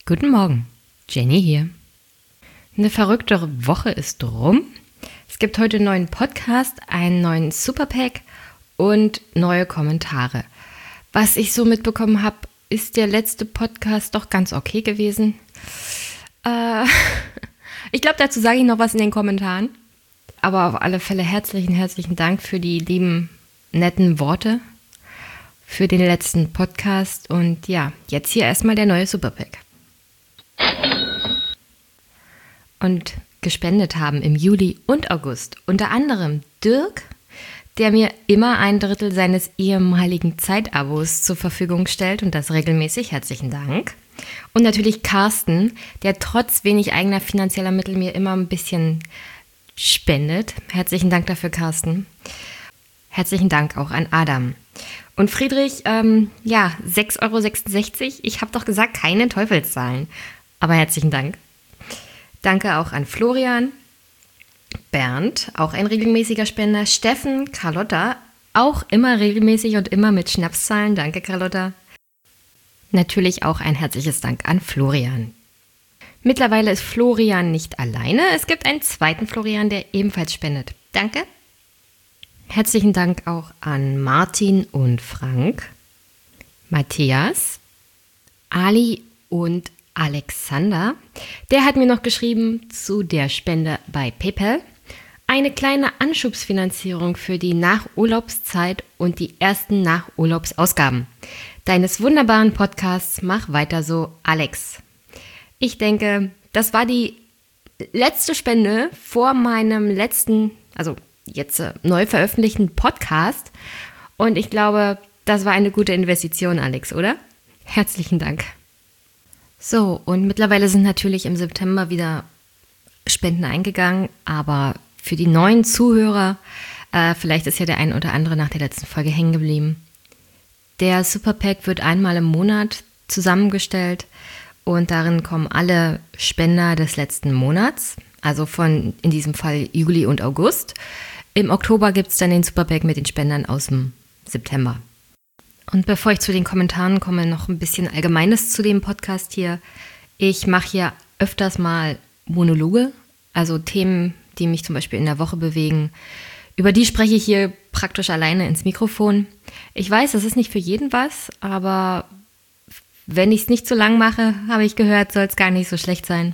Guten Morgen, Jenny hier. Eine verrückte Woche ist rum. Es gibt heute einen neuen Podcast, einen neuen Superpack und neue Kommentare. Was ich so mitbekommen habe, ist der letzte Podcast doch ganz okay gewesen. Ich glaube, dazu sage ich noch was in den Kommentaren. Aber auf alle Fälle herzlichen Dank für die lieben, netten Worte für den letzten Podcast. Und ja, jetzt hier erstmal der neue Superpack. Und gespendet haben im Juli und August unter anderem Dirk, der mir immer 1/3 seines ehemaligen Zeitabos zur Verfügung stellt und das regelmäßig. Herzlichen Dank. Und natürlich Carsten, der trotz wenig eigener finanzieller Mittel mir immer ein bisschen spendet. Herzlichen Dank dafür, Carsten. Herzlichen Dank auch an Adam. Und Friedrich, 6,66 €. Ich habe doch gesagt, keine Teufelszahlen. Aber herzlichen Dank. Danke auch an Florian, Bernd, auch ein regelmäßiger Spender, Steffen, Carlotta, auch immer regelmäßig und immer mit Schnapszahlen. Danke, Carlotta. Natürlich auch ein herzliches Dank an Florian. Mittlerweile ist Florian nicht alleine. Es gibt einen zweiten Florian, der ebenfalls spendet. Danke. Herzlichen Dank auch an Martin und Frank, Matthias, Ali und Alexander. Der hat mir noch geschrieben zu der Spende bei PayPal. Eine kleine Anschubsfinanzierung für die Nachurlaubszeit und die ersten Nachurlaubsausgaben deines wunderbaren Podcasts. Mach weiter so, Alex. Ich denke, das war die letzte Spende vor meinem letzten, also jetzt neu veröffentlichten Podcast. Und ich glaube, das war eine gute Investition, Alex, oder? Herzlichen Dank. So, und mittlerweile sind natürlich im September wieder Spenden eingegangen, aber für die neuen Zuhörer, vielleicht ist ja der ein oder andere nach der letzten Folge hängen geblieben. Der Superpack wird einmal im Monat zusammengestellt und darin kommen alle Spender des letzten Monats, also von in diesem Fall Juli und August. Im Oktober gibt es dann den Superpack mit den Spendern aus dem September. Und bevor ich zu den Kommentaren komme, noch ein bisschen Allgemeines zu dem Podcast hier. Ich mache hier öfters mal Monologe, also Themen, die mich zum Beispiel in der Woche bewegen. Über die spreche ich hier praktisch alleine ins Mikrofon. Ich weiß, das ist nicht für jeden was, aber wenn ich es nicht so lang mache, habe ich gehört, soll es gar nicht so schlecht sein.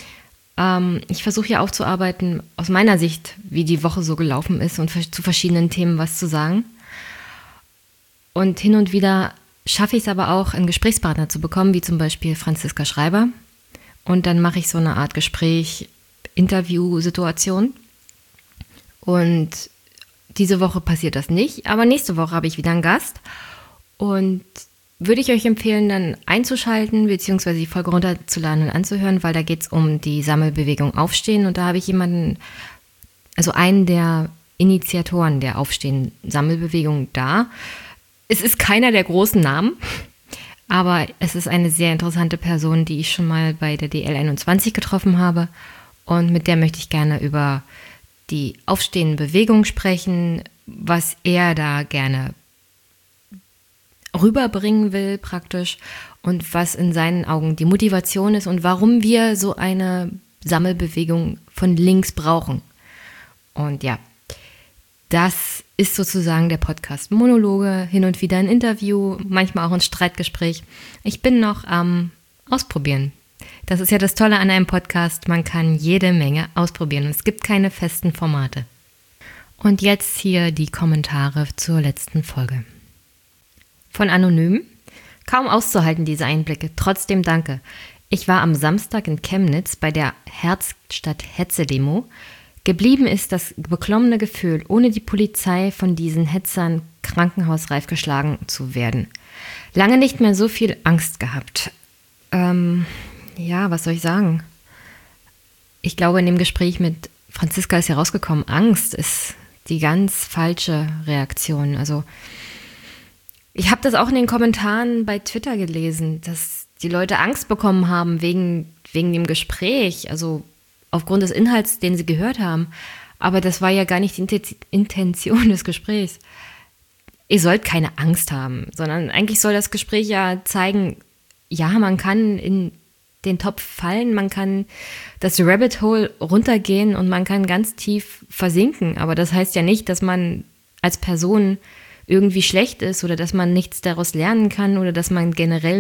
Ich versuche hier aufzuarbeiten, aus meiner Sicht, wie die Woche so gelaufen ist und zu verschiedenen Themen was zu sagen. Und hin und wieder schaffe ich es aber auch, einen Gesprächspartner zu bekommen, wie zum Beispiel Franziska Schreiber. Und dann mache ich so eine Art Gespräch, Interview-Situation. Und diese Woche passiert das nicht, aber nächste Woche habe ich wieder einen Gast. Und würde ich euch empfehlen, dann einzuschalten, beziehungsweise die Folge runterzuladen und anzuhören, weil da geht es um die Sammelbewegung Aufstehen. Und da habe ich jemanden, also einen der Initiatoren der Aufstehen-Sammelbewegung da. Es ist keiner der großen Namen, aber es ist eine sehr interessante Person, die ich schon mal bei der DL21 getroffen habe. Und mit der möchte ich gerne über die Aufstehen-Bewegung sprechen, was er da gerne rüberbringen will praktisch und was in seinen Augen die Motivation ist und warum wir so eine Sammelbewegung von links brauchen. Und ja, das ist sozusagen der Podcast Monologe, hin und wieder ein Interview, manchmal auch ein Streitgespräch. Ich bin noch am Ausprobieren. Das ist ja das Tolle an einem Podcast, man kann jede Menge ausprobieren und es gibt keine festen Formate. Und jetzt hier die Kommentare zur letzten Folge. Von Anonym. Kaum auszuhalten, diese Einblicke. Trotzdem danke. Ich war am Samstag in Chemnitz bei der Herz statt Hetze-Demo. Geblieben ist das beklommene Gefühl, ohne die Polizei von diesen Hetzern krankenhausreif geschlagen zu werden. Lange nicht mehr so viel Angst gehabt. Was soll ich sagen? Ich glaube, in dem Gespräch mit Franziska ist herausgekommen, Angst ist die ganz falsche Reaktion. Also ich habe das auch in den Kommentaren bei Twitter gelesen, dass die Leute Angst bekommen haben wegen dem Gespräch, also aufgrund des Inhalts, den sie gehört haben. Aber das war ja gar nicht die Intention des Gesprächs. Ihr sollt keine Angst haben, sondern eigentlich soll das Gespräch ja zeigen, ja, man kann in den Topf fallen, man kann das Rabbit Hole runtergehen und man kann ganz tief versinken. Aber das heißt ja nicht, dass man als Person irgendwie schlecht ist oder dass man nichts daraus lernen kann oder dass man generell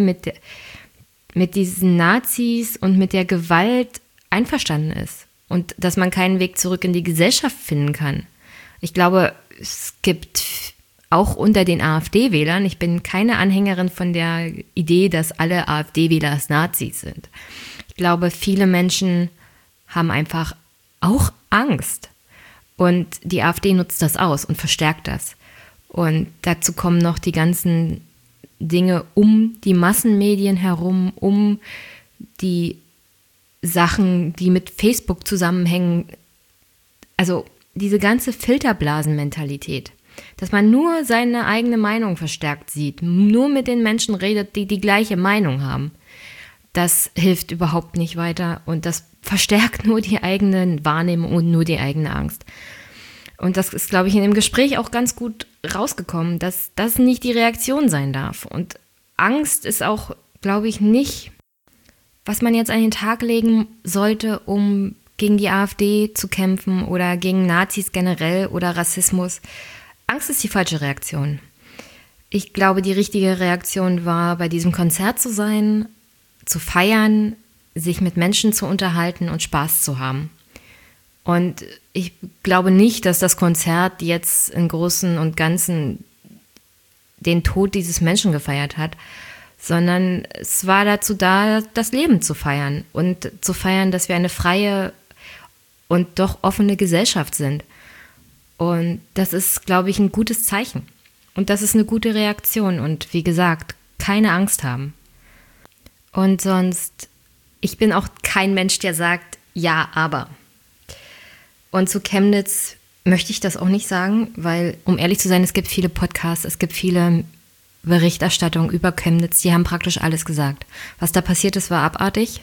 mit diesen Nazis und mit der Gewalt einverstanden ist und dass man keinen Weg zurück in die Gesellschaft finden kann. Ich glaube, es gibt auch unter den AfD-Wählern, ich bin keine Anhängerin von der Idee, dass alle AfD-Wähler Nazis sind. Ich glaube, viele Menschen haben einfach auch Angst und die AfD nutzt das aus und verstärkt das. Und dazu kommen noch die ganzen Dinge um die Massenmedien herum, um die Sachen, die mit Facebook zusammenhängen. Also diese ganze Filterblasenmentalität, dass man nur seine eigene Meinung verstärkt sieht, nur mit den Menschen redet, die die gleiche Meinung haben. Das hilft überhaupt nicht weiter und das verstärkt nur die eigene Wahrnehmung und nur die eigene Angst. Und das ist, glaube ich, in dem Gespräch auch ganz gut rausgekommen, dass das nicht die Reaktion sein darf. Und Angst ist auch, glaube ich, nicht, was man jetzt an den Tag legen sollte, um gegen die AfD zu kämpfen oder gegen Nazis generell oder Rassismus. Angst ist die falsche Reaktion. Ich glaube, die richtige Reaktion war, bei diesem Konzert zu sein, zu feiern, sich mit Menschen zu unterhalten und Spaß zu haben. Und ich glaube nicht, dass das Konzert jetzt im Großen und Ganzen den Tod dieses Menschen gefeiert hat, sondern es war dazu da, das Leben zu feiern und zu feiern, dass wir eine freie und doch offene Gesellschaft sind. Und das ist, glaube ich, ein gutes Zeichen. Und das ist eine gute Reaktion. Und wie gesagt, keine Angst haben. Und sonst, ich bin auch kein Mensch, der sagt, ja, aber. Und zu Chemnitz möchte ich das auch nicht sagen, weil, um ehrlich zu sein, es gibt viele Podcasts, es gibt viele Berichterstattungen über Chemnitz, die haben praktisch alles gesagt. Was da passiert ist, war abartig.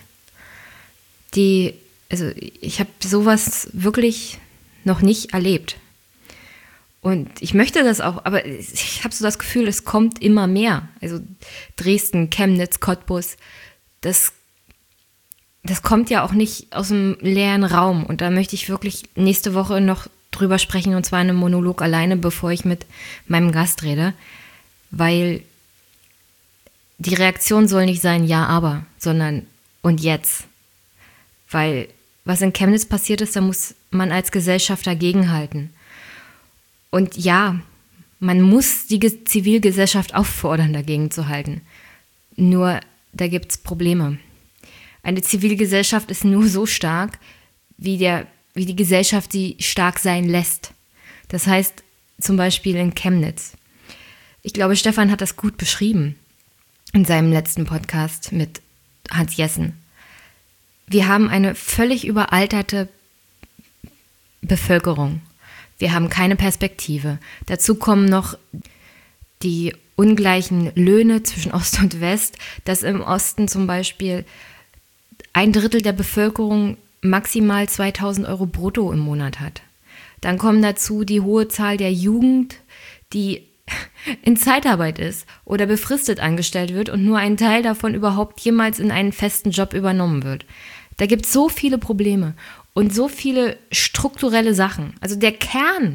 Ich habe sowas wirklich noch nicht erlebt. Und ich möchte das auch, aber ich habe so das Gefühl, es kommt immer mehr. Also Dresden, Chemnitz, Cottbus, das kommt ja auch nicht aus dem leeren Raum. Und da möchte ich wirklich nächste Woche noch drüber sprechen, und zwar in einem Monolog alleine, bevor ich mit meinem Gast rede. Weil die Reaktion soll nicht sein, ja, aber, sondern und jetzt. Weil was in Chemnitz passiert ist, da muss man als Gesellschaft dagegenhalten. Und ja, man muss die Zivilgesellschaft auffordern, dagegen zu halten. Nur, da gibt es Probleme. Eine Zivilgesellschaft ist nur so stark, wie die Gesellschaft sie stark sein lässt. Das heißt, zum Beispiel in Chemnitz. Ich glaube, Stefan hat das gut beschrieben in seinem letzten Podcast mit Hans Jessen. Wir haben eine völlig überalterte Bevölkerung. Wir haben keine Perspektive. Dazu kommen noch die ungleichen Löhne zwischen Ost und West, dass im Osten zum Beispiel 1/3 der Bevölkerung maximal 2.000 Euro brutto im Monat hat. Dann kommen dazu die hohe Zahl der Jugend, die in Zeitarbeit ist oder befristet angestellt wird und nur ein Teil davon überhaupt jemals in einen festen Job übernommen wird. Da gibt es so viele Probleme und so viele strukturelle Sachen. Also der Kern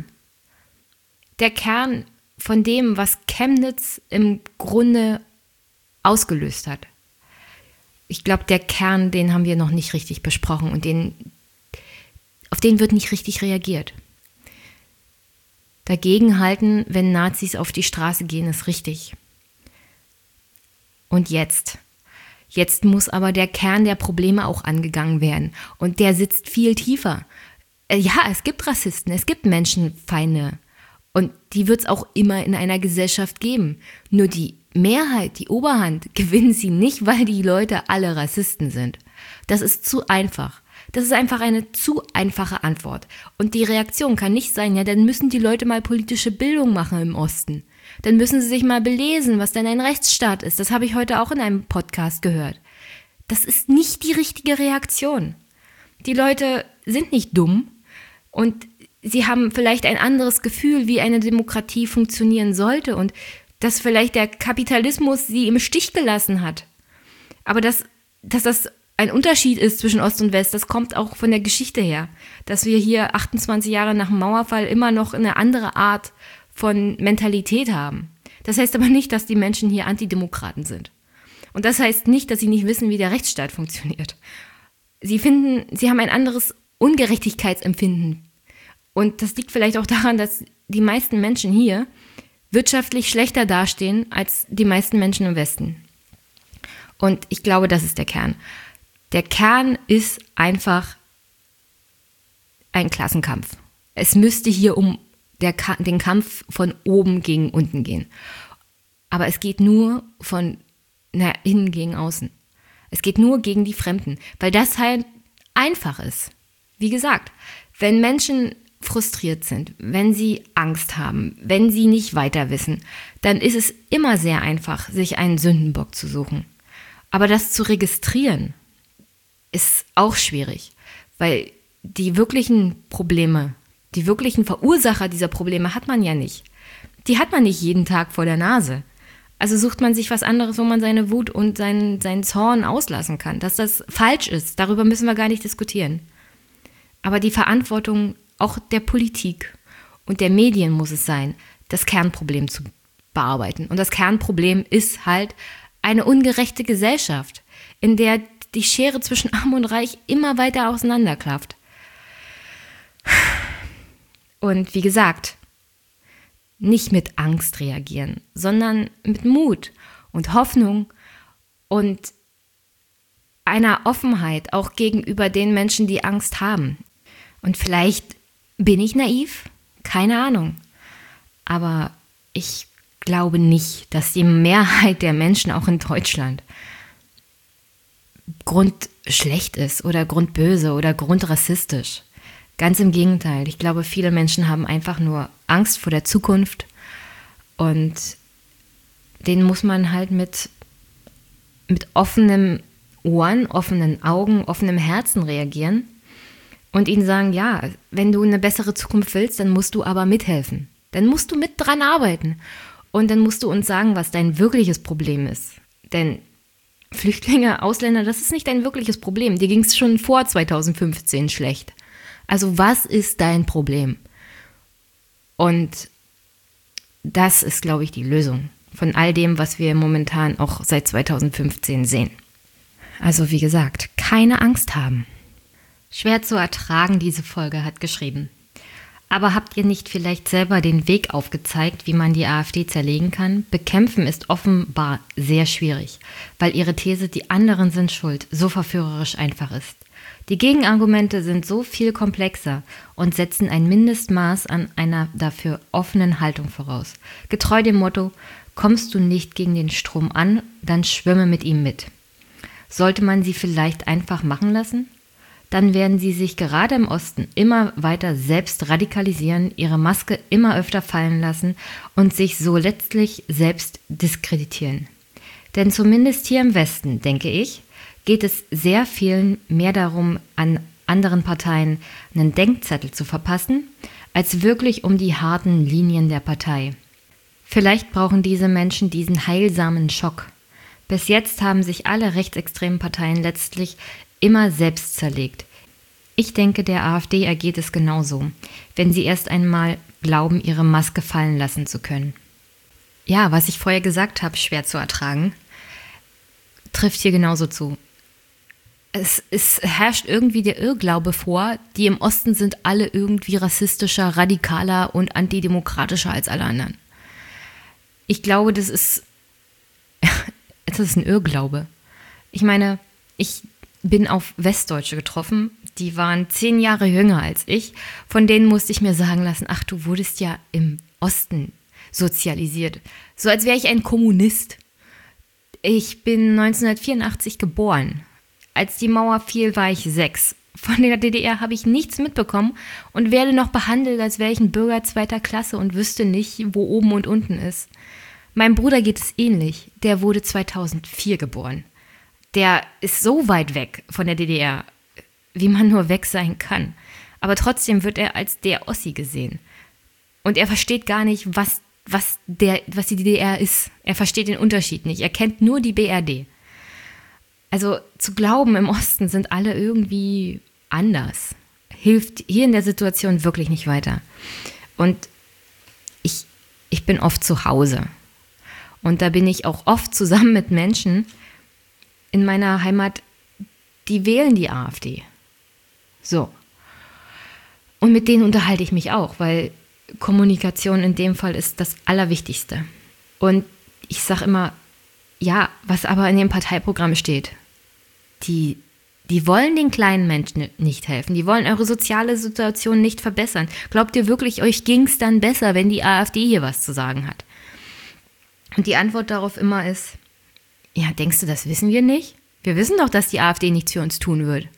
von dem, was Chemnitz im Grunde ausgelöst hat. Ich glaube, der Kern, den haben wir noch nicht richtig besprochen und auf den wird nicht richtig reagiert. Dagegenhalten, wenn Nazis auf die Straße gehen, ist richtig. Und jetzt? Jetzt muss aber der Kern der Probleme auch angegangen werden. Und der sitzt viel tiefer. Ja, es gibt Rassisten, es gibt Menschenfeinde. Und die wird es auch immer in einer Gesellschaft geben. Nur die Mehrheit, die Oberhand, gewinnen sie nicht, weil die Leute alle Rassisten sind. Das ist zu einfach. Das ist einfach eine zu einfache Antwort. Und die Reaktion kann nicht sein, ja, dann müssen die Leute mal politische Bildung machen im Osten. Dann müssen sie sich mal belesen, was denn ein Rechtsstaat ist. Das habe ich heute auch in einem Podcast gehört. Das ist nicht die richtige Reaktion. Die Leute sind nicht dumm und sie haben vielleicht ein anderes Gefühl, wie eine Demokratie funktionieren sollte und dass vielleicht der Kapitalismus sie im Stich gelassen hat. Aber dass das ein Unterschied ist zwischen Ost und West, das kommt auch von der Geschichte her, dass wir hier 28 Jahre nach dem Mauerfall immer noch eine andere Art von Mentalität haben. Das heißt aber nicht, dass die Menschen hier Antidemokraten sind. Und das heißt nicht, dass sie nicht wissen, wie der Rechtsstaat funktioniert. Sie haben ein anderes Ungerechtigkeitsempfinden. Und das liegt vielleicht auch daran, dass die meisten Menschen hier wirtschaftlich schlechter dastehen als die meisten Menschen im Westen. Und ich glaube, das ist der Kern. Der Kern ist einfach ein Klassenkampf. Es müsste hier um den Kampf von oben gegen unten gehen. Aber es geht nur von innen gegen außen. Es geht nur gegen die Fremden, weil das halt einfach ist. Wie gesagt, wenn Menschen frustriert sind, wenn sie Angst haben, wenn sie nicht weiter wissen, dann ist es immer sehr einfach, sich einen Sündenbock zu suchen. Aber das zu registrieren, ist auch schwierig, weil die wirklichen Probleme, die wirklichen Verursacher dieser Probleme hat man ja nicht. Die hat man nicht jeden Tag vor der Nase. Also sucht man sich was anderes, wo man seine Wut und seinen Zorn auslassen kann. Dass das falsch ist, darüber müssen wir gar nicht diskutieren. Aber die Verantwortung auch der Politik und der Medien muss es sein, das Kernproblem zu bearbeiten. Und das Kernproblem ist halt eine ungerechte Gesellschaft, in der die Schere zwischen Arm und Reich immer weiter auseinanderklafft. Und wie gesagt, nicht mit Angst reagieren, sondern mit Mut und Hoffnung und einer Offenheit auch gegenüber den Menschen, die Angst haben. Und vielleicht bin ich naiv, keine Ahnung. Aber ich glaube nicht, dass die Mehrheit der Menschen auch in Deutschland grundschlecht ist oder grundböse oder grundrassistisch. Ganz im Gegenteil. Ich glaube, viele Menschen haben einfach nur Angst vor der Zukunft und denen muss man halt mit offenen Ohren, offenen Augen, offenem Herzen reagieren und ihnen sagen, ja, wenn du eine bessere Zukunft willst, dann musst du aber mithelfen. Dann musst du mit dran arbeiten und dann musst du uns sagen, was dein wirkliches Problem ist. Denn Flüchtlinge, Ausländer, das ist nicht dein wirkliches Problem. Dir ging es schon vor 2015 schlecht. Also was ist dein Problem? Und das ist, glaube ich, die Lösung von all dem, was wir momentan auch seit 2015 sehen. Also wie gesagt, keine Angst haben. Schwer zu ertragen, diese Folge hat geschrieben. Aber habt ihr nicht vielleicht selber den Weg aufgezeigt, wie man die AfD zerlegen kann? Bekämpfen ist offenbar sehr schwierig, weil ihre These, die anderen sind schuld, so verführerisch einfach ist. Die Gegenargumente sind so viel komplexer und setzen ein Mindestmaß an einer dafür offenen Haltung voraus. Getreu dem Motto, kommst du nicht gegen den Strom an, dann schwimme mit ihm mit. Sollte man sie vielleicht einfach machen lassen? Dann werden sie sich gerade im Osten immer weiter selbst radikalisieren, ihre Maske immer öfter fallen lassen und sich so letztlich selbst diskreditieren. Denn zumindest hier im Westen, denke ich, geht es sehr vielen mehr darum, an anderen Parteien einen Denkzettel zu verpassen, als wirklich um die harten Linien der Partei. Vielleicht brauchen diese Menschen diesen heilsamen Schock. Bis jetzt haben sich alle rechtsextremen Parteien letztlich immer selbst zerlegt. Ich denke, der AfD ergeht es genauso, wenn sie erst einmal glauben, ihre Maske fallen lassen zu können. Ja, was ich vorher gesagt habe, schwer zu ertragen, trifft hier genauso zu. Es herrscht irgendwie der Irrglaube vor, die im Osten sind alle irgendwie rassistischer, radikaler und antidemokratischer als alle anderen. Ich glaube, das ist ein Irrglaube. Ich meine, ich bin auf Westdeutsche getroffen, die waren 10 Jahre jünger als ich. Von denen musste ich mir sagen lassen, ach, du wurdest ja im Osten sozialisiert. So als wäre ich ein Kommunist. Ich bin 1984 geboren. Als die Mauer fiel, war ich 6. Von der DDR habe ich nichts mitbekommen und werde noch behandelt, als wäre ich ein Bürger 2. Klasse und wüsste nicht, wo oben und unten ist. Meinem Bruder geht es ähnlich. Der wurde 2004 geboren. Der ist so weit weg von der DDR, wie man nur weg sein kann. Aber trotzdem wird er als der Ossi gesehen. Und er versteht gar nicht, was die DDR ist. Er versteht den Unterschied nicht. Er kennt nur die BRD. Also zu glauben, im Osten sind alle irgendwie anders, hilft hier in der Situation wirklich nicht weiter. Und ich bin oft zu Hause. Und da bin ich auch oft zusammen mit Menschen in meiner Heimat, die wählen die AfD. So. Und mit denen unterhalte ich mich auch, weil Kommunikation in dem Fall ist das Allerwichtigste. Und ich sage immer, ja, was aber in dem Parteiprogramm steht, die wollen den kleinen Menschen nicht helfen, die wollen eure soziale Situation nicht verbessern. Glaubt ihr wirklich, euch ging es dann besser, wenn die AfD hier was zu sagen hat? Und die Antwort darauf immer ist, ja, denkst du, das wissen wir nicht? Wir wissen doch, dass die AfD nichts für uns tun wird.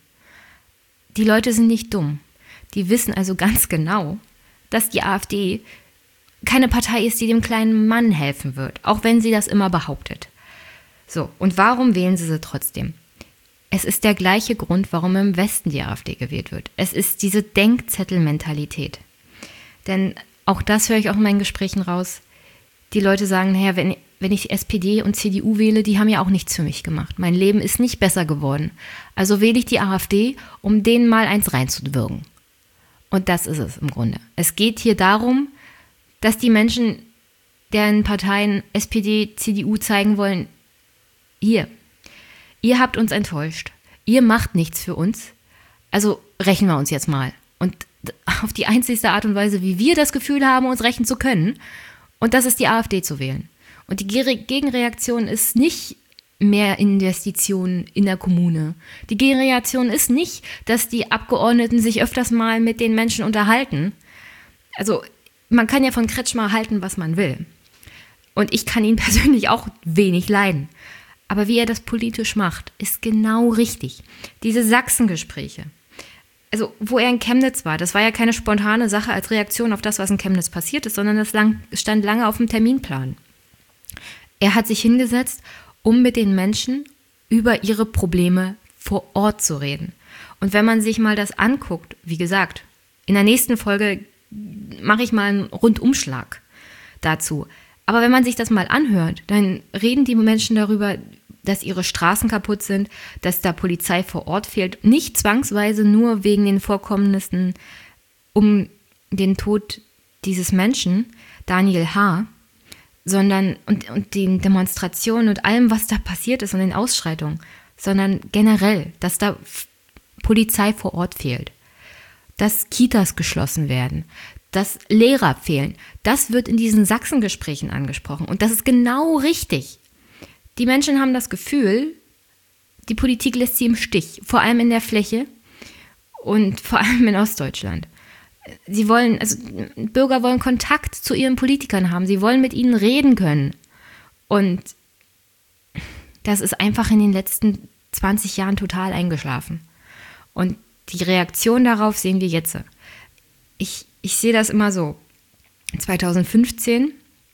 Die Leute sind nicht dumm. Die wissen also ganz genau, dass die AfD keine Partei ist, die dem kleinen Mann helfen wird, auch wenn sie das immer behauptet. So, und warum wählen sie trotzdem? Es ist der gleiche Grund, warum im Westen die AfD gewählt wird. Es ist diese Denkzettelmentalität. Denn auch das höre ich auch in meinen Gesprächen raus. Die Leute sagen, naja, wenn ich SPD und CDU wähle, die haben ja auch nichts für mich gemacht. Mein Leben ist nicht besser geworden. Also wähle ich die AfD, um denen mal eins reinzuwirken. Und das ist es im Grunde. Es geht hier darum, dass die Menschen, deren Parteien SPD, CDU zeigen wollen, hier, ihr habt uns enttäuscht. Ihr macht nichts für uns. Also rächen wir uns jetzt mal. Und auf die einzigste Art und Weise, wie wir das Gefühl haben, uns rächen zu können. Und das ist die AfD zu wählen. Und die Gegenreaktion ist nicht mehr Investitionen in der Kommune. Die Gegenreaktion ist nicht, dass die Abgeordneten sich öfters mal mit den Menschen unterhalten. Also man kann ja von Kretschmer halten, was man will. Und ich kann ihn persönlich auch wenig leiden. Aber wie er das politisch macht, ist genau richtig. Diese Sachsengespräche, also wo er in Chemnitz war, das war ja keine spontane Sache als Reaktion auf das, was in Chemnitz passiert ist, sondern das stand lange auf dem Terminplan. Er hat sich hingesetzt, um mit den Menschen über ihre Probleme vor Ort zu reden. Und wenn man sich mal das anguckt, wie gesagt, in der nächsten Folge mache ich mal einen Rundumschlag dazu. Aber wenn man sich das mal anhört, dann reden die Menschen darüber, dass ihre Straßen kaputt sind, dass da Polizei vor Ort fehlt. Nicht zwangsweise nur wegen den Vorkommnissen um den Tod dieses Menschen, Daniel H., sondern und den Demonstrationen und allem, was da passiert ist und den Ausschreitungen, sondern generell, dass da Polizei vor Ort fehlt, dass Kitas geschlossen werden, dass Lehrer fehlen. Das wird in diesen Sachsengesprächen angesprochen und das ist genau richtig. Die Menschen haben das Gefühl, die Politik lässt sie im Stich, vor allem in der Fläche und vor allem in Ostdeutschland. Bürger wollen Kontakt zu ihren Politikern haben, sie wollen mit ihnen reden können. Und das ist einfach in den letzten 20 Jahren total eingeschlafen. Und die Reaktion darauf sehen wir jetzt. Ich sehe das immer so. 2015,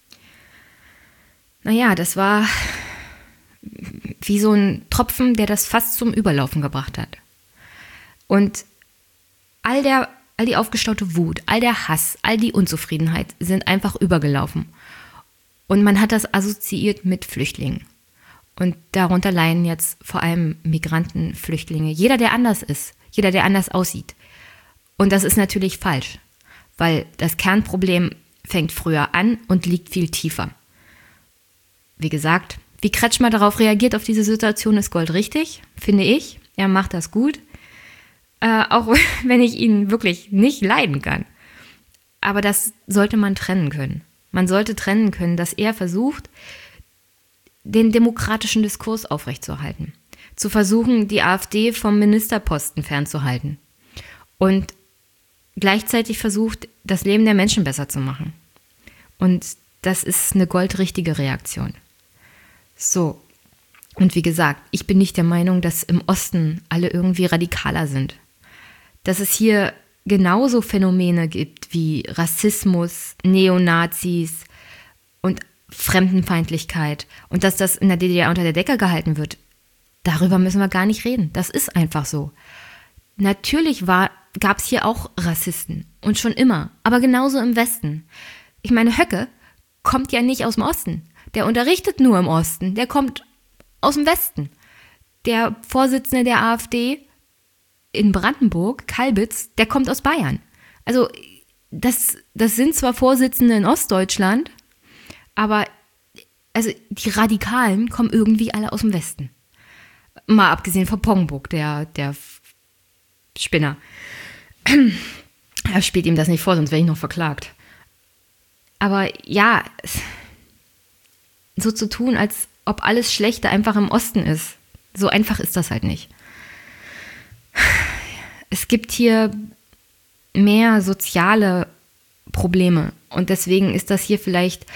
das war wie so ein Tropfen, der das fast zum Überlaufen gebracht hat. Und all die aufgestaute Wut, all der Hass, all die Unzufriedenheit sind einfach übergelaufen. Und man hat das assoziiert mit Flüchtlingen. Und darunter leiden jetzt vor allem Migranten, Flüchtlinge. Jeder, der anders ist, jeder, der anders aussieht. Und das ist natürlich falsch, weil das Kernproblem fängt früher an und liegt viel tiefer. Wie gesagt, wie Kretschmer darauf reagiert, auf diese Situation, ist goldrichtig, finde ich. Er macht das gut. Auch wenn ich ihn wirklich nicht leiden kann. Aber das sollte man trennen können. Man sollte trennen können, dass er versucht, den demokratischen Diskurs aufrechtzuerhalten. Zu versuchen, die AfD vom Ministerposten fernzuhalten. Und gleichzeitig versucht, das Leben der Menschen besser zu machen. Und das ist eine goldrichtige Reaktion. So, und wie gesagt, ich bin nicht der Meinung, dass im Osten alle irgendwie radikaler sind. Dass es hier genauso Phänomene gibt wie Rassismus, Neonazis und Fremdenfeindlichkeit und dass das in der DDR unter der Decke gehalten wird, darüber müssen wir gar nicht reden. Das ist einfach so. Natürlich gab es hier auch Rassisten und schon immer, aber genauso im Westen. Ich meine, Höcke kommt ja nicht aus dem Osten. Der unterrichtet nur im Osten, der kommt aus dem Westen. der Vorsitzende der AfD in Brandenburg, Kalbitz, der kommt aus Bayern. Also das sind zwar Vorsitzende in Ostdeutschland, aber also die Radikalen kommen irgendwie alle aus dem Westen. Mal abgesehen von Pongburg, der Spinner. Er spielt ihm das nicht vor, sonst wäre ich noch verklagt. Aber ja, so zu tun, als ob alles Schlechte einfach im Osten ist, so einfach ist das halt nicht. Es gibt hier mehr soziale Probleme und deswegen ist das hier vielleicht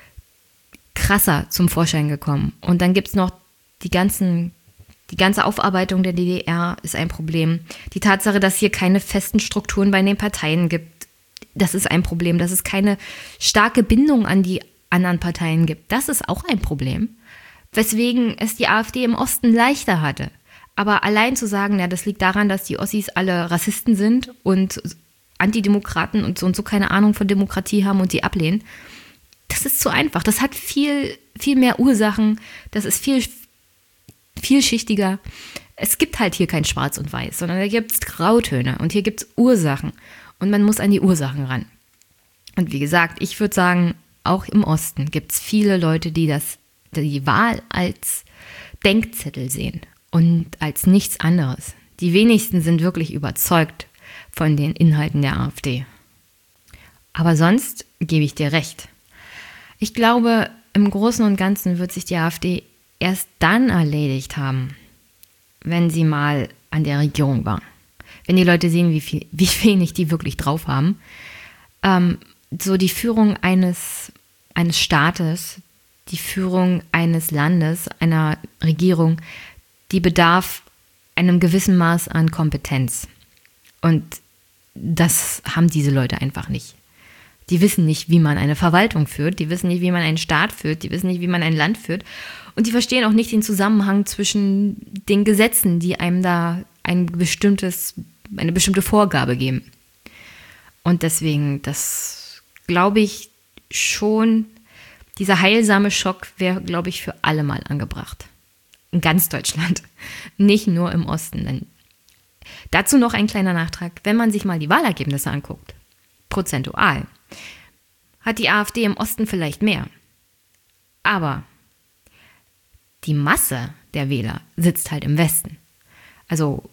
krasser zum Vorschein gekommen. Und dann gibt es noch die ganze Aufarbeitung der DDR ist ein Problem. Die Tatsache, dass hier keine festen Strukturen bei den Parteien gibt, das ist ein Problem. Dass es keine starke Bindung an die anderen Parteien gibt, das ist auch ein Problem. Weswegen es die AfD im Osten leichter hatte. Aber allein zu sagen, ja, das liegt daran, dass die Ossis alle Rassisten sind und Antidemokraten und so keine Ahnung von Demokratie haben und die ablehnen, das ist zu einfach. Das hat viel, viel mehr Ursachen. Das ist viel vielschichtiger. Es gibt halt hier kein Schwarz und Weiß, sondern da gibt es Grautöne und hier gibt es Ursachen. Und man muss an die Ursachen ran. Und wie gesagt, ich würde sagen, auch im Osten gibt es viele Leute, die die Wahl als Denkzettel sehen und als nichts anderes. Die wenigsten sind wirklich überzeugt von den Inhalten der AfD. Aber sonst gebe ich dir recht. Ich glaube, im Großen und Ganzen wird sich die AfD erst dann erledigt haben, wenn sie mal an der Regierung war. Wenn die Leute sehen, wie wenig die wirklich drauf haben. So die Führung eines Staates, die Führung eines Landes, einer Regierung, die bedarf einem gewissen Maß an Kompetenz. Und das haben diese Leute einfach nicht. Die wissen nicht, wie man eine Verwaltung führt, die wissen nicht, wie man einen Staat führt, die wissen nicht, wie man ein Land führt und die verstehen auch nicht den Zusammenhang zwischen den Gesetzen, die einem da eine bestimmte Vorgabe geben. Und deswegen, das glaube ich schon, dieser heilsame Schock wäre, glaube ich, für alle mal angebracht. In ganz Deutschland, nicht nur im Osten. Denn dazu noch ein kleiner Nachtrag, wenn man sich mal die Wahlergebnisse anguckt, prozentual, hat die AfD im Osten vielleicht mehr. Aber die Masse der Wähler sitzt halt im Westen. Also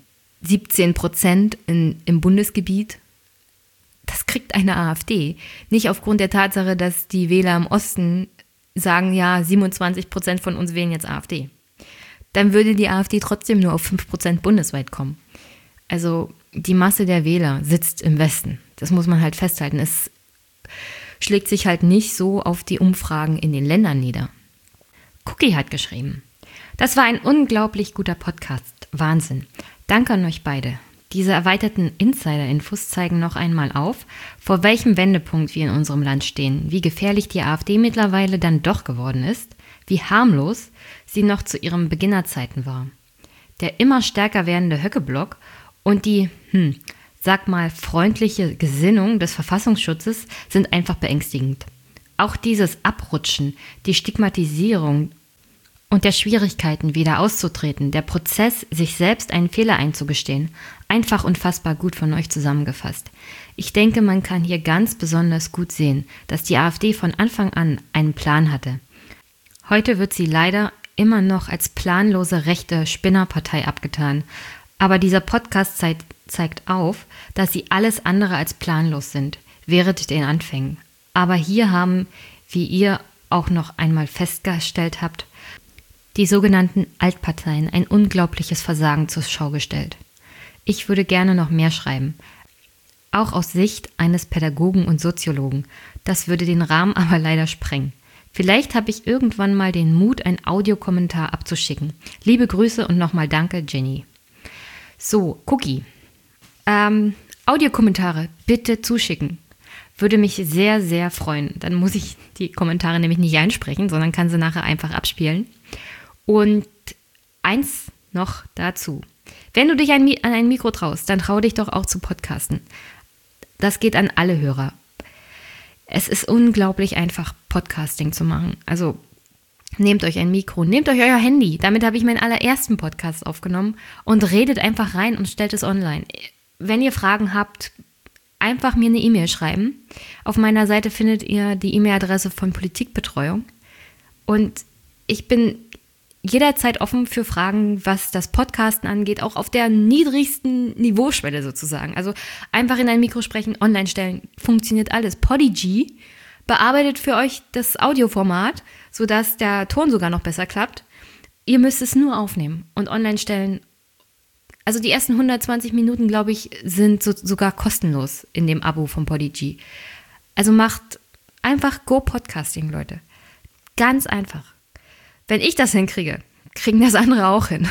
17% im Bundesgebiet, das kriegt eine AfD. Nicht aufgrund der Tatsache, dass die Wähler im Osten sagen, ja, 27% von uns wählen jetzt AfD. Dann würde die AfD trotzdem nur auf 5% bundesweit kommen. Also die Masse der Wähler sitzt im Westen. Das muss man halt festhalten. Es schlägt sich halt nicht so auf die Umfragen in den Ländern nieder. Cookie hat geschrieben: Das war ein unglaublich guter Podcast. Wahnsinn. Danke an euch beide. Diese erweiterten Insider-Infos zeigen noch einmal auf, vor welchem Wendepunkt wir in unserem Land stehen, wie gefährlich die AfD mittlerweile dann doch geworden ist, wie harmlos sie noch zu ihren Beginnerzeiten war. Der immer stärker werdende Höckeblock und die, sag mal, freundliche Gesinnung des Verfassungsschutzes sind einfach beängstigend. Auch dieses Abrutschen, die Stigmatisierung und der Schwierigkeiten, wieder auszutreten, der Prozess, sich selbst einen Fehler einzugestehen, einfach unfassbar gut von euch zusammengefasst. Ich denke, man kann hier ganz besonders gut sehen, dass die AfD von Anfang an einen Plan hatte. Heute wird sie leider immer noch als planlose rechte Spinnerpartei abgetan, aber dieser Podcast zeigt auf, dass sie alles andere als planlos sind, während den Anfängen. Aber hier haben, wie ihr auch noch einmal festgestellt habt, die sogenannten Altparteien ein unglaubliches Versagen zur Schau gestellt. Ich würde gerne noch mehr schreiben, auch aus Sicht eines Pädagogen und Soziologen. Das würde den Rahmen aber leider sprengen. Vielleicht habe ich irgendwann mal den Mut, einen Audiokommentar abzuschicken. Liebe Grüße und nochmal danke, Jenny. So, Cookie. Audiokommentare bitte zuschicken. Würde mich sehr, sehr freuen. Dann muss ich die Kommentare nämlich nicht einsprechen, sondern kann sie nachher einfach abspielen. Und eins noch dazu. Wenn du dich an ein Mikro traust, dann trau dich doch auch zu podcasten. Das geht an alle Hörer. Es ist unglaublich einfach, Podcasting zu machen. Also Nehmt euch ein Mikro, nehmt euch euer Handy. Damit habe ich meinen allerersten Podcast aufgenommen und redet einfach rein und stellt es online. Wenn ihr Fragen habt, einfach mir eine E-Mail schreiben. Auf meiner Seite findet ihr die E-Mail-Adresse von Politikbetreuung. Und ich bin jederzeit offen für Fragen, was das Podcasten angeht, auch auf der niedrigsten Niveauschwelle sozusagen. Also einfach in ein Mikro sprechen, online stellen, funktioniert alles. Podigy bearbeitet für euch das Audioformat, sodass der Ton sogar noch besser klappt. Ihr müsst es nur aufnehmen und online stellen. Also die ersten 120 Minuten, glaube ich, sind sogar kostenlos in dem Abo von Podigy. Also macht einfach Go-Podcasting, Leute. Ganz einfach. Wenn ich das hinkriege, kriegen das andere auch hin.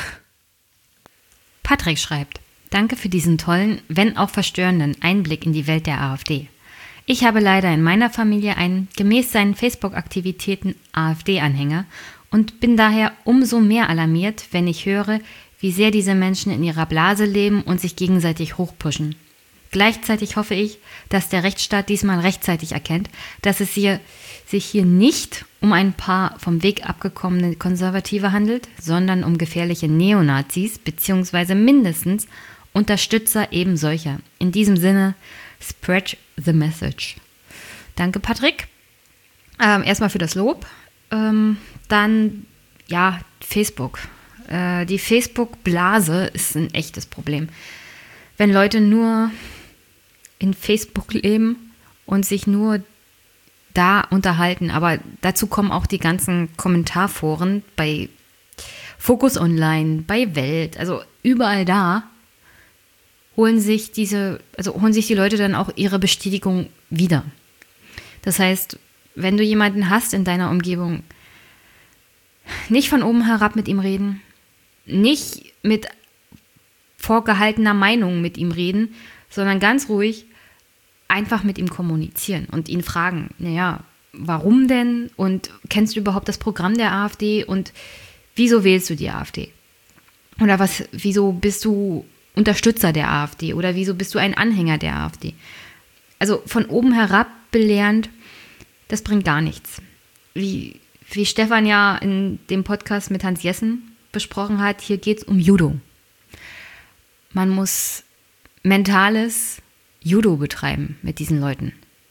Patrick schreibt: Danke für diesen tollen, wenn auch verstörenden Einblick in die Welt der AfD. Ich habe leider in meiner Familie einen gemäß seinen Facebook-Aktivitäten AfD-Anhänger und bin daher umso mehr alarmiert, wenn ich höre, wie sehr diese Menschen in ihrer Blase leben und sich gegenseitig hochpushen. Gleichzeitig hoffe ich, dass der Rechtsstaat diesmal rechtzeitig erkennt, dass es sich hier nicht um ein paar vom Weg abgekommene Konservative handelt, sondern um gefährliche Neonazis bzw. mindestens Unterstützer eben solcher. In diesem Sinne, spread the message. Danke, Patrick. Erstmal für das Lob. Dann, ja, Facebook. Die Facebook-Blase ist ein echtes Problem. Wenn Leute nur in Facebook leben und sich nur da unterhalten, aber dazu kommen auch die ganzen Kommentarforen bei Focus Online, bei Welt, also überall da, holen sich die Leute dann auch ihre Bestätigung wieder. Das heißt, wenn du jemanden hast in deiner Umgebung, nicht von oben herab mit ihm reden, nicht mit vorgehaltener Meinung mit ihm reden, sondern ganz ruhig einfach mit ihm kommunizieren und ihn fragen, naja, warum denn und kennst du überhaupt das Programm der AfD und wieso wählst du die AfD? Oder wieso bist du Unterstützer der AfD oder wieso bist du ein Anhänger der AfD? Also von oben herab belehrend, das bringt gar nichts. Wie Stefan ja in dem Podcast mit Hans Jessen besprochen hat, hier geht es um Judo. Man muss mentales Judo betreiben mit diesen Leuten.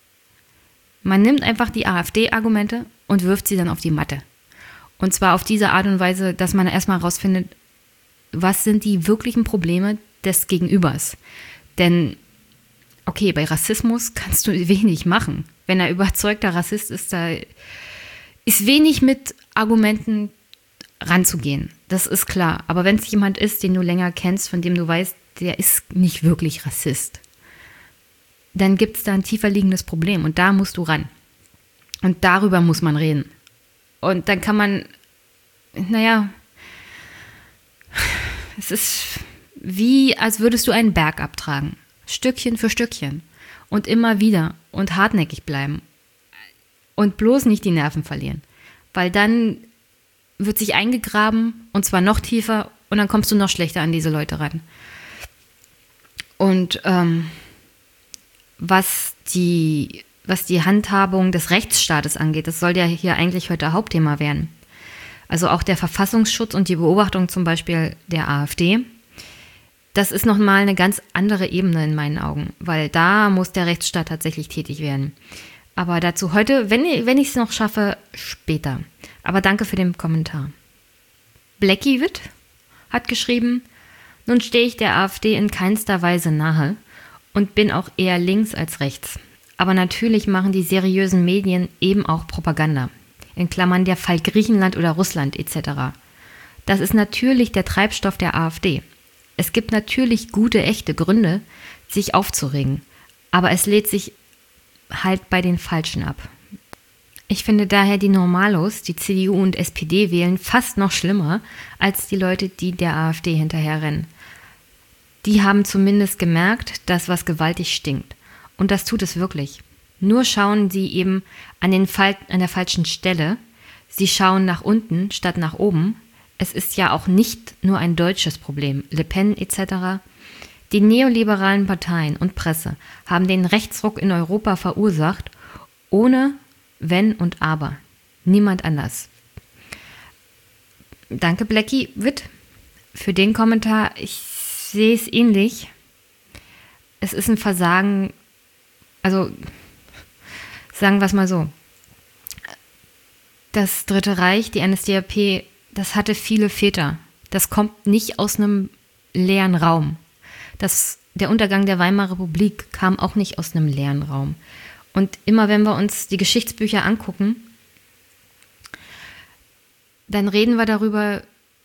Man nimmt einfach die AfD-Argumente und wirft sie dann auf die Matte. Und zwar auf diese Art und Weise, dass man erstmal herausfindet, was sind die wirklichen Probleme des Gegenübers. Denn, okay, bei Rassismus kannst du wenig machen. Wenn er überzeugter Rassist ist, da ist wenig mit Argumenten ranzugehen. Das ist klar. Aber wenn es jemand ist, den du länger kennst, von dem du weißt, der ist nicht wirklich Rassist, dann gibt es da ein tiefer liegendes Problem und da musst du ran. Und darüber muss man reden. Und dann kann man, es ist wie, als würdest du einen Berg abtragen. Stückchen für Stückchen. Und immer wieder und hartnäckig bleiben. Und bloß nicht die Nerven verlieren. Weil dann wird sich eingegraben und zwar noch tiefer und dann kommst du noch schlechter an diese Leute ran. Und was die Handhabung des Rechtsstaates angeht, das soll ja hier eigentlich heute Hauptthema werden. Also auch der Verfassungsschutz und die Beobachtung zum Beispiel der AfD, das ist nochmal eine ganz andere Ebene in meinen Augen, weil da muss der Rechtsstaat tatsächlich tätig werden. Aber dazu heute, wenn ich es noch schaffe, später. Aber danke für den Kommentar. Blackie Witt hat geschrieben: Nun stehe ich der AfD in keinster Weise nahe und bin auch eher links als rechts. Aber natürlich machen die seriösen Medien eben auch Propaganda. In Klammern der Fall Griechenland oder Russland etc. Das ist natürlich der Treibstoff der AfD. Es gibt natürlich gute, echte Gründe, sich aufzuregen. Aber es lädt sich halt bei den Falschen ab. Ich finde daher die Normalos, die CDU und SPD wählen, fast noch schlimmer als die Leute, die der AfD hinterherrennen. Die haben zumindest gemerkt, dass was gewaltig stinkt. Und das tut es wirklich. Nur schauen sie eben an der falschen Stelle. Sie schauen nach unten statt nach oben. Es ist ja auch nicht nur ein deutsches Problem. Le Pen etc. Die neoliberalen Parteien und Presse haben den Rechtsruck in Europa verursacht, ohne Wenn und Aber. Niemand anders. Danke, Blackie Witt, für den Kommentar. Ich sehe es ähnlich. Es ist ein Versagen, also sagen wir es mal so. Das Dritte Reich, die NSDAP, das hatte viele Väter. Das kommt nicht aus einem leeren Raum. Der Untergang der Weimarer Republik kam auch nicht aus einem leeren Raum. Und immer wenn wir uns die Geschichtsbücher angucken, dann reden wir darüber,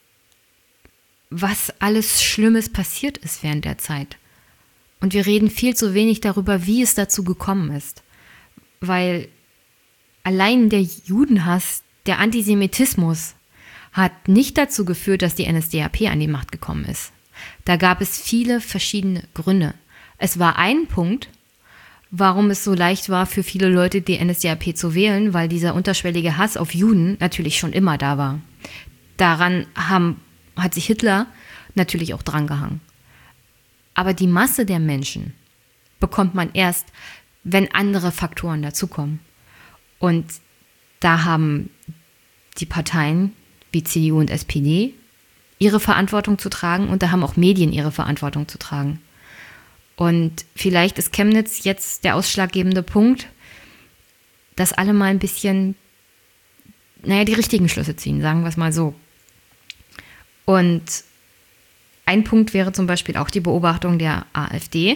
was alles Schlimmes passiert ist während der Zeit. Und wir reden viel zu wenig darüber, wie es dazu gekommen ist. Weil allein der Judenhass, der Antisemitismus hat nicht dazu geführt, dass die NSDAP an die Macht gekommen ist. Da gab es viele verschiedene Gründe. Es war ein Punkt, warum es so leicht war für viele Leute, die NSDAP zu wählen, weil dieser unterschwellige Hass auf Juden natürlich schon immer da war. Daran hat sich Hitler natürlich auch drangehangen. Aber die Masse der Menschen bekommt man erst, wenn andere Faktoren dazukommen. Und da haben die Parteien wie CDU und SPD ihre Verantwortung zu tragen und da haben auch Medien ihre Verantwortung zu tragen. Und vielleicht ist Chemnitz jetzt der ausschlaggebende Punkt, dass alle mal ein bisschen, die richtigen Schlüsse ziehen, sagen wir es mal so. Und ein Punkt wäre zum Beispiel auch die Beobachtung der AfD.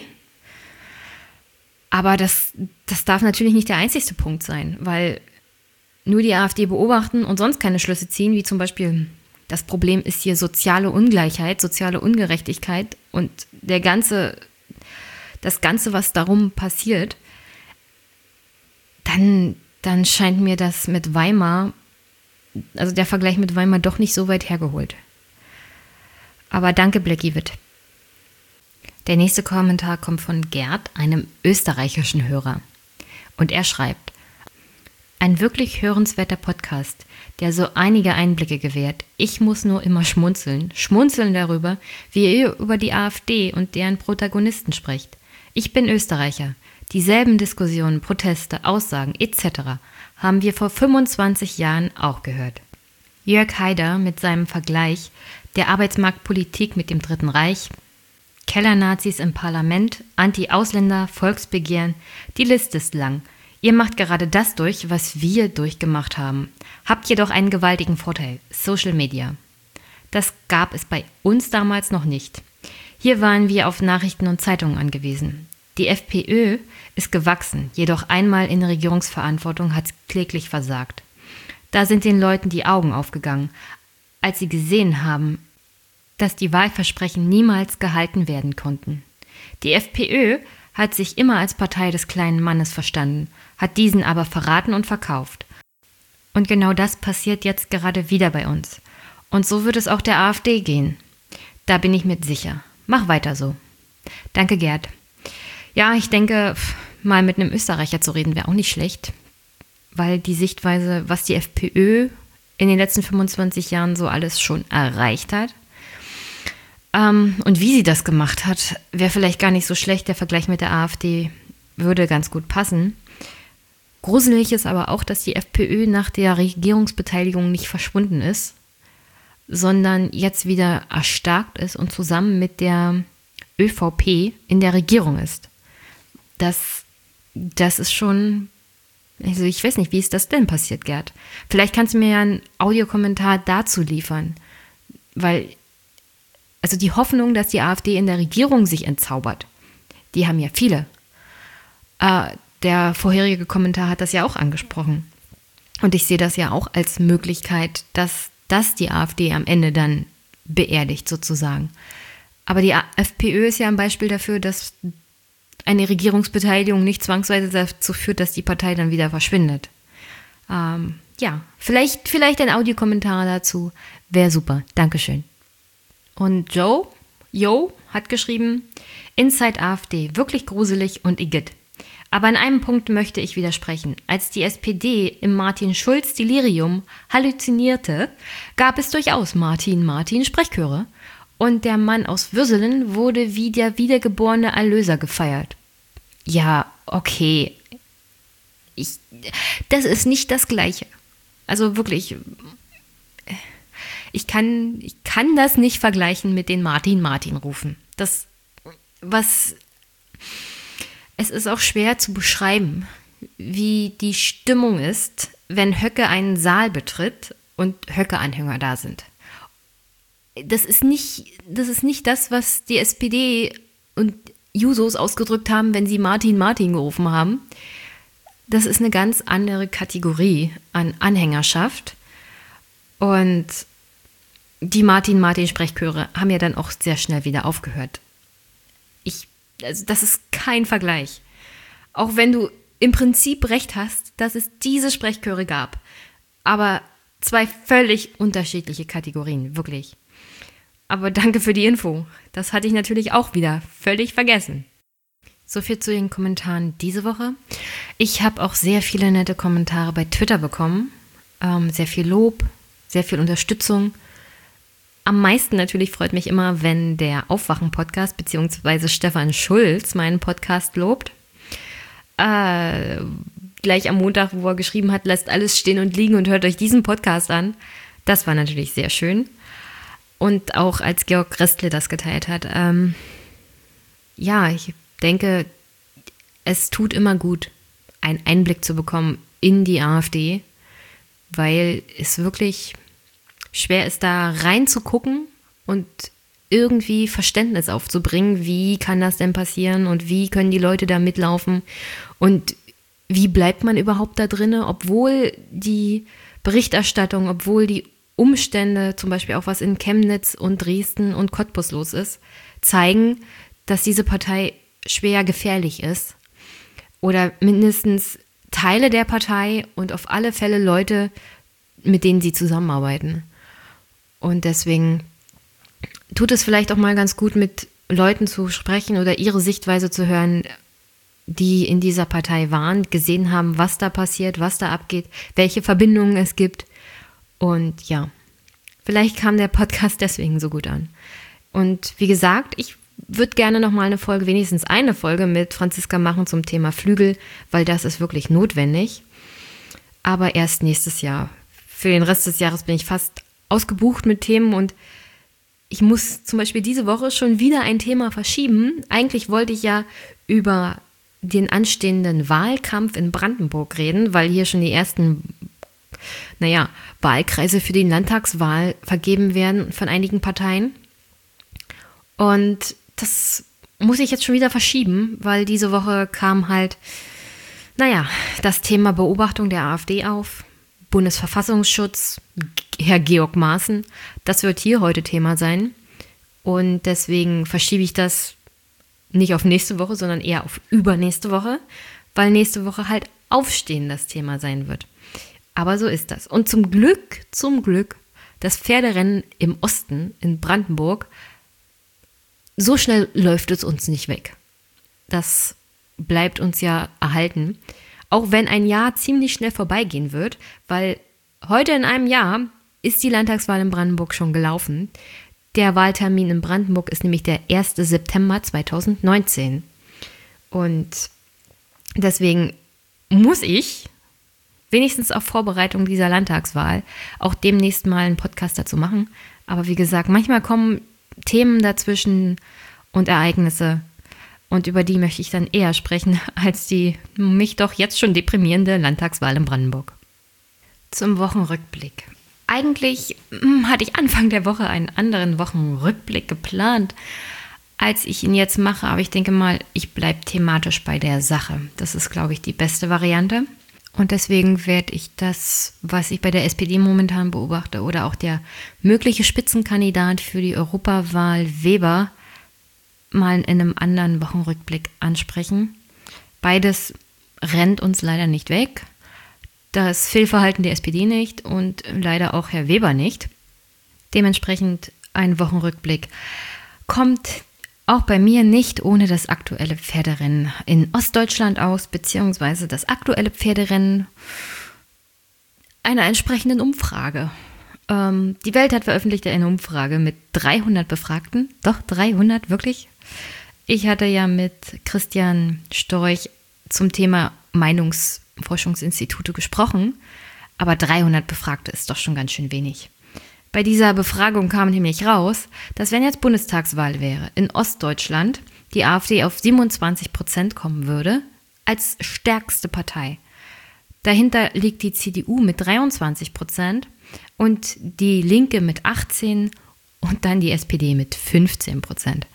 Aber das darf natürlich nicht der einzigste Punkt sein, weil nur die AfD beobachten und sonst keine Schlüsse ziehen, wie zum Beispiel das Problem ist hier soziale Ungleichheit, soziale Ungerechtigkeit und das Ganze, was darum passiert, dann scheint mir das mit Weimar, also der Vergleich mit Weimar doch nicht so weit hergeholt. Aber danke, Blackie Witt. Der nächste Kommentar kommt von Gerd, einem österreichischen Hörer. Und er schreibt: Ein wirklich hörenswerter Podcast, der so einige Einblicke gewährt. Ich muss nur immer schmunzeln darüber, wie ihr über die AfD und deren Protagonisten sprecht. Ich bin Österreicher. Dieselben Diskussionen, Proteste, Aussagen etc. haben wir vor 25 Jahren auch gehört. Jörg Haider mit seinem Vergleich der Arbeitsmarktpolitik mit dem Dritten Reich, Kellernazis im Parlament, Anti-Ausländer, Volksbegehren, die Liste ist lang. Ihr macht gerade das durch, was wir durchgemacht haben. Habt jedoch einen gewaltigen Vorteil: Social Media. Das gab es bei uns damals noch nicht. Hier waren wir auf Nachrichten und Zeitungen angewiesen. Die FPÖ ist gewachsen, jedoch einmal in Regierungsverantwortung hat es kläglich versagt. Da sind den Leuten die Augen aufgegangen, als sie gesehen haben, dass die Wahlversprechen niemals gehalten werden konnten. Die FPÖ hat sich immer als Partei des kleinen Mannes verstanden, hat diesen aber verraten und verkauft. Und genau das passiert jetzt gerade wieder bei uns. Und so wird es auch der AfD gehen. Da bin ich mir sicher. Mach weiter so. Danke, Gerd. Ja, ich denke, mal mit einem Österreicher zu reden wäre auch nicht schlecht, weil die Sichtweise, was die FPÖ in den letzten 25 Jahren so alles schon erreicht hat, und wie sie das gemacht hat, wäre vielleicht gar nicht so schlecht. Der Vergleich mit der AfD würde ganz gut passen. Gruselig ist aber auch, dass die FPÖ nach der Regierungsbeteiligung nicht verschwunden ist, sondern jetzt wieder erstarkt ist und zusammen mit der ÖVP in der Regierung ist. Das ist schon, also ich weiß nicht, wie ist das denn passiert, Gerd? Vielleicht kannst du mir ja einen Audiokommentar dazu liefern, weil also die Hoffnung, dass die AfD in der Regierung sich entzaubert, die haben ja viele. Der vorherige Kommentar hat das ja auch angesprochen. Und ich sehe das ja auch als Möglichkeit, dass die AfD am Ende dann beerdigt sozusagen. Aber die FPÖ ist ja ein Beispiel dafür, dass eine Regierungsbeteiligung nicht zwangsweise dazu führt, dass die Partei dann wieder verschwindet. Vielleicht ein Audiokommentar dazu wäre super. Dankeschön. Und Joe hat geschrieben: Inside AfD, wirklich gruselig und igitt. Aber an einem Punkt möchte ich widersprechen. Als die SPD im Martin Schulz Delirium halluzinierte, gab es durchaus Martin Sprechchöre. Und der Mann aus Würselen wurde wie der wiedergeborene Erlöser gefeiert. Ja, okay. Das ist nicht das Gleiche. Also wirklich, Ich kann das nicht vergleichen mit den Martin-Martin-Rufen. Es ist auch schwer zu beschreiben, wie die Stimmung ist, wenn Höcke einen Saal betritt und Höcke-Anhänger da sind. Das ist nicht das, was die SPD und Jusos ausgedrückt haben, wenn sie Martin Martin gerufen haben. Das ist eine ganz andere Kategorie an Anhängerschaft. Und die Martin-Martin-Sprechchöre haben ja dann auch sehr schnell wieder aufgehört. Also das ist kein Vergleich. Auch wenn du im Prinzip recht hast, dass es diese Sprechchöre gab. Aber zwei völlig unterschiedliche Kategorien, wirklich. Aber danke für die Info. Das hatte ich natürlich auch wieder völlig vergessen. So viel zu den Kommentaren diese Woche. Ich habe auch sehr viele nette Kommentare bei Twitter bekommen. Sehr viel Lob, sehr viel Unterstützung. Am meisten natürlich freut mich immer, wenn der Aufwachen-Podcast bzw. Stefan Schulz meinen Podcast lobt. Gleich am Montag, wo er geschrieben hat, lasst alles stehen und liegen und hört euch diesen Podcast an. Das war natürlich sehr schön. Und auch als Georg Restle das geteilt hat. Ich denke, es tut immer gut, einen Einblick zu bekommen in die AfD, weil es wirklich schwer ist, da reinzugucken und irgendwie Verständnis aufzubringen, wie kann das denn passieren und wie können die Leute da mitlaufen und wie bleibt man überhaupt da drin, obwohl die Berichterstattung, obwohl die Umstände, zum Beispiel auch was in Chemnitz und Dresden und Cottbus los ist, zeigen, dass diese Partei schwer gefährlich ist oder mindestens Teile der Partei und auf alle Fälle Leute, mit denen sie zusammenarbeiten. Und deswegen tut es vielleicht auch mal ganz gut, mit Leuten zu sprechen oder ihre Sichtweise zu hören, die in dieser Partei waren, gesehen haben, was da passiert, was da abgeht, welche Verbindungen es gibt. Und ja, vielleicht kam der Podcast deswegen so gut an. Und wie gesagt, ich würde gerne nochmal wenigstens eine Folge mit Franziska machen zum Thema Flügel, weil das ist wirklich notwendig. Aber erst nächstes Jahr. Für den Rest des Jahres bin ich fast ausgebucht mit Themen und ich muss zum Beispiel diese Woche schon wieder ein Thema verschieben. Eigentlich wollte ich ja über den anstehenden Wahlkampf in Brandenburg reden, weil hier schon die ersten Wahlkreise für die Landtagswahl vergeben werden von einigen Parteien. Und das muss ich jetzt schon wieder verschieben, weil diese Woche kam das Thema Beobachtung der AfD auf. Bundesverfassungsschutz, Herr Georg Maaßen, das wird hier heute Thema sein. Und deswegen verschiebe ich das nicht auf nächste Woche, sondern eher auf übernächste Woche, weil nächste Woche halt Aufstehen das Thema sein wird. Aber so ist das. Und zum Glück, das Pferderennen im Osten, in Brandenburg, so schnell läuft es uns nicht weg. Das bleibt uns ja erhalten. Auch wenn ein Jahr ziemlich schnell vorbeigehen wird, weil heute in einem Jahr ist die Landtagswahl in Brandenburg schon gelaufen. Der Wahltermin in Brandenburg ist nämlich der 1. September 2019. Und deswegen muss ich, wenigstens auf Vorbereitung dieser Landtagswahl, auch demnächst mal einen Podcast dazu machen. Aber wie gesagt, manchmal kommen Themen dazwischen und Ereignisse, und über die möchte ich dann eher sprechen, als die mich doch jetzt schon deprimierende Landtagswahl in Brandenburg. Zum Wochenrückblick. Eigentlich hatte ich Anfang der Woche einen anderen Wochenrückblick geplant, als ich ihn jetzt mache. Aber ich denke mal, ich bleibe thematisch bei der Sache. Das ist, glaube ich, die beste Variante. Und deswegen werde ich das, was ich bei der SPD momentan beobachte, oder auch der mögliche Spitzenkandidat für die Europawahl Weber, mal in einem anderen Wochenrückblick ansprechen. Beides rennt uns leider nicht weg. Das Fehlverhalten der SPD nicht und leider auch Herr Weber nicht. Dementsprechend ein Wochenrückblick kommt auch bei mir nicht ohne das aktuelle Pferderennen in Ostdeutschland aus, beziehungsweise das aktuelle Pferderennen einer entsprechenden Umfrage. Die Welt hat veröffentlicht eine Umfrage mit 300 Befragten. Doch, 300, wirklich? Ich hatte ja mit Christian Storch zum Thema Meinungsforschungsinstitute gesprochen, aber 300 Befragte ist doch schon ganz schön wenig. Bei dieser Befragung kam nämlich raus, dass wenn jetzt Bundestagswahl wäre in Ostdeutschland, die AfD auf 27% kommen würde, als stärkste Partei. Dahinter liegt die CDU mit 23% und die Linke mit 18% und dann die SPD mit 15%.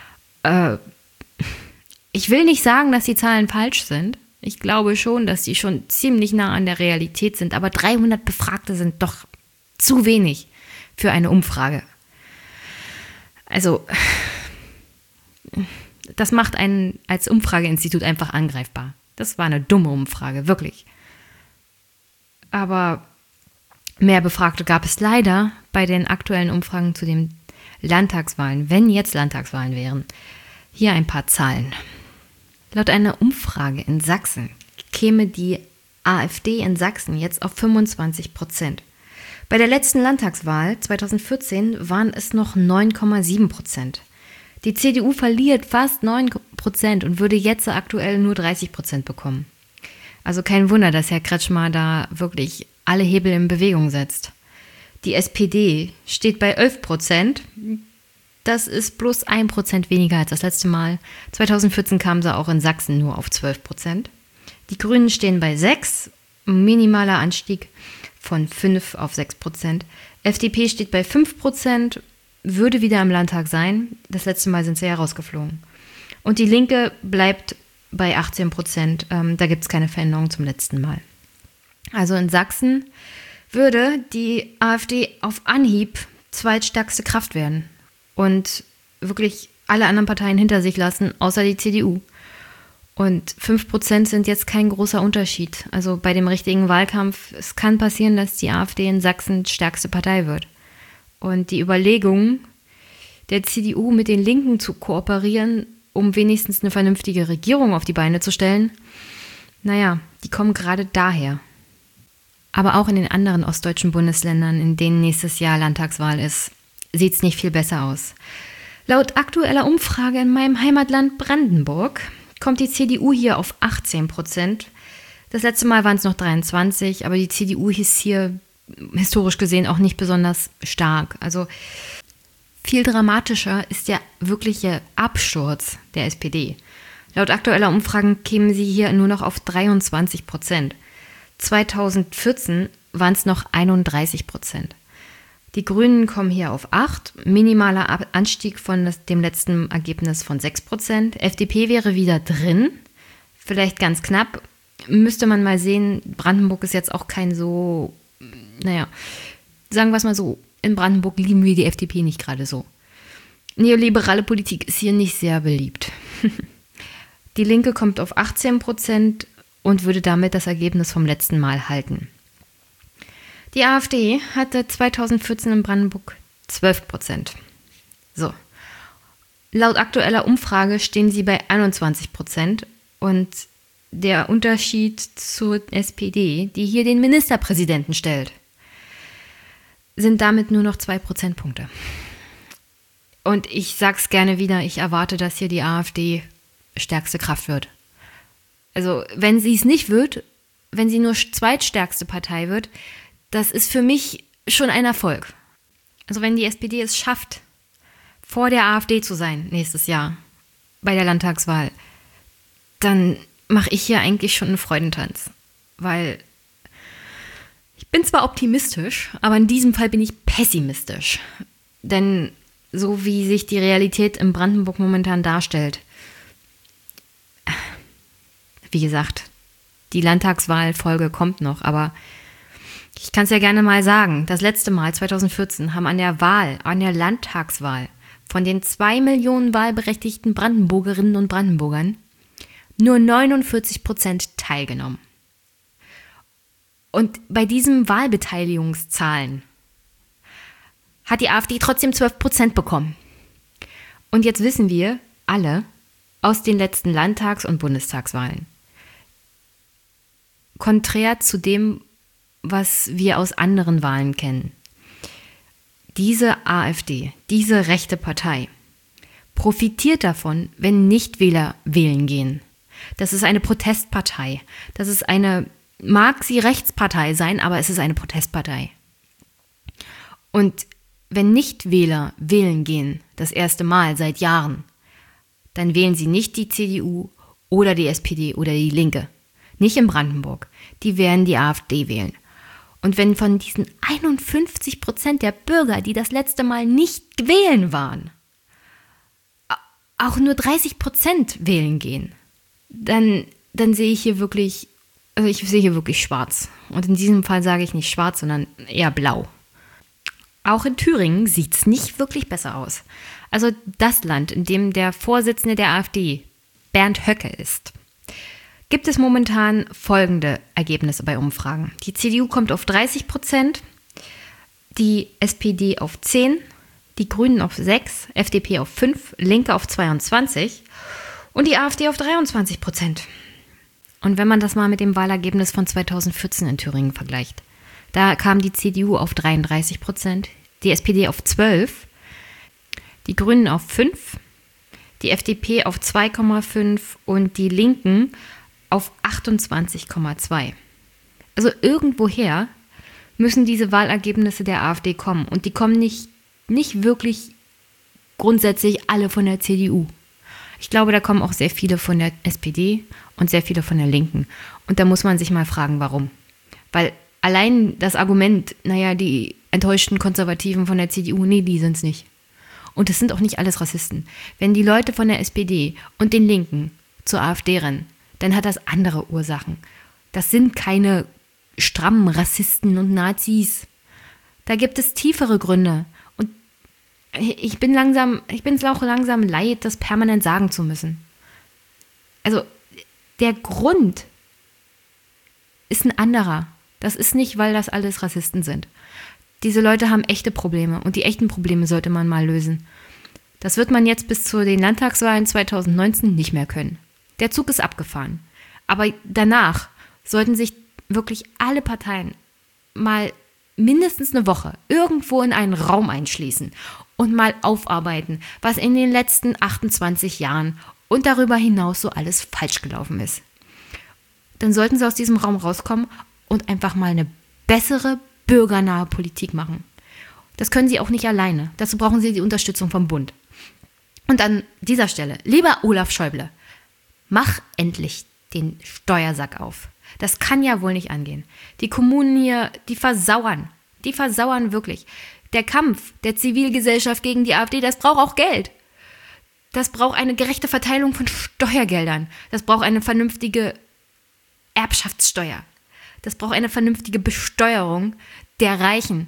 Ich will nicht sagen, dass die Zahlen falsch sind. Ich glaube schon, dass die schon ziemlich nah an der Realität sind, aber 300 Befragte sind doch zu wenig für eine Umfrage. Also, das macht einen als Umfrageinstitut einfach angreifbar. Das war eine dumme Umfrage, wirklich. Aber mehr Befragte gab es leider bei den aktuellen Umfragen zu den Landtagswahlen, wenn jetzt Landtagswahlen wären. Hier ein paar Zahlen. Laut einer Umfrage in Sachsen käme die AfD in Sachsen jetzt auf 25%. Bei der letzten Landtagswahl 2014 waren es noch 9,7%. Die CDU verliert fast 9% und würde jetzt aktuell nur 30% bekommen. Also kein Wunder, dass Herr Kretschmer da wirklich alle Hebel in Bewegung setzt. Die SPD steht bei 11%. Das ist bloß 1% weniger als das letzte Mal. 2014 kam sie auch in Sachsen nur auf 12%. Die Grünen stehen bei 6%, minimaler Anstieg von 5 auf 6%. FDP steht bei 5%, würde wieder im Landtag sein. Das letzte Mal sind sie ja rausgeflogen. Und die Linke bleibt bei 18%. Da gibt es keine Veränderung zum letzten Mal. Also in Sachsen würde die AfD auf Anhieb zweitstärkste Kraft werden und wirklich alle anderen Parteien hinter sich lassen, außer die CDU. Und 5% sind jetzt kein großer Unterschied. Also bei dem richtigen Wahlkampf, es kann passieren, dass die AfD in Sachsen stärkste Partei wird. Und die Überlegung der CDU mit den Linken zu kooperieren, um wenigstens eine vernünftige Regierung auf die Beine zu stellen, naja, die kommen gerade daher. Aber auch in den anderen ostdeutschen Bundesländern, in denen nächstes Jahr Landtagswahl ist, sieht es nicht viel besser aus. Laut aktueller Umfrage in meinem Heimatland Brandenburg kommt die CDU hier auf 18%. Das letzte Mal waren es noch 23%, aber die CDU hieß hier historisch gesehen auch nicht besonders stark. Also viel dramatischer ist der wirkliche Absturz der SPD. Laut aktueller Umfragen kämen sie hier nur noch auf 23%. 2014 waren es noch 31%. Die Grünen kommen hier auf 8%, minimaler Anstieg von dem letzten Ergebnis von 6%. FDP wäre wieder drin, vielleicht ganz knapp. Müsste man mal sehen, Brandenburg ist jetzt auch kein so, sagen wir es mal so, in Brandenburg lieben wir die FDP nicht gerade so. Neoliberale Politik ist hier nicht sehr beliebt. Die Linke kommt auf 18% und würde damit das Ergebnis vom letzten Mal halten. Die AfD hatte 2014 in Brandenburg 12%. So. Laut aktueller Umfrage stehen sie bei 21% und der Unterschied zur SPD, die hier den Ministerpräsidenten stellt, sind damit nur noch 2 Prozentpunkte. Und ich sag's gerne wieder, ich erwarte, dass hier die AfD stärkste Kraft wird. Also wenn sie es nicht wird, wenn sie nur zweitstärkste Partei wird, das ist für mich schon ein Erfolg. Also wenn die SPD es schafft, vor der AfD zu sein nächstes Jahr bei der Landtagswahl, dann mache ich hier eigentlich schon einen Freudentanz. Weil ich bin zwar optimistisch, aber in diesem Fall bin ich pessimistisch. Denn so wie sich die Realität in Brandenburg momentan darstellt, wie gesagt, die Landtagswahlfolge kommt noch, aber ich kann es ja gerne mal sagen, das letzte Mal, 2014, haben an der Landtagswahl von den 2 Millionen wahlberechtigten Brandenburgerinnen und Brandenburgern nur 49% teilgenommen. Und bei diesen Wahlbeteiligungszahlen hat die AfD trotzdem 12% bekommen. Und jetzt wissen wir alle aus den letzten Landtags- und Bundestagswahlen, konträr zu dem, was wir aus anderen Wahlen kennen, diese AfD, diese rechte Partei, profitiert davon, wenn Nichtwähler wählen gehen. Das ist eine Protestpartei. Das ist mag sie Rechtspartei sein, aber es ist eine Protestpartei. Und wenn Nichtwähler wählen gehen, das erste Mal seit Jahren, dann wählen sie nicht die CDU oder die SPD oder die Linke. Nicht in Brandenburg. Die werden die AfD wählen. Und wenn von diesen 51% der Bürger, die das letzte Mal nicht wählen waren, auch nur 30% wählen gehen, dann sehe ich hier wirklich, also ich sehe hier wirklich schwarz. Und in diesem Fall sage ich nicht schwarz, sondern eher blau. Auch in Thüringen sieht es nicht wirklich besser aus. Also das Land, in dem der Vorsitzende der AfD, Bernd Höcke, ist, gibt es momentan folgende Ergebnisse bei Umfragen. Die CDU kommt auf 30%, die SPD auf 10%, die Grünen auf 6%, FDP auf 5%, Linke auf 22% und die AfD auf 23%. Und wenn man das mal mit dem Wahlergebnis von 2014 in Thüringen vergleicht, da kam die CDU auf 33%, die SPD auf 12%, die Grünen auf 5%, die FDP auf 2,5% und die Linken auf 28,2%. Also irgendwoher müssen diese Wahlergebnisse der AfD kommen. Und die kommen nicht wirklich grundsätzlich alle von der CDU. Ich glaube, da kommen auch sehr viele von der SPD und sehr viele von der Linken. Und da muss man sich mal fragen, warum. Weil allein das Argument, naja, die enttäuschten Konservativen von der CDU, nee, die sind es nicht. Und es sind auch nicht alles Rassisten. Wenn die Leute von der SPD und den Linken zur AfD rennen, dann hat das andere Ursachen. Das sind keine strammen Rassisten und Nazis. Da gibt es tiefere Gründe. Und ich bin es auch langsam leid, das permanent sagen zu müssen. Also der Grund ist ein anderer. Das ist nicht, weil das alles Rassisten sind. Diese Leute haben echte Probleme und die echten Probleme sollte man mal lösen. Das wird man jetzt bis zu den Landtagswahlen 2019 nicht mehr können. Der Zug ist abgefahren. Aber danach sollten sich wirklich alle Parteien mal mindestens eine Woche irgendwo in einen Raum einschließen und mal aufarbeiten, was in den letzten 28 Jahren und darüber hinaus so alles falsch gelaufen ist. Dann sollten sie aus diesem Raum rauskommen und einfach mal eine bessere, bürgernahe Politik machen. Das können sie auch nicht alleine. Dazu brauchen sie die Unterstützung vom Bund. Und an dieser Stelle, lieber Olaf Schäuble, mach endlich den Steuersack auf. Das kann ja wohl nicht angehen. Die Kommunen hier, die versauern wirklich. Der Kampf der Zivilgesellschaft gegen die AfD, das braucht auch Geld. Das braucht eine gerechte Verteilung von Steuergeldern. Das braucht eine vernünftige Erbschaftssteuer. Das braucht eine vernünftige Besteuerung der Reichen.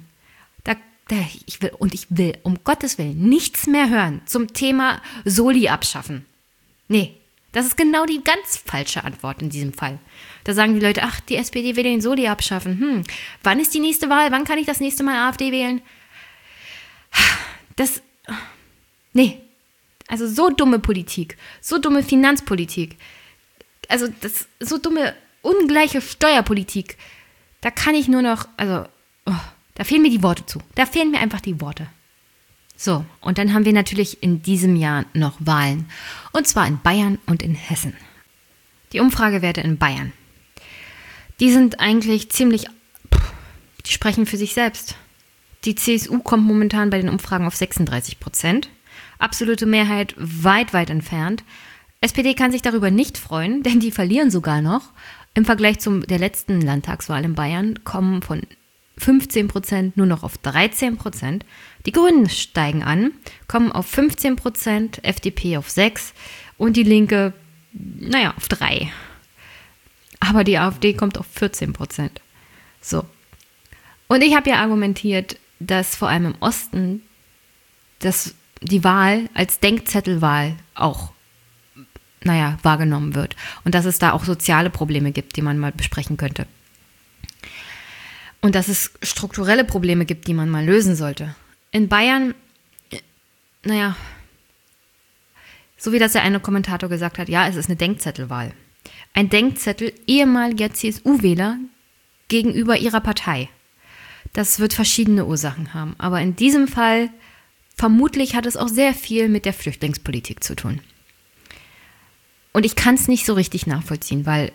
Ich will um Gottes Willen nichts mehr hören zum Thema Soli abschaffen. Nee, das ist genau die ganz falsche Antwort in diesem Fall. Da sagen die Leute, ach, die SPD will den Soli abschaffen. Wann ist die nächste Wahl? Wann kann ich das nächste Mal AfD wählen? Also so dumme Politik, so dumme Finanzpolitik, so dumme ungleiche Steuerpolitik, da kann ich nur noch, da fehlen mir die Worte zu. Da fehlen mir einfach die Worte. So, und dann haben wir natürlich in diesem Jahr noch Wahlen. Und zwar in Bayern und in Hessen. Die Umfragewerte in Bayern, die sind eigentlich die sprechen für sich selbst. Die CSU kommt momentan bei den Umfragen auf 36%. Absolute Mehrheit weit, weit entfernt. SPD kann sich darüber nicht freuen, denn die verlieren sogar noch. Im Vergleich der letzten Landtagswahl in Bayern kommen von 15% nur noch auf 13%. Die Grünen steigen an, kommen auf 15%, FDP auf 6% und die Linke, auf 3%. Aber die AfD kommt auf 14%. So. Und ich habe ja argumentiert, dass vor allem im Osten die Wahl als Denkzettelwahl auch wahrgenommen wird. Und dass es da auch soziale Probleme gibt, die man mal besprechen könnte. Und dass es strukturelle Probleme gibt, die man mal lösen sollte. In Bayern, so wie das der eine Kommentator gesagt hat, ja, es ist eine Denkzettelwahl. Ein Denkzettel ehemaliger CSU-Wähler gegenüber ihrer Partei. Das wird verschiedene Ursachen haben. Aber in diesem Fall, vermutlich hat es auch sehr viel mit der Flüchtlingspolitik zu tun. Und ich kann es nicht so richtig nachvollziehen, weil,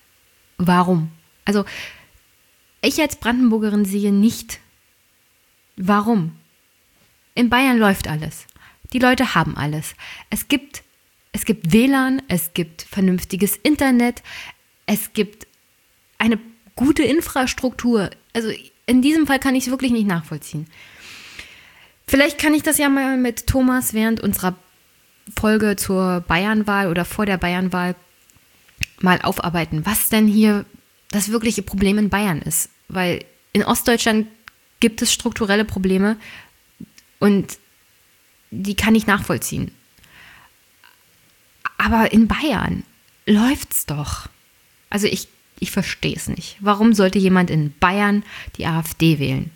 warum? Also, ich als Brandenburgerin sehe nicht Warum? In Bayern läuft alles. Die Leute haben alles. Es gibt WLAN, es gibt vernünftiges Internet, es gibt eine gute Infrastruktur. Also in diesem Fall kann ich es wirklich nicht nachvollziehen. Vielleicht kann ich das ja mal mit Thomas während unserer Folge zur Bayernwahl oder vor der Bayernwahl mal aufarbeiten, was denn hier das wirkliche Problem in Bayern ist. Weil in Ostdeutschland gibt es strukturelle Probleme und die kann ich nachvollziehen. Aber in Bayern läuft's doch. Also ich verstehe es nicht. Warum sollte jemand in Bayern die AfD wählen?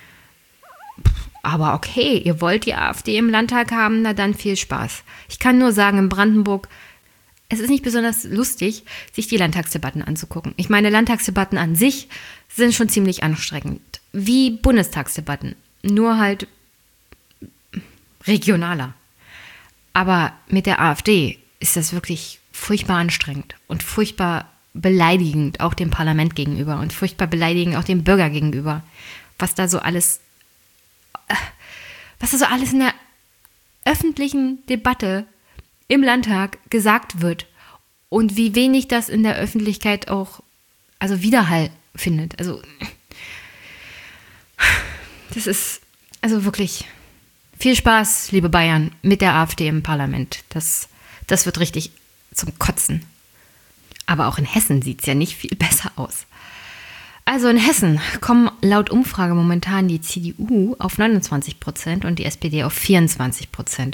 Aber okay, ihr wollt die AfD im Landtag haben, na dann viel Spaß. Ich kann nur sagen, in Brandenburg, es ist nicht besonders lustig, sich die Landtagsdebatten anzugucken. Ich meine, Landtagsdebatten an sich sind schon ziemlich anstrengend. Wie Bundestagsdebatten, nur halt regionaler. Aber mit der AfD ist das wirklich furchtbar anstrengend und furchtbar beleidigend auch dem Parlament gegenüber und furchtbar beleidigend auch dem Bürger gegenüber, was da so alles in der öffentlichen Debatte im Landtag gesagt wird und wie wenig das in der Öffentlichkeit auch Widerhall findet. Also das ist wirklich viel Spaß, liebe Bayern, mit der AfD im Parlament. Das wird richtig zum Kotzen. Aber auch in Hessen sieht es ja nicht viel besser aus. Also in Hessen kommen laut Umfrage momentan die CDU auf 29% und die SPD auf 24%.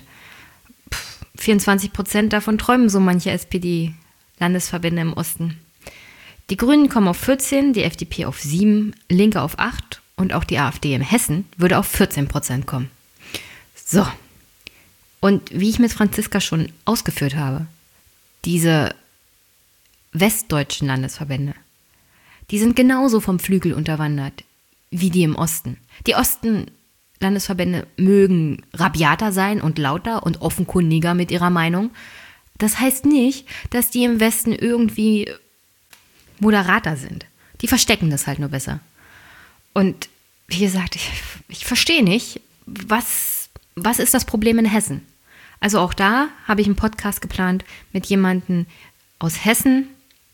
24% davon träumen so manche SPD-Landesverbände im Osten. Die Grünen kommen auf 14%, die FDP auf 7%, Linke auf 8% und auch die AfD in Hessen würde auf 14% kommen. So, und wie ich mit Franziska schon ausgeführt habe, diese westdeutschen Landesverbände, die sind genauso vom Flügel unterwandert wie die im Osten. Die Osten-Landesverbände mögen rabiater sein und lauter und offenkundiger mit ihrer Meinung. Das heißt nicht, dass die im Westen irgendwie moderater sind. Die verstecken das halt nur besser. Und wie gesagt, ich verstehe nicht, was ist das Problem in Hessen? Also auch da habe ich einen Podcast geplant mit jemandem aus Hessen,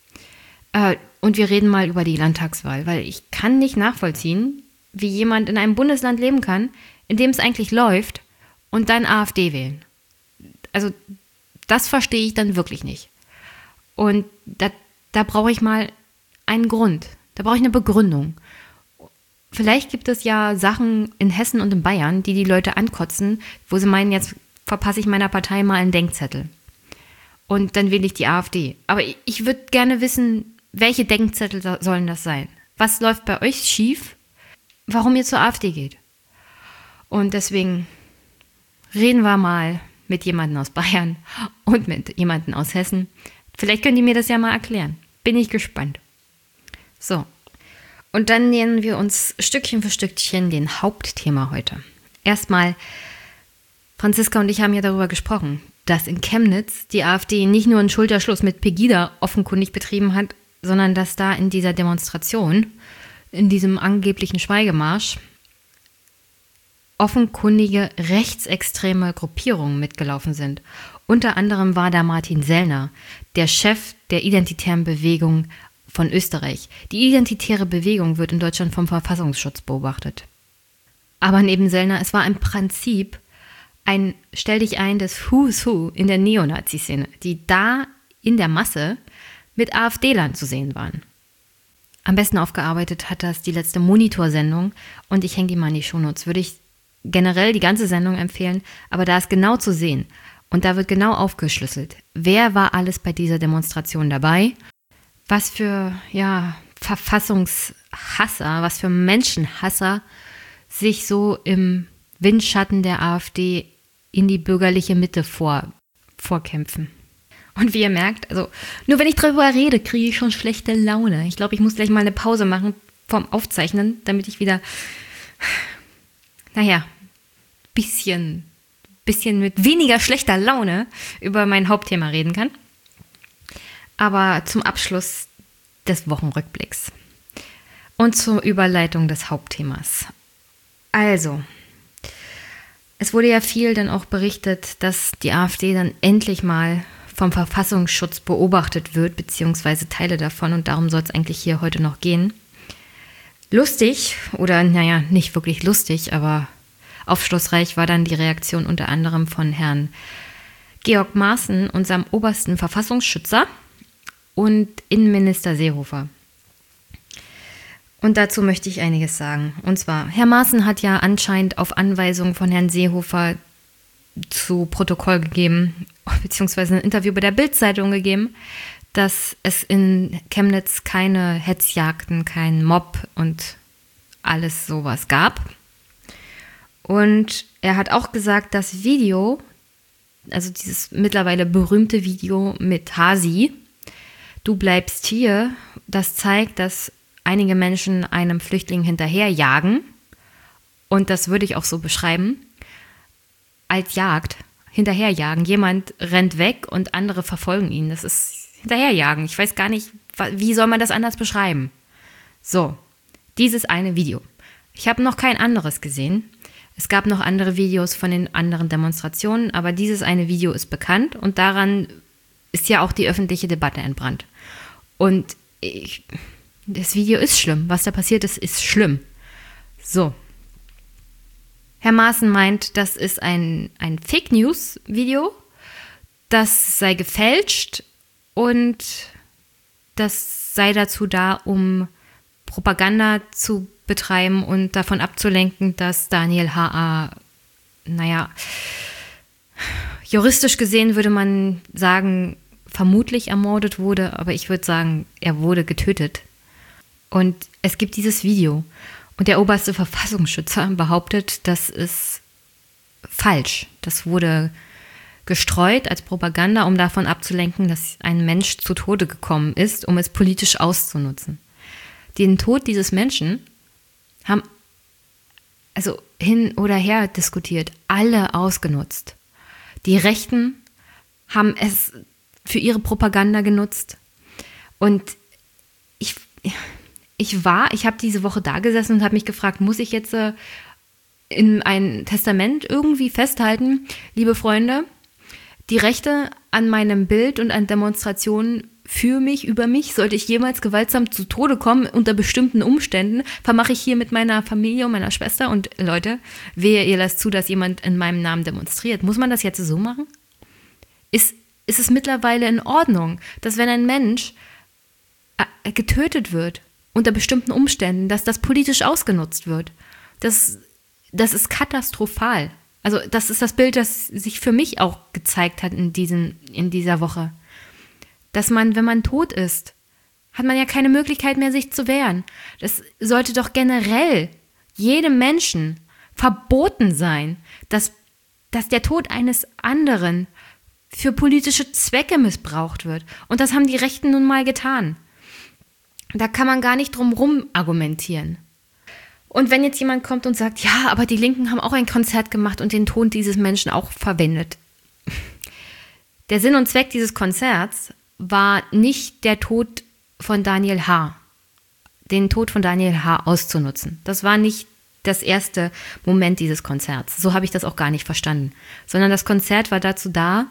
und wir reden mal über die Landtagswahl, weil ich kann nicht nachvollziehen, wie jemand in einem Bundesland leben kann, in dem es eigentlich läuft und dann AfD wählen. Also das verstehe ich dann wirklich nicht. Und da brauche ich mal einen Grund, da brauche ich eine Begründung. Vielleicht gibt es ja Sachen in Hessen und in Bayern, die Leute ankotzen, wo sie meinen, jetzt verpasse ich meiner Partei mal einen Denkzettel. Und dann wähle ich die AfD. Aber ich würde gerne wissen, welche Denkzettel sollen das sein? Was läuft bei euch schief? Warum ihr zur AfD geht? Und deswegen reden wir mal mit jemandem aus Bayern und mit jemandem aus Hessen. Vielleicht könnt ihr mir das ja mal erklären. Bin ich gespannt. So, und dann nähern wir uns Stückchen für Stückchen den Hauptthema heute. Erstmal, Franziska und ich haben ja darüber gesprochen, dass in Chemnitz die AfD nicht nur einen Schulterschluss mit Pegida offenkundig betrieben hat, sondern dass da in dieser Demonstration, in diesem angeblichen Schweigemarsch, offenkundige rechtsextreme Gruppierungen mitgelaufen sind. Unter anderem war da Martin Sellner, der Chef der Identitären Bewegung von Österreich. Die identitäre Bewegung wird in Deutschland vom Verfassungsschutz beobachtet. Aber neben Sellner, es war im Prinzip ein Stell dich ein des Who's Who in der Neonazi-Szene, die da in der Masse mit AfD-Lern zu sehen waren. Am besten aufgearbeitet hat das die letzte Monitor-Sendung und ich hänge die mal in die Shownotes. Würde ich generell die ganze Sendung empfehlen, aber da ist genau zu sehen und da wird genau aufgeschlüsselt, wer war alles bei dieser Demonstration dabei, was für Verfassungshasser, was für Menschenhasser sich so im Windschatten der AfD in die bürgerliche Mitte vorkämpfen. Und wie ihr merkt, also nur wenn ich drüber rede, kriege ich schon schlechte Laune. Ich glaube, ich muss gleich mal eine Pause machen vom Aufzeichnen, damit ich wieder, bisschen mit weniger schlechter Laune über mein Hauptthema reden kann. Aber zum Abschluss des Wochenrückblicks und zur Überleitung des Hauptthemas. Also, es wurde ja viel dann auch berichtet, dass die AfD dann endlich mal vom Verfassungsschutz beobachtet wird, beziehungsweise Teile davon, und darum soll es eigentlich hier heute noch gehen. Lustig, oder naja, nicht wirklich lustig, aber aufschlussreich war dann die Reaktion unter anderem von Herrn Georg Maaßen, unserem obersten Verfassungsschützer, und Innenminister Seehofer. Und dazu möchte ich einiges sagen. Und zwar, Herr Maaßen hat ja anscheinend auf Anweisung von Herrn Seehofer zu Protokoll gegeben, beziehungsweise ein Interview bei der Bild-Zeitung gegeben, dass es in Chemnitz keine Hetzjagden, keinen Mob und alles sowas gab. Und er hat auch gesagt, das Video, also dieses mittlerweile berühmte Video mit Hasi, du bleibst hier, das zeigt, dass einige Menschen einem Flüchtling hinterherjagen. Und das würde ich auch so beschreiben, als Jagd, hinterherjagen. Jemand rennt weg und andere verfolgen ihn. Das ist hinterherjagen. Ich weiß gar nicht, wie soll man das anders beschreiben? So, dieses eine Video. Ich habe noch kein anderes gesehen. Es gab noch andere Videos von den anderen Demonstrationen, aber dieses eine Video ist bekannt und daran ist ja auch die öffentliche Debatte entbrannt. Und das Video ist schlimm. Was da passiert ist, ist schlimm. So. Herr Maaßen meint, das ist ein Fake-News-Video, das sei gefälscht und das sei dazu da, um Propaganda zu betreiben und davon abzulenken, dass Daniel H.A., juristisch gesehen würde man sagen, vermutlich ermordet wurde, aber ich würde sagen, er wurde getötet. Und es gibt dieses Video. Und der oberste Verfassungsschützer behauptet, das ist falsch. Das wurde gestreut als Propaganda, um davon abzulenken, dass ein Mensch zu Tode gekommen ist, um es politisch auszunutzen. Den Tod dieses Menschen haben also hin oder her diskutiert, alle ausgenutzt. Die Rechten haben es für ihre Propaganda genutzt. Und ich habe diese Woche da gesessen und habe mich gefragt, muss ich jetzt in ein Testament irgendwie festhalten, liebe Freunde, die Rechte an meinem Bild und an Demonstrationen für mich, über mich, sollte ich jemals gewaltsam zu Tode kommen, unter bestimmten Umständen, vermache ich hier mit meiner Familie und meiner Schwester. Und Leute, wehe, ihr lasst zu, dass jemand in meinem Namen demonstriert. Muss man das jetzt so machen? Ist es mittlerweile in Ordnung, dass wenn ein Mensch getötet wird, unter bestimmten Umständen, dass das politisch ausgenutzt wird? Das ist katastrophal. Also das ist das Bild, das sich für mich auch gezeigt hat in dieser Woche. Dass man, wenn man tot ist, hat man ja keine Möglichkeit mehr, sich zu wehren. Das sollte doch generell jedem Menschen verboten sein, dass der Tod eines anderen für politische Zwecke missbraucht wird. Und das haben die Rechten nun mal getan. Da kann man gar nicht drum rum argumentieren. Und wenn jetzt jemand kommt und sagt, ja, aber die Linken haben auch ein Konzert gemacht und den Tod dieses Menschen auch verwendet. Der Sinn und Zweck dieses Konzerts war nicht der Tod von Daniel H., den Tod von Daniel H. auszunutzen. Das war nicht das erste Moment dieses Konzerts. So habe ich das auch gar nicht verstanden. Sondern das Konzert war dazu da,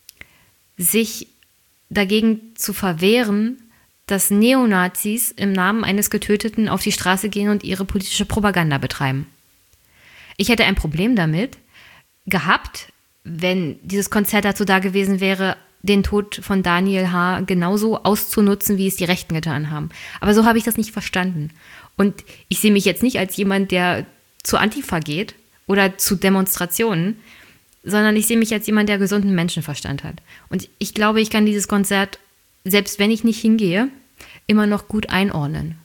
sich dagegen zu verwehren, dass Neonazis im Namen eines Getöteten auf die Straße gehen und ihre politische Propaganda betreiben. Ich hätte ein Problem damit gehabt, wenn dieses Konzert dazu da gewesen wäre, den Tod von Daniel H. genauso auszunutzen, wie es die Rechten getan haben. Aber so habe ich das nicht verstanden. Und ich sehe mich jetzt nicht als jemand, der zu Antifa geht oder zu Demonstrationen, sondern ich sehe mich als jemand, der gesunden Menschenverstand hat. Und ich glaube, ich kann dieses Konzert, selbst wenn ich nicht hingehe, immer noch gut einordnen.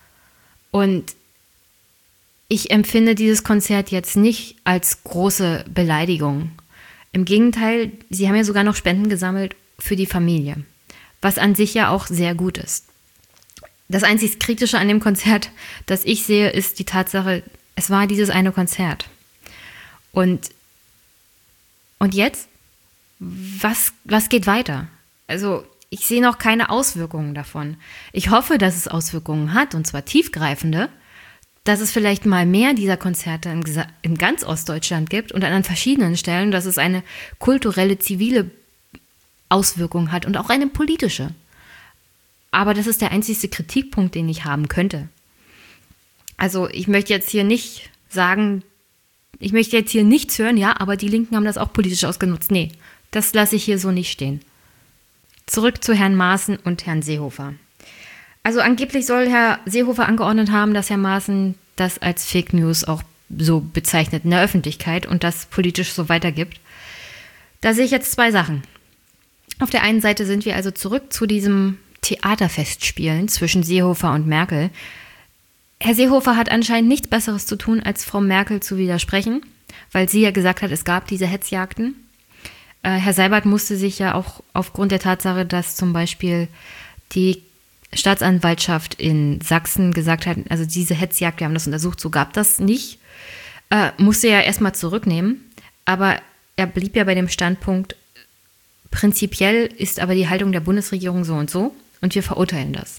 Und ich empfinde dieses Konzert jetzt nicht als große Beleidigung. Im Gegenteil, sie haben ja sogar noch Spenden gesammelt für die Familie, was an sich ja auch sehr gut ist. Das einzig Kritische an dem Konzert, das ich sehe, ist die Tatsache, es war dieses eine Konzert. Und jetzt? Was geht weiter? Also ich sehe noch keine Auswirkungen davon. Ich hoffe, dass es Auswirkungen hat, und zwar tiefgreifende, dass es vielleicht mal mehr dieser Konzerte in ganz Ostdeutschland gibt und an verschiedenen Stellen, dass es eine kulturelle, zivile Auswirkung hat und auch eine politische. Aber das ist der einzigste Kritikpunkt, den ich haben könnte. Also ich möchte jetzt hier nicht sagen, ich möchte jetzt hier nichts hören, ja, aber die Linken haben das auch politisch ausgenutzt. Nee, das lasse ich hier so nicht stehen. Zurück zu Herrn Maaßen und Herrn Seehofer. Also angeblich soll Herr Seehofer angeordnet haben, dass Herr Maaßen das als Fake News auch so bezeichnet in der Öffentlichkeit und das politisch so weitergibt. Da sehe ich jetzt zwei Sachen. Auf der einen Seite sind wir also zurück zu diesem Theaterfestspielen zwischen Seehofer und Merkel. Herr Seehofer hat anscheinend nichts Besseres zu tun, als Frau Merkel zu widersprechen, weil sie ja gesagt hat, es gab diese Hetzjagden. Herr Seibert musste sich ja auch aufgrund der Tatsache, dass zum Beispiel die Staatsanwaltschaft in Sachsen gesagt hat, also diese Hetzjagd, wir haben das untersucht, so gab das nicht, musste er erstmal zurücknehmen. Aber er blieb ja bei dem Standpunkt, prinzipiell ist aber die Haltung der Bundesregierung so und wir verurteilen das.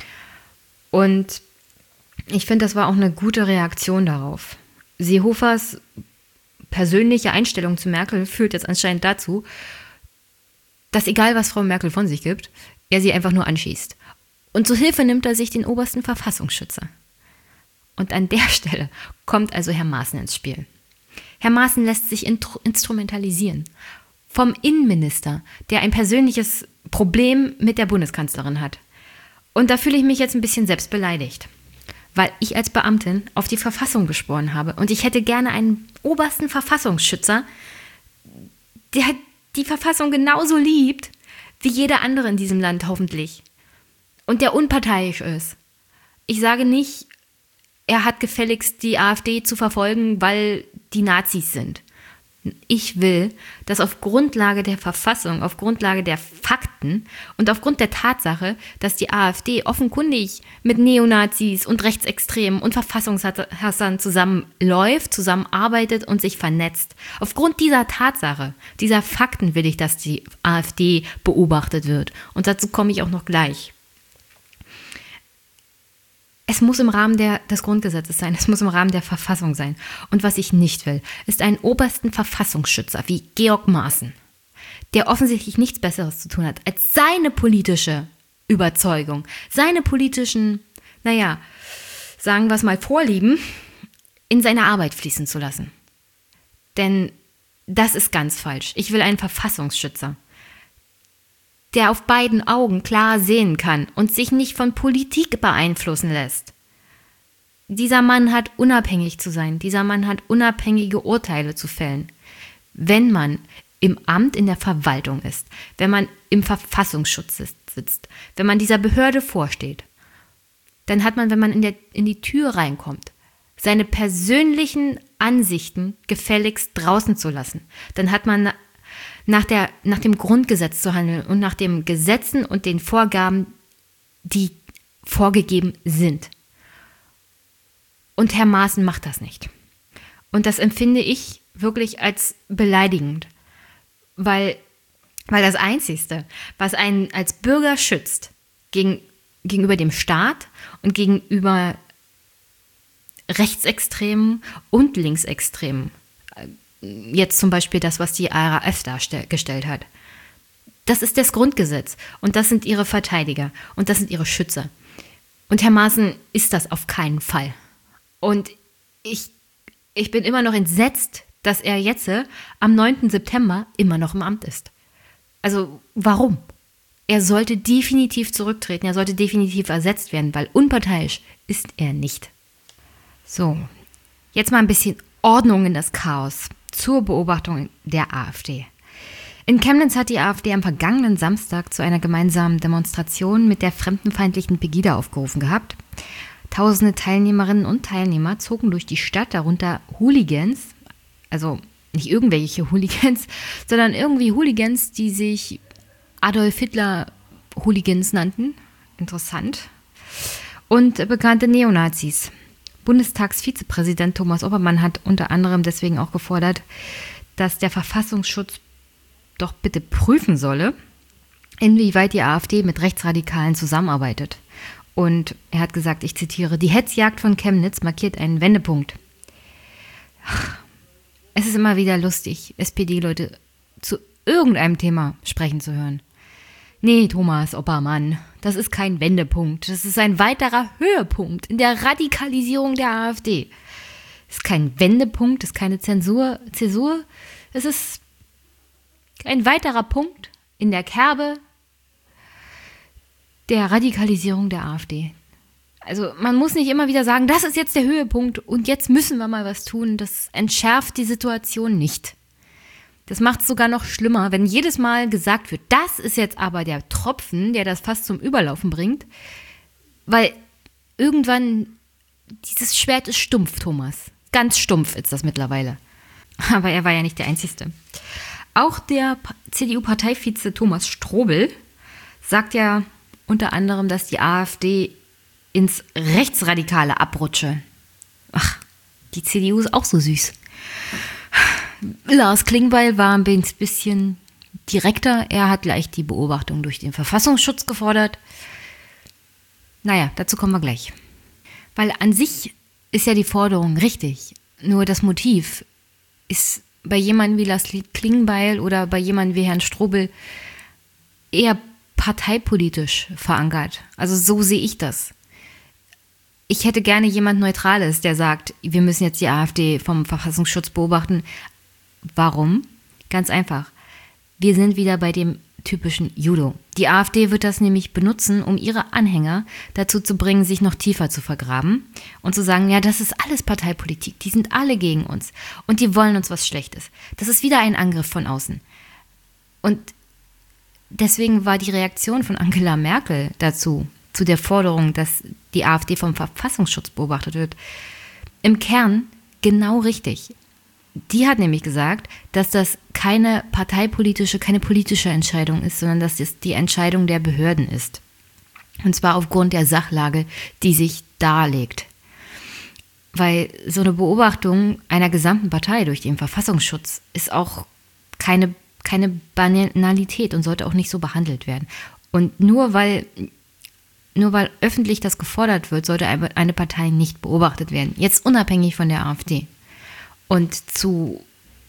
Und ich finde, das war auch eine gute Reaktion darauf. Seehofers persönliche Einstellung zu Merkel führt jetzt anscheinend dazu, dass egal, was Frau Merkel von sich gibt, er sie einfach nur anschießt. Und zur Hilfe nimmt er sich den obersten Verfassungsschützer. Und an der Stelle kommt also Herr Maaßen ins Spiel. Herr Maaßen lässt sich instrumentalisieren vom Innenminister, der ein persönliches Problem mit der Bundeskanzlerin hat. Und da fühle ich mich jetzt ein bisschen selbst beleidigt, weil ich als Beamtin auf die Verfassung geschworen habe und ich hätte gerne einen obersten Verfassungsschützer, der die Verfassung genauso liebt wie jeder andere in diesem Land hoffentlich und der unparteiisch ist. Ich sage nicht, er hat gefälligst die AfD zu verfolgen, weil die Nazis sind. Ich will, dass auf Grundlage der Verfassung, auf Grundlage der Fakten und aufgrund der Tatsache, dass die AfD offenkundig mit Neonazis und Rechtsextremen und Verfassungshassern zusammenläuft, zusammenarbeitet und sich vernetzt. Aufgrund dieser Tatsache, dieser Fakten will ich, dass die AfD beobachtet wird. Und dazu komme ich auch noch gleich. Es muss im Rahmen des Grundgesetzes sein, es muss im Rahmen der Verfassung sein. Und was ich nicht will, ist einen obersten Verfassungsschützer wie Georg Maaßen, der offensichtlich nichts Besseres zu tun hat, als seine politische Überzeugung, seine politischen, sagen wir es mal, Vorlieben in seine Arbeit fließen zu lassen. Denn das ist ganz falsch. Ich will einen Verfassungsschützer, der auf beiden Augen klar sehen kann und sich nicht von Politik beeinflussen lässt. Dieser Mann hat unabhängig zu sein, dieser Mann hat unabhängige Urteile zu fällen. Wenn man im Amt in der Verwaltung ist, wenn man im Verfassungsschutz sitzt, wenn man dieser Behörde vorsteht, dann hat man, wenn man in die Tür reinkommt, seine persönlichen Ansichten gefälligst draußen zu lassen. Dann hat man nach dem Grundgesetz zu handeln und nach den Gesetzen und den Vorgaben, die vorgegeben sind. Und Herr Maaßen macht das nicht. Und das empfinde ich wirklich als beleidigend, weil das Einzige, was einen als Bürger schützt gegenüber dem Staat und gegenüber Rechtsextremen und Linksextremen, jetzt zum Beispiel das, was die RAF dargestellt hat. Das ist das Grundgesetz und das sind ihre Verteidiger und das sind ihre Schützer. Und Herr Maaßen ist das auf keinen Fall. Und ich bin immer noch entsetzt, dass er jetzt am 9. September immer noch im Amt ist. Also warum? Er sollte definitiv zurücktreten, er sollte definitiv ersetzt werden, weil unparteiisch ist er nicht. So, jetzt mal ein bisschen Ordnung in das Chaos. Zur Beobachtung der AfD. In Chemnitz hat die AfD am vergangenen Samstag zu einer gemeinsamen Demonstration mit der fremdenfeindlichen Pegida aufgerufen gehabt. Tausende Teilnehmerinnen und Teilnehmer zogen durch die Stadt, darunter Hooligans, also nicht irgendwelche Hooligans, sondern irgendwie Hooligans, die sich Adolf Hitler Hooligans nannten. Interessant. Und bekannte Neonazis. Bundestagsvizepräsident Thomas Oppermann hat unter anderem deswegen auch gefordert, dass der Verfassungsschutz doch bitte prüfen solle, inwieweit die AfD mit Rechtsradikalen zusammenarbeitet Und er hat gesagt, ich zitiere, die Hetzjagd von Chemnitz markiert einen Wendepunkt. Es ist immer wieder lustig, SPD-Leute zu irgendeinem Thema sprechen zu hören. Nee, Thomas Oppermann, das ist kein Wendepunkt. Das ist ein weiterer Höhepunkt in der Radikalisierung der AfD. Es ist kein Wendepunkt, es ist keine Zäsur. Es ist ein weiterer Punkt in der Kerbe der Radikalisierung der AfD. Also man muss nicht immer wieder sagen, das ist jetzt der Höhepunkt und jetzt müssen wir mal was tun. Das entschärft die Situation nicht. Das macht es sogar noch schlimmer, wenn jedes Mal gesagt wird, das ist jetzt aber der Tropfen, der das fast zum Überlaufen bringt, weil irgendwann dieses Schwert ist stumpf, Thomas. Ganz stumpf ist das mittlerweile. Aber er war ja nicht der Einzige. Auch der CDU-Parteivize Thomas Strobel sagt ja unter anderem, dass die AfD ins Rechtsradikale abrutsche. Ach, die CDU ist auch so süß. Lars Klingbeil war ein bisschen direkter. Er hat gleich die Beobachtung durch den Verfassungsschutz gefordert. Naja, dazu kommen wir gleich. Weil an sich ist ja die Forderung richtig. Nur das Motiv ist bei jemandem wie Lars Klingbeil oder bei jemandem wie Herrn Strobel eher parteipolitisch verankert. Also so sehe ich das. Ich hätte gerne jemand Neutrales, der sagt, wir müssen jetzt die AfD vom Verfassungsschutz beobachten. Warum? Ganz einfach. Wir sind wieder bei dem typischen Judo. Die AfD wird das nämlich benutzen, um ihre Anhänger dazu zu bringen, sich noch tiefer zu vergraben und zu sagen, ja, das ist alles Parteipolitik, die sind alle gegen uns und die wollen uns was Schlechtes. Das ist wieder ein Angriff von außen. Und deswegen war die Reaktion von Angela Merkel dazu, zu der Forderung, dass die AfD vom Verfassungsschutz beobachtet wird, im Kern genau richtig. Die hat nämlich gesagt, dass das keine politische Entscheidung ist, sondern dass es die Entscheidung der Behörden ist. Und zwar aufgrund der Sachlage, die sich darlegt. Weil so eine Beobachtung einer gesamten Partei durch den Verfassungsschutz ist auch keine Banalität und sollte auch nicht so behandelt werden. Und nur weil öffentlich das gefordert wird, sollte eine Partei nicht beobachtet werden. Jetzt unabhängig von der AfD. Und zu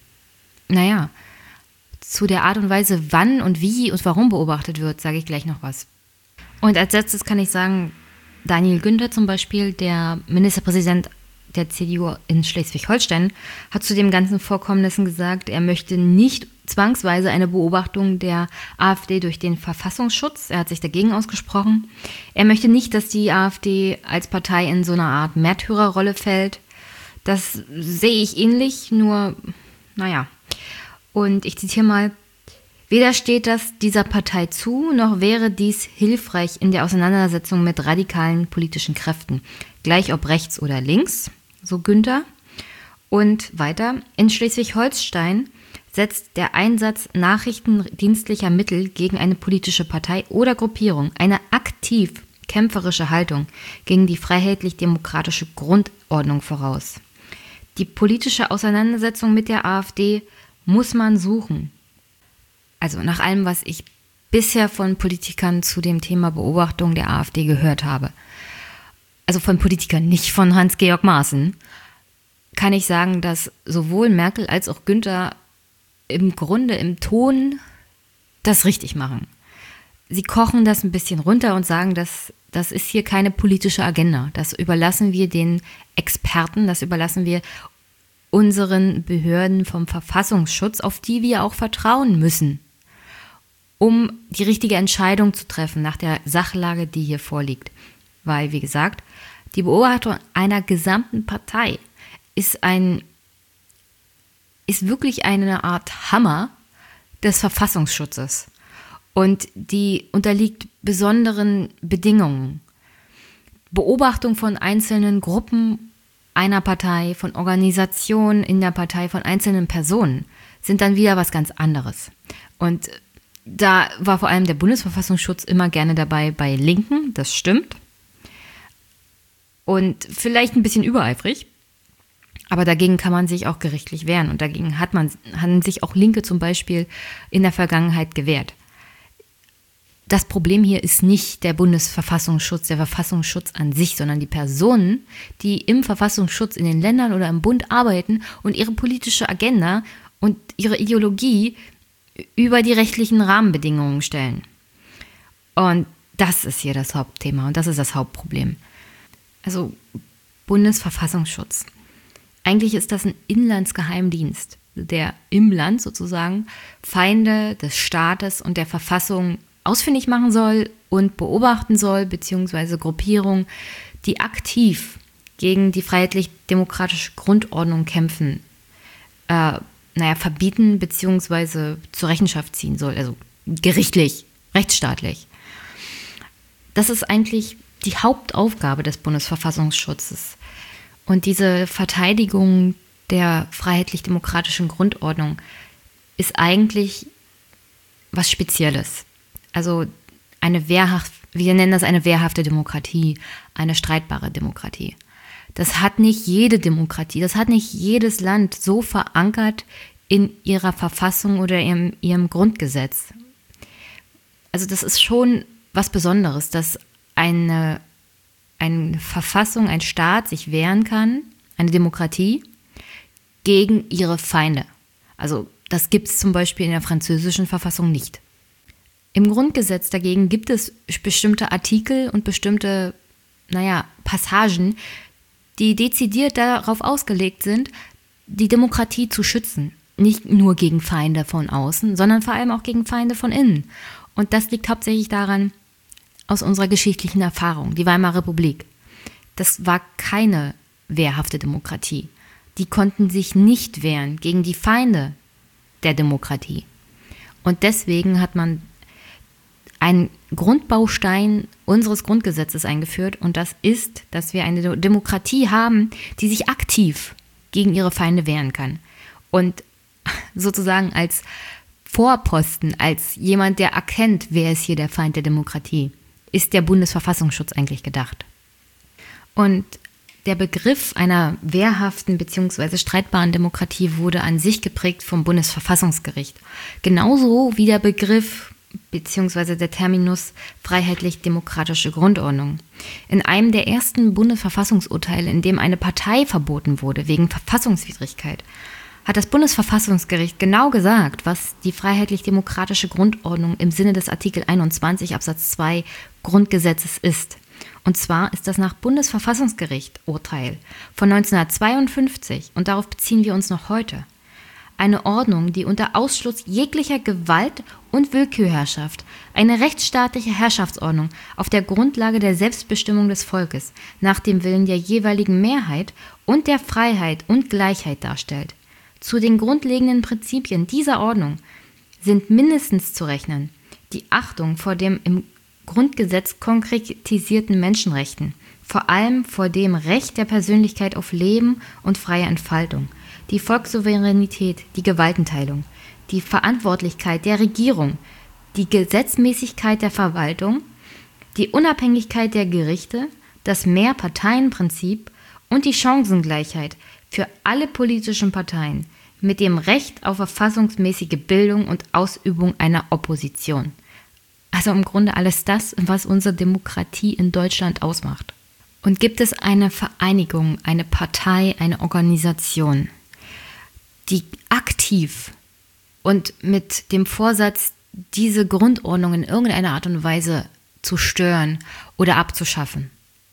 der Art und Weise, wann und wie und warum beobachtet wird, sage ich gleich noch was. Und als letztes kann ich sagen, Daniel Günther zum Beispiel, der Ministerpräsident der CDU in Schleswig-Holstein, hat zu den ganzen Vorkommnissen gesagt, er möchte nicht zwangsweise eine Beobachtung der AfD durch den Verfassungsschutz. Er hat sich dagegen ausgesprochen. Er möchte nicht, dass die AfD als Partei in so eine Art Märtyrerrolle fällt. Das sehe ich ähnlich, nur, Und ich zitiere mal, weder steht das dieser Partei zu, noch wäre dies hilfreich in der Auseinandersetzung mit radikalen politischen Kräften, gleich ob rechts oder links, so Günther. Und weiter, in Schleswig-Holstein setzt der Einsatz nachrichtendienstlicher Mittel gegen eine politische Partei oder Gruppierung eine aktiv kämpferische Haltung gegen die freiheitlich-demokratische Grundordnung voraus. Die politische Auseinandersetzung mit der AfD muss man suchen. Also nach allem, was ich bisher von Politikern zu dem Thema Beobachtung der AfD gehört habe, also von Politikern, nicht von Hans-Georg Maaßen, kann ich sagen, dass sowohl Merkel als auch Günther im Grunde im Ton das richtig machen. Sie kochen das ein bisschen runter und sagen, das ist hier keine politische Agenda. Das überlassen wir den Experten, das überlassen wir unseren Behörden vom Verfassungsschutz, auf die wir auch vertrauen müssen, um die richtige Entscheidung zu treffen nach der Sachlage, die hier vorliegt. Weil, wie gesagt, die Beobachtung einer gesamten Partei ist wirklich eine Art Hammer des Verfassungsschutzes. Und die unterliegt besonderen Bedingungen. Beobachtung von einzelnen Gruppen einer Partei, von Organisationen in der Partei, von einzelnen Personen sind dann wieder was ganz anderes. Und da war vor allem der Bundesverfassungsschutz immer gerne dabei bei Linken, das stimmt. Und vielleicht ein bisschen übereifrig, aber dagegen kann man sich auch gerichtlich wehren. Und dagegen haben sich auch Linke zum Beispiel in der Vergangenheit gewehrt. das Problem hier ist nicht der Bundesverfassungsschutz, der Verfassungsschutz an sich, sondern die Personen, die im Verfassungsschutz in den Ländern oder im Bund arbeiten und ihre politische Agenda und ihre Ideologie über die rechtlichen Rahmenbedingungen stellen. Und das ist hier das Hauptthema und das ist das Hauptproblem. Also Bundesverfassungsschutz. Eigentlich ist das ein Inlandsgeheimdienst, der im Land sozusagen Feinde des Staates und der Verfassung ausfindig machen soll und beobachten soll, beziehungsweise Gruppierungen, die aktiv gegen die freiheitlich-demokratische Grundordnung kämpfen, verbieten beziehungsweise zur Rechenschaft ziehen soll, also gerichtlich, rechtsstaatlich. Das ist eigentlich die Hauptaufgabe des Bundesverfassungsschutzes. Und diese Verteidigung der freiheitlich-demokratischen Grundordnung ist eigentlich was Spezielles. Also wir nennen das eine wehrhafte Demokratie, eine streitbare Demokratie. Das hat nicht jede Demokratie, das hat nicht jedes Land so verankert in ihrer Verfassung oder in ihrem Grundgesetz. Also das ist schon was Besonderes, dass eine Verfassung, ein Staat sich wehren kann, eine Demokratie, gegen ihre Feinde. Also das gibt es zum Beispiel in der französischen Verfassung nicht. Im Grundgesetz dagegen gibt es bestimmte Artikel und bestimmte, Passagen, die dezidiert darauf ausgelegt sind, die Demokratie zu schützen. Nicht nur gegen Feinde von außen, sondern vor allem auch gegen Feinde von innen. Und das liegt hauptsächlich daran, aus unserer geschichtlichen Erfahrung, die Weimarer Republik. Das war keine wehrhafte Demokratie. Die konnten sich nicht wehren gegen die Feinde der Demokratie. Und deswegen hat man einen Grundbaustein unseres Grundgesetzes eingeführt und das ist, dass wir eine Demokratie haben, die sich aktiv gegen ihre Feinde wehren kann. Und sozusagen als Vorposten, als jemand, der erkennt, wer ist hier der Feind der Demokratie, ist der Bundesverfassungsschutz eigentlich gedacht. Und der Begriff einer wehrhaften bzw. streitbaren Demokratie wurde an sich geprägt vom Bundesverfassungsgericht. Genauso wie der Begriff bzw. der Terminus freiheitlich-demokratische Grundordnung. In einem der ersten Bundesverfassungsurteile, in dem eine Partei verboten wurde wegen Verfassungswidrigkeit, hat das Bundesverfassungsgericht genau gesagt, was die freiheitlich-demokratische Grundordnung im Sinne des Artikel 21 Absatz 2 Grundgesetzes ist. Und zwar ist das nach Bundesverfassungsgericht Urteil von 1952 und darauf beziehen wir uns noch heute. Eine Ordnung, die unter Ausschluss jeglicher Gewalt und Willkürherrschaft eine rechtsstaatliche Herrschaftsordnung auf der Grundlage der Selbstbestimmung des Volkes nach dem Willen der jeweiligen Mehrheit und der Freiheit und Gleichheit darstellt. Zu den grundlegenden Prinzipien dieser Ordnung sind mindestens zu rechnen die Achtung vor dem im Grundgesetz konkretisierten Menschenrechten, vor allem vor dem Recht der Persönlichkeit auf Leben und freie Entfaltung, die Volkssouveränität, die Gewaltenteilung, die Verantwortlichkeit der Regierung, die Gesetzmäßigkeit der Verwaltung, die Unabhängigkeit der Gerichte, das Mehrparteienprinzip und die Chancengleichheit für alle politischen Parteien mit dem Recht auf verfassungsmäßige Bildung und Ausübung einer Opposition. Also im Grunde alles das, was unsere Demokratie in Deutschland ausmacht. Und gibt es eine Vereinigung, eine Partei, eine Organisation, die aktiv und mit dem Vorsatz, diese Grundordnung in irgendeiner Art und Weise zu stören oder abzuschaffen,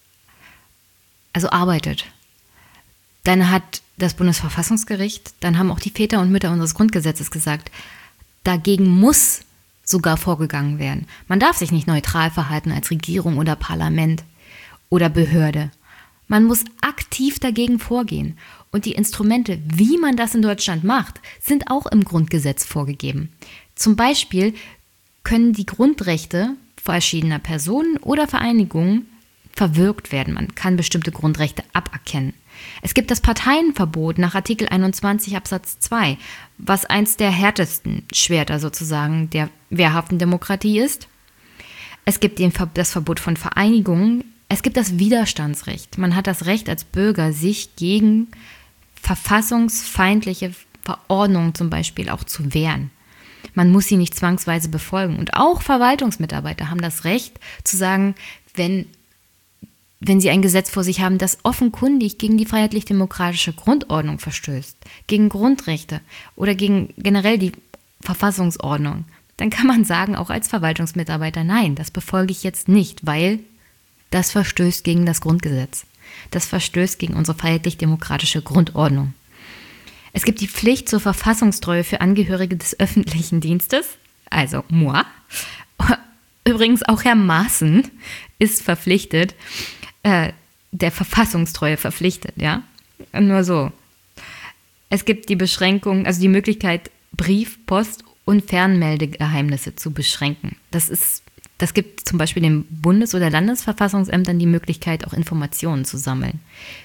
also arbeitet, dann hat das Bundesverfassungsgericht, dann haben auch die Väter und Mütter unseres Grundgesetzes gesagt, dagegen muss sogar vorgegangen werden. Man darf sich nicht neutral verhalten als Regierung oder Parlament oder Behörde. Man muss aktiv dagegen vorgehen. Und die Instrumente, wie man das in Deutschland macht, sind auch im Grundgesetz vorgegeben. Zum Beispiel können die Grundrechte verschiedener Personen oder Vereinigungen verwirkt werden. Man kann bestimmte Grundrechte aberkennen. Es gibt das Parteienverbot nach Artikel 21 Absatz 2, was eins der härtesten Schwerter sozusagen der wehrhaften Demokratie ist. Es gibt das Verbot von Vereinigungen. Es gibt das Widerstandsrecht. Man hat das Recht als Bürger, sich gegen verfassungsfeindliche Verordnungen zum Beispiel auch zu wehren. Man muss sie nicht zwangsweise befolgen. Und auch Verwaltungsmitarbeiter haben das Recht zu sagen, wenn sie ein Gesetz vor sich haben, das offenkundig gegen die freiheitlich-demokratische Grundordnung verstößt, gegen Grundrechte oder gegen generell die Verfassungsordnung, dann kann man sagen, auch als Verwaltungsmitarbeiter, nein, das befolge ich jetzt nicht, weil das verstößt gegen das Grundgesetz. Das verstößt gegen unsere freiheitlich-demokratische Grundordnung. Es gibt die Pflicht zur Verfassungstreue für Angehörige des öffentlichen Dienstes, also moi. Übrigens auch Herr Maaßen ist verpflichtet, der Verfassungstreue verpflichtet, ja. Nur so. Es gibt die Beschränkung, also die Möglichkeit, Brief-, Post- und Fernmeldegeheimnisse zu beschränken. Das gibt zum Beispiel den Bundes- oder Landesverfassungsämtern die Möglichkeit, auch Informationen zu sammeln.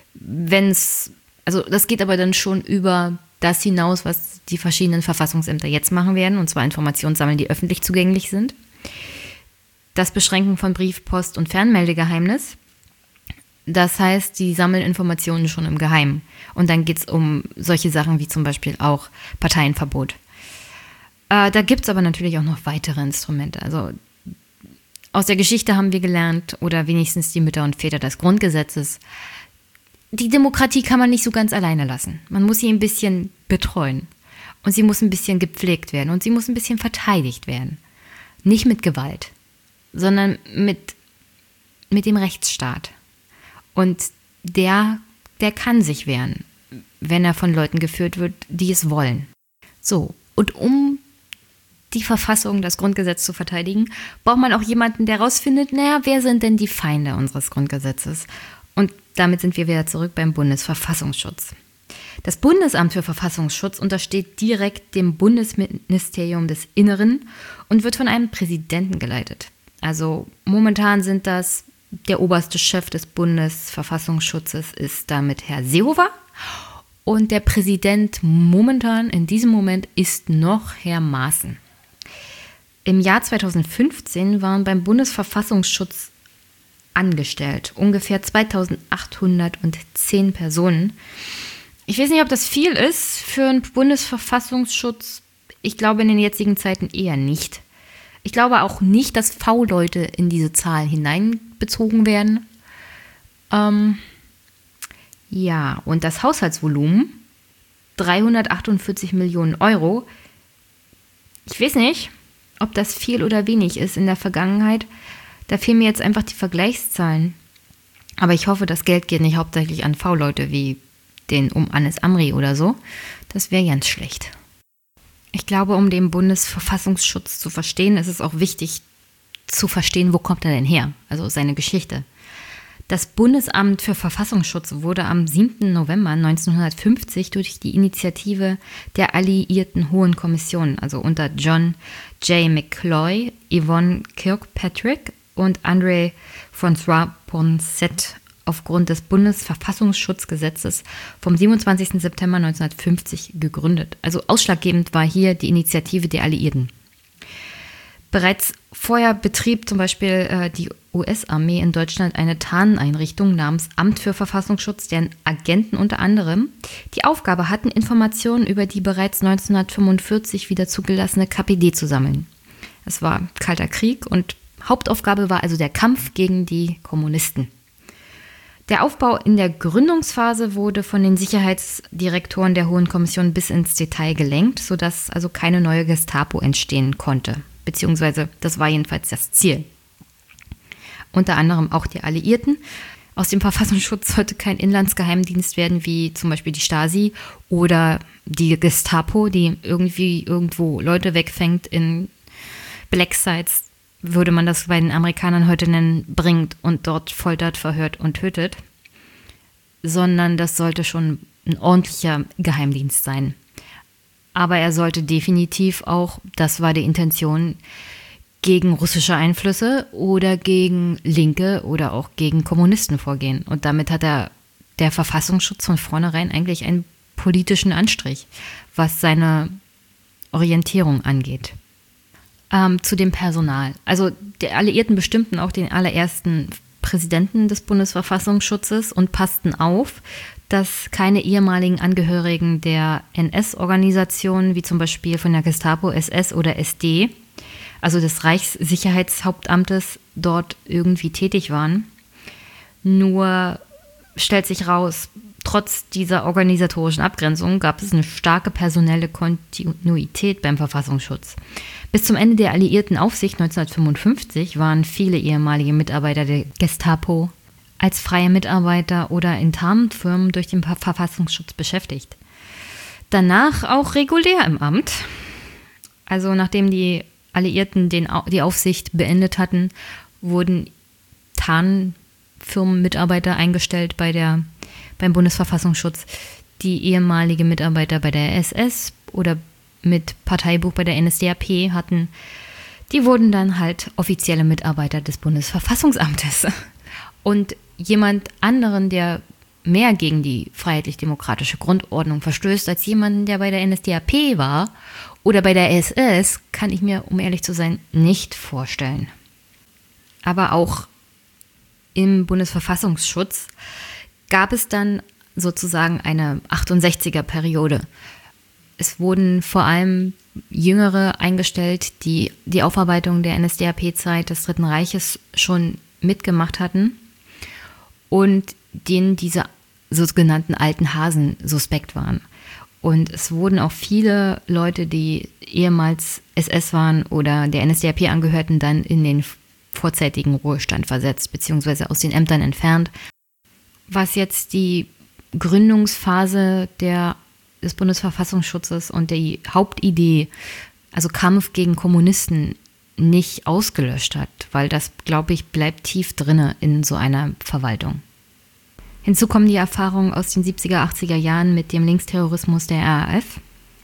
Das geht aber dann schon über das hinaus, was die verschiedenen Verfassungsämter jetzt machen werden, und zwar Informationen sammeln, die öffentlich zugänglich sind. Das Beschränken von Brief-, Post- und Fernmeldegeheimnis. Das heißt, die sammeln Informationen schon im Geheimen. Und dann geht es um solche Sachen wie zum Beispiel auch Parteienverbot. Da gibt es aber natürlich auch noch weitere Instrumente. Also aus der Geschichte haben wir gelernt, oder wenigstens die Mütter und Väter des Grundgesetzes, die Demokratie kann man nicht so ganz alleine lassen. Man muss sie ein bisschen betreuen. Und sie muss ein bisschen gepflegt werden. Und sie muss ein bisschen verteidigt werden. Nicht mit Gewalt, sondern mit dem Rechtsstaat. Und der kann sich wehren, wenn er von Leuten geführt wird, die es wollen. So, und um die Verfassung, das Grundgesetz zu verteidigen, braucht man auch jemanden, der rausfindet, wer sind denn die Feinde unseres Grundgesetzes? Und damit sind wir wieder zurück beim Bundesverfassungsschutz. Das Bundesamt für Verfassungsschutz untersteht direkt dem Bundesministerium des Inneren und wird von einem Präsidenten geleitet. Also momentan sind das, der oberste Chef des Bundesverfassungsschutzes ist damit Herr Seehofer. Und der Präsident momentan, in diesem Moment, ist noch Herr Maaßen. Im Jahr 2015 waren beim Bundesverfassungsschutz angestellt ungefähr 2810 Personen. Ich weiß nicht, ob das viel ist für einen Bundesverfassungsschutz. Ich glaube in den jetzigen Zeiten eher nicht. Ich glaube auch nicht, dass V-Leute in diese Zahl hineinbezogen werden. Ja, und das Haushaltsvolumen, 348 Millionen Euro. Ich weiß nicht, ob das viel oder wenig ist in der Vergangenheit. Da fehlen mir jetzt einfach die Vergleichszahlen. Aber ich hoffe, das Geld geht nicht hauptsächlich an V-Leute wie den Anis Amri oder so. Das wäre ganz schlecht. Ich glaube, um den Bundesverfassungsschutz zu verstehen, ist es auch wichtig zu verstehen, wo kommt er denn her? Also seine Geschichte. Das Bundesamt für Verfassungsschutz wurde am 7. November 1950 durch die Initiative der Alliierten Hohen Kommission, also unter John J. McCloy, Yvonne Kirkpatrick und André François Poinsett aufgrund des Bundesverfassungsschutzgesetzes vom 27. September 1950 gegründet. Also ausschlaggebend war hier die Initiative der Alliierten. Bereits vorher betrieb zum Beispiel die US-Armee in Deutschland eine Tarneinrichtung namens Amt für Verfassungsschutz, deren Agenten unter anderem die Aufgabe hatten, Informationen über die bereits 1945 wieder zugelassene KPD zu sammeln. Es war Kalter Krieg und Hauptaufgabe war also der Kampf gegen die Kommunisten. Der Aufbau in der Gründungsphase wurde von den Sicherheitsdirektoren der Hohen Kommission bis ins Detail gelenkt, sodass also keine neue Gestapo entstehen konnte. Beziehungsweise das war jedenfalls das Ziel. Unter anderem auch die Alliierten. Aus dem Verfassungsschutz sollte kein Inlandsgeheimdienst werden, wie zum Beispiel die Stasi oder die Gestapo, die irgendwie irgendwo Leute wegfängt in Black Sites, würde man das bei den Amerikanern heute nennen, bringt und dort foltert, verhört und tötet. Sondern das sollte schon ein ordentlicher Geheimdienst sein. Aber er sollte definitiv auch, das war die Intention, gegen russische Einflüsse oder gegen Linke oder auch gegen Kommunisten vorgehen. Und damit hat der Verfassungsschutz von vornherein eigentlich einen politischen Anstrich, was seine Orientierung angeht. Zu dem Personal. Also die Alliierten bestimmten auch den allerersten Präsidenten des Bundesverfassungsschutzes und passten auf, dass keine ehemaligen Angehörigen der NS-Organisationen, wie zum Beispiel von der Gestapo, SS oder SD, also des Reichssicherheitshauptamtes, dort irgendwie tätig waren. Nur stellt sich raus, trotz dieser organisatorischen Abgrenzung gab es eine starke personelle Kontinuität beim Verfassungsschutz. Bis zum Ende der alliierten Aufsicht 1955 waren viele ehemalige Mitarbeiter der Gestapo als freie Mitarbeiter oder in Tarnfirmen durch den Verfassungsschutz beschäftigt. Danach auch regulär im Amt. Also nachdem die Alliierten die Aufsicht beendet hatten, wurden Tarnfirmenmitarbeiter eingestellt beim Bundesverfassungsschutz, die ehemalige Mitarbeiter bei der SS oder mit Parteibuch bei der NSDAP hatten. Die wurden dann halt offizielle Mitarbeiter des Bundesverfassungsamtes. Und jemand anderen, der mehr gegen die freiheitlich-demokratische Grundordnung verstößt, als jemanden, der bei der NSDAP war oder bei der SS, kann ich mir, um ehrlich zu sein, nicht vorstellen. Aber auch im Bundesverfassungsschutz gab es dann sozusagen eine 68er-Periode. Es wurden vor allem Jüngere eingestellt, die die Aufarbeitung der NSDAP-Zeit des Dritten Reiches schon mitgemacht hatten und denen diese sogenannten alten Hasen suspekt waren. Und es wurden auch viele Leute, die ehemals SS waren oder der NSDAP angehörten, dann in den vorzeitigen Ruhestand versetzt, beziehungsweise aus den Ämtern entfernt. Was jetzt die Gründungsphase des Bundesverfassungsschutzes und die Hauptidee, also Kampf gegen Kommunisten, nicht ausgelöscht hat, weil das, glaube ich, bleibt tief drinne in so einer Verwaltung. Hinzu kommen die Erfahrungen aus den 70er, 80er Jahren mit dem Linksterrorismus der RAF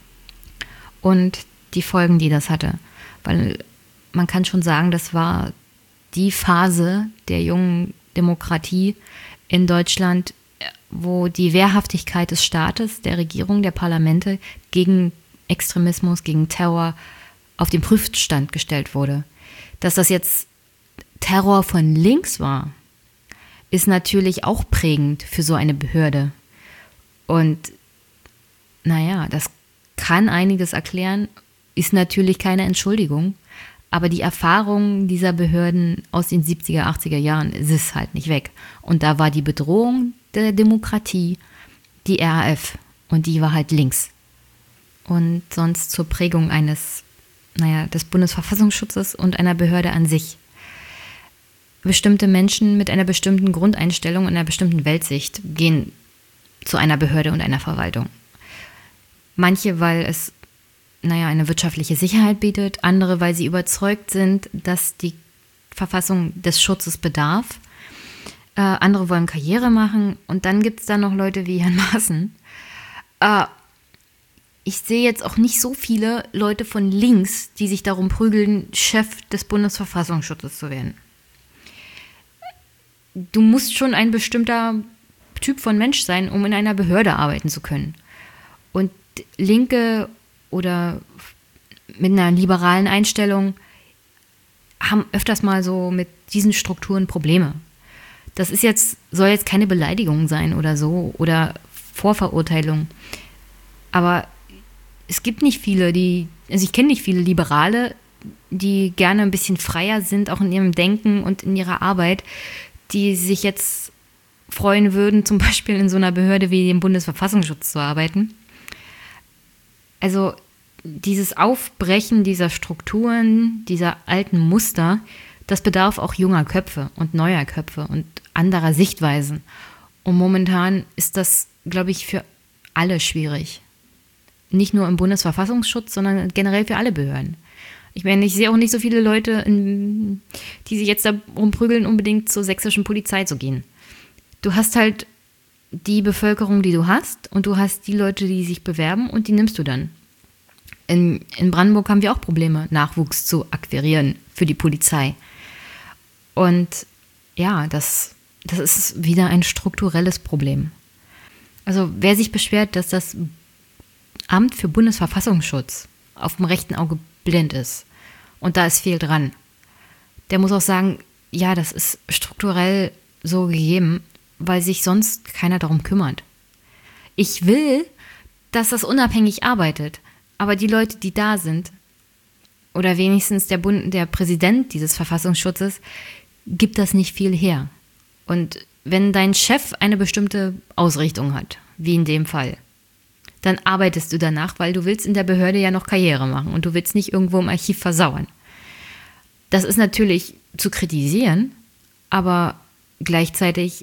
und die Folgen, die das hatte. Weil man kann schon sagen, das war die Phase der jungen Demokratie in Deutschland, wo die Wehrhaftigkeit des Staates, der Regierung, der Parlamente gegen Extremismus, gegen Terror auf den Prüfstand gestellt wurde. Dass das jetzt Terror von links war, ist natürlich auch prägend für so eine Behörde. Und naja, das kann einiges erklären, ist natürlich keine Entschuldigung, aber die Erfahrung dieser Behörden aus den 70er, 80er Jahren ist halt nicht weg. Und da war die Bedrohung der Demokratie die RAF und die war halt links. Und sonst zur Prägung des Bundesverfassungsschutzes und einer Behörde an sich. Bestimmte Menschen mit einer bestimmten Grundeinstellung und einer bestimmten Weltsicht gehen zu einer Behörde und einer Verwaltung. Manche, weil es eine wirtschaftliche Sicherheit bietet, andere, weil sie überzeugt sind, dass die Verfassung des Schutzes bedarf. Andere wollen Karriere machen und dann gibt es da noch Leute wie Herrn Maaßen. Ich sehe jetzt auch nicht so viele Leute von links, die sich darum prügeln, Chef des Bundesverfassungsschutzes zu werden. Du musst schon ein bestimmter Typ von Mensch sein, um in einer Behörde arbeiten zu können. Und Linke oder mit einer liberalen Einstellung haben öfters mal so mit diesen Strukturen Probleme. Das soll jetzt keine Beleidigung sein oder so oder Vorverurteilung. Aber es gibt nicht viele, ich kenne nicht viele Liberale, die gerne ein bisschen freier sind, auch in ihrem Denken und in ihrer Arbeit, die sich jetzt freuen würden, zum Beispiel in so einer Behörde wie dem Bundesverfassungsschutz zu arbeiten. Also dieses Aufbrechen dieser Strukturen, dieser alten Muster, das bedarf auch junger Köpfe und neuer Köpfe und anderer Sichtweisen. Und momentan ist das, glaube ich, für alle schwierig. Nicht nur im Bundesverfassungsschutz, sondern generell für alle Behörden. Ich meine, ich sehe auch nicht so viele Leute, die sich jetzt darum prügeln, unbedingt zur sächsischen Polizei zu gehen. Du hast halt die Bevölkerung, die du hast, und du hast die Leute, die sich bewerben, und die nimmst du dann. In Brandenburg haben wir auch Probleme, Nachwuchs zu akquirieren für die Polizei. Und ja, das ist wieder ein strukturelles Problem. Also wer sich beschwert, dass das Amt für Bundesverfassungsschutz auf dem rechten Auge blind ist und da ist viel dran, der muss auch sagen, ja, das ist strukturell so gegeben, weil sich sonst keiner darum kümmert. Ich will, dass das unabhängig arbeitet. Aber die Leute, die da sind, oder wenigstens der Präsident dieses Verfassungsschutzes, gibt das nicht viel her. Und wenn dein Chef eine bestimmte Ausrichtung hat, wie in dem Fall, dann arbeitest du danach, weil du willst in der Behörde ja noch Karriere machen und du willst nicht irgendwo im Archiv versauern. Das ist natürlich zu kritisieren, aber gleichzeitig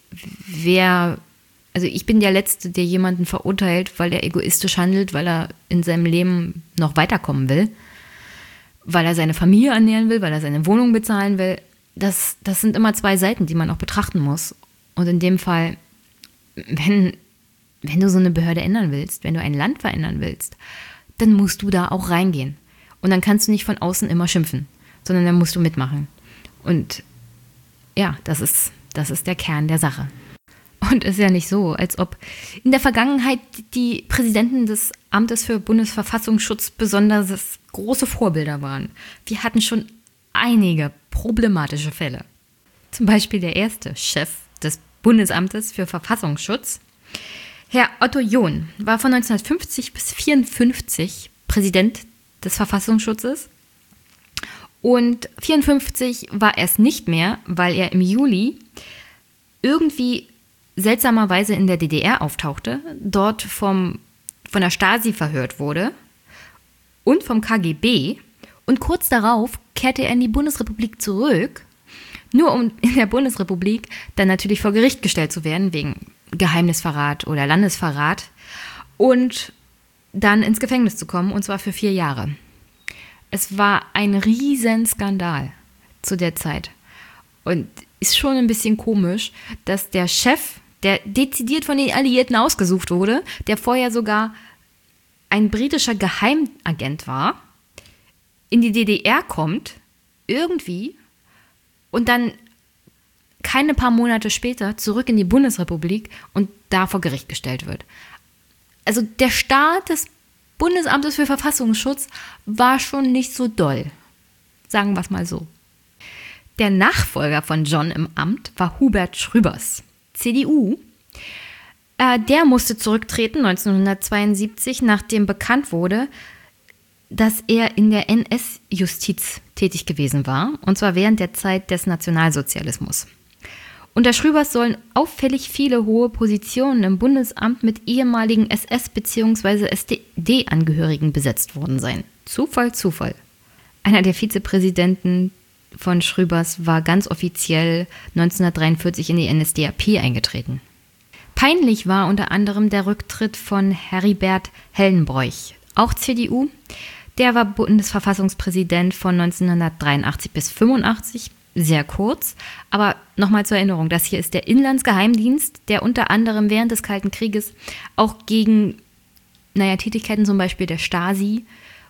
also ich bin der Letzte, der jemanden verurteilt, weil er egoistisch handelt, weil er in seinem Leben noch weiterkommen will, weil er seine Familie ernähren will, weil er seine Wohnung bezahlen will. Das sind immer zwei Seiten, die man auch betrachten muss. Und in dem Fall, wenn du so eine Behörde ändern willst, wenn du ein Land verändern willst, dann musst du da auch reingehen. Und dann kannst du nicht von außen immer schimpfen, sondern dann musst du mitmachen. Und ja, das ist der Kern der Sache. Und es ist ja nicht so, als ob in der Vergangenheit die Präsidenten des Amtes für Bundesverfassungsschutz besonders große Vorbilder waren. Wir hatten schon einige problematische Fälle. Zum Beispiel der erste Chef des Bundesamtes für Verfassungsschutz, Herr Otto John, war von 1950 bis 1954 Präsident des Verfassungsschutzes. Und 1954 war er es nicht mehr, weil er im Juli irgendwie seltsamerweise in der DDR auftauchte, dort von der Stasi verhört wurde und vom KGB. Und kurz darauf kehrte er in die Bundesrepublik zurück, nur um in der Bundesrepublik dann natürlich vor Gericht gestellt zu werden, wegen Geheimnisverrat oder Landesverrat und dann ins Gefängnis zu kommen, und zwar für 4 Jahre. Es war ein Riesenskandal zu der Zeit. Und ist schon ein bisschen komisch, dass der Chef, der dezidiert von den Alliierten ausgesucht wurde, der vorher sogar ein britischer Geheimagent war, in die DDR kommt, irgendwie, und dann keine paar Monate später zurück in die Bundesrepublik und da vor Gericht gestellt wird. Also der Start des Bundesamtes für Verfassungsschutz war schon nicht so doll. Sagen wir es mal so. Der Nachfolger von John im Amt war Hubert Schröbers, CDU. Der musste zurücktreten 1972, nachdem bekannt wurde, dass er in der NS-Justiz tätig gewesen war, und zwar während der Zeit des Nationalsozialismus. Unter Schröbers sollen auffällig viele hohe Positionen im Bundesamt mit ehemaligen SS- bzw. SED-Angehörigen besetzt worden sein. Zufall, Zufall. Einer der Vizepräsidenten von Schröbers war ganz offiziell 1943 in die NSDAP eingetreten. Peinlich war unter anderem der Rücktritt von Heribert Hellenbroich, auch CDU. Der war Bundesverfassungspräsident von 1983 bis 1985, sehr kurz. Aber nochmal zur Erinnerung, das hier ist der Inlandsgeheimdienst, der unter anderem während des Kalten Krieges auch gegen Tätigkeiten zum Beispiel der Stasi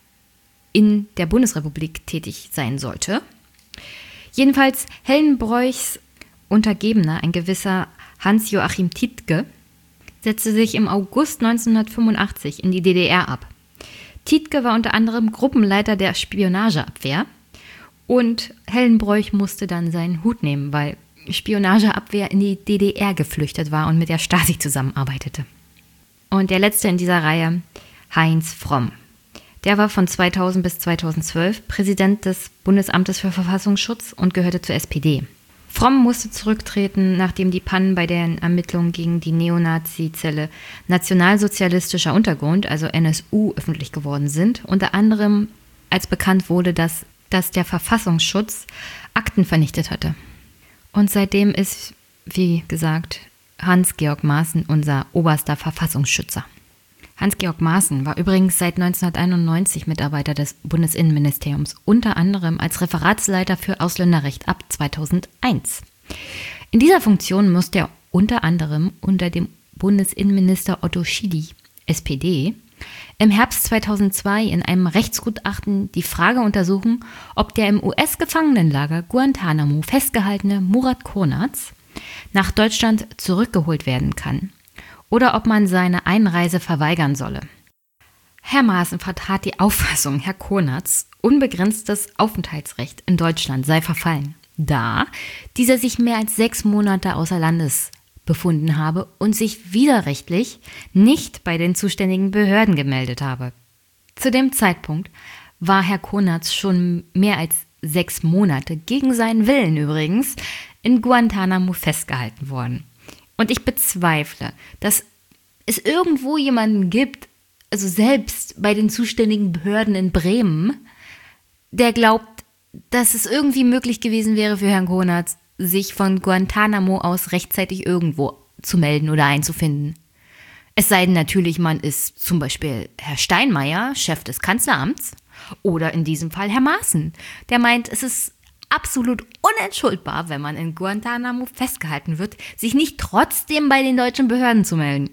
in der Bundesrepublik tätig sein sollte. Jedenfalls Hellenbroichs Untergebener, ein gewisser Hans-Joachim Tiedtke, setzte sich im August 1985 in die DDR ab. Tiedtke war unter anderem Gruppenleiter der Spionageabwehr und Hellenbroich musste dann seinen Hut nehmen, weil Spionageabwehr in die DDR geflüchtet war und mit der Stasi zusammenarbeitete. Und der letzte in dieser Reihe, Heinz Fromm. Der war von 2000 bis 2012 Präsident des Bundesamtes für Verfassungsschutz und gehörte zur SPD. Fromm musste zurücktreten, nachdem die Pannen bei den Ermittlungen gegen die Neonazi-Zelle Nationalsozialistischer Untergrund, also NSU, öffentlich geworden sind. Unter anderem, als bekannt wurde, dass der Verfassungsschutz Akten vernichtet hatte. Und seitdem ist, wie gesagt, Hans-Georg Maaßen unser oberster Verfassungsschützer. Hans-Georg Maaßen war übrigens seit 1991 Mitarbeiter des Bundesinnenministeriums, unter anderem als Referatsleiter für Ausländerrecht ab 2001. In dieser Funktion musste er unter anderem unter dem Bundesinnenminister Otto Schily, SPD, im Herbst 2002 in einem Rechtsgutachten die Frage untersuchen, ob der im US-Gefangenenlager Guantanamo festgehaltene Murat Konatz nach Deutschland zurückgeholt werden kann oder ob man seine Einreise verweigern solle. Herr Maaßen vertrat die Auffassung, Herr Konatz unbegrenztes Aufenthaltsrecht in Deutschland sei verfallen, da dieser sich mehr als 6 Monate außer Landes befunden habe und sich widerrechtlich nicht bei den zuständigen Behörden gemeldet habe. Zu dem Zeitpunkt war Herr Konatz schon mehr als 6 Monate, gegen seinen Willen übrigens, in Guantanamo festgehalten worden. Und ich bezweifle, dass es irgendwo jemanden gibt, also selbst bei den zuständigen Behörden in Bremen, der glaubt, dass es irgendwie möglich gewesen wäre für Herrn Konatz, sich von Guantanamo aus rechtzeitig irgendwo zu melden oder einzufinden. Es sei denn natürlich, man ist zum Beispiel Herr Steinmeier, Chef des Kanzleramts, oder in diesem Fall Herr Maaßen, der meint, es ist absolut unentschuldbar, wenn man in Guantanamo festgehalten wird, sich nicht trotzdem bei den deutschen Behörden zu melden.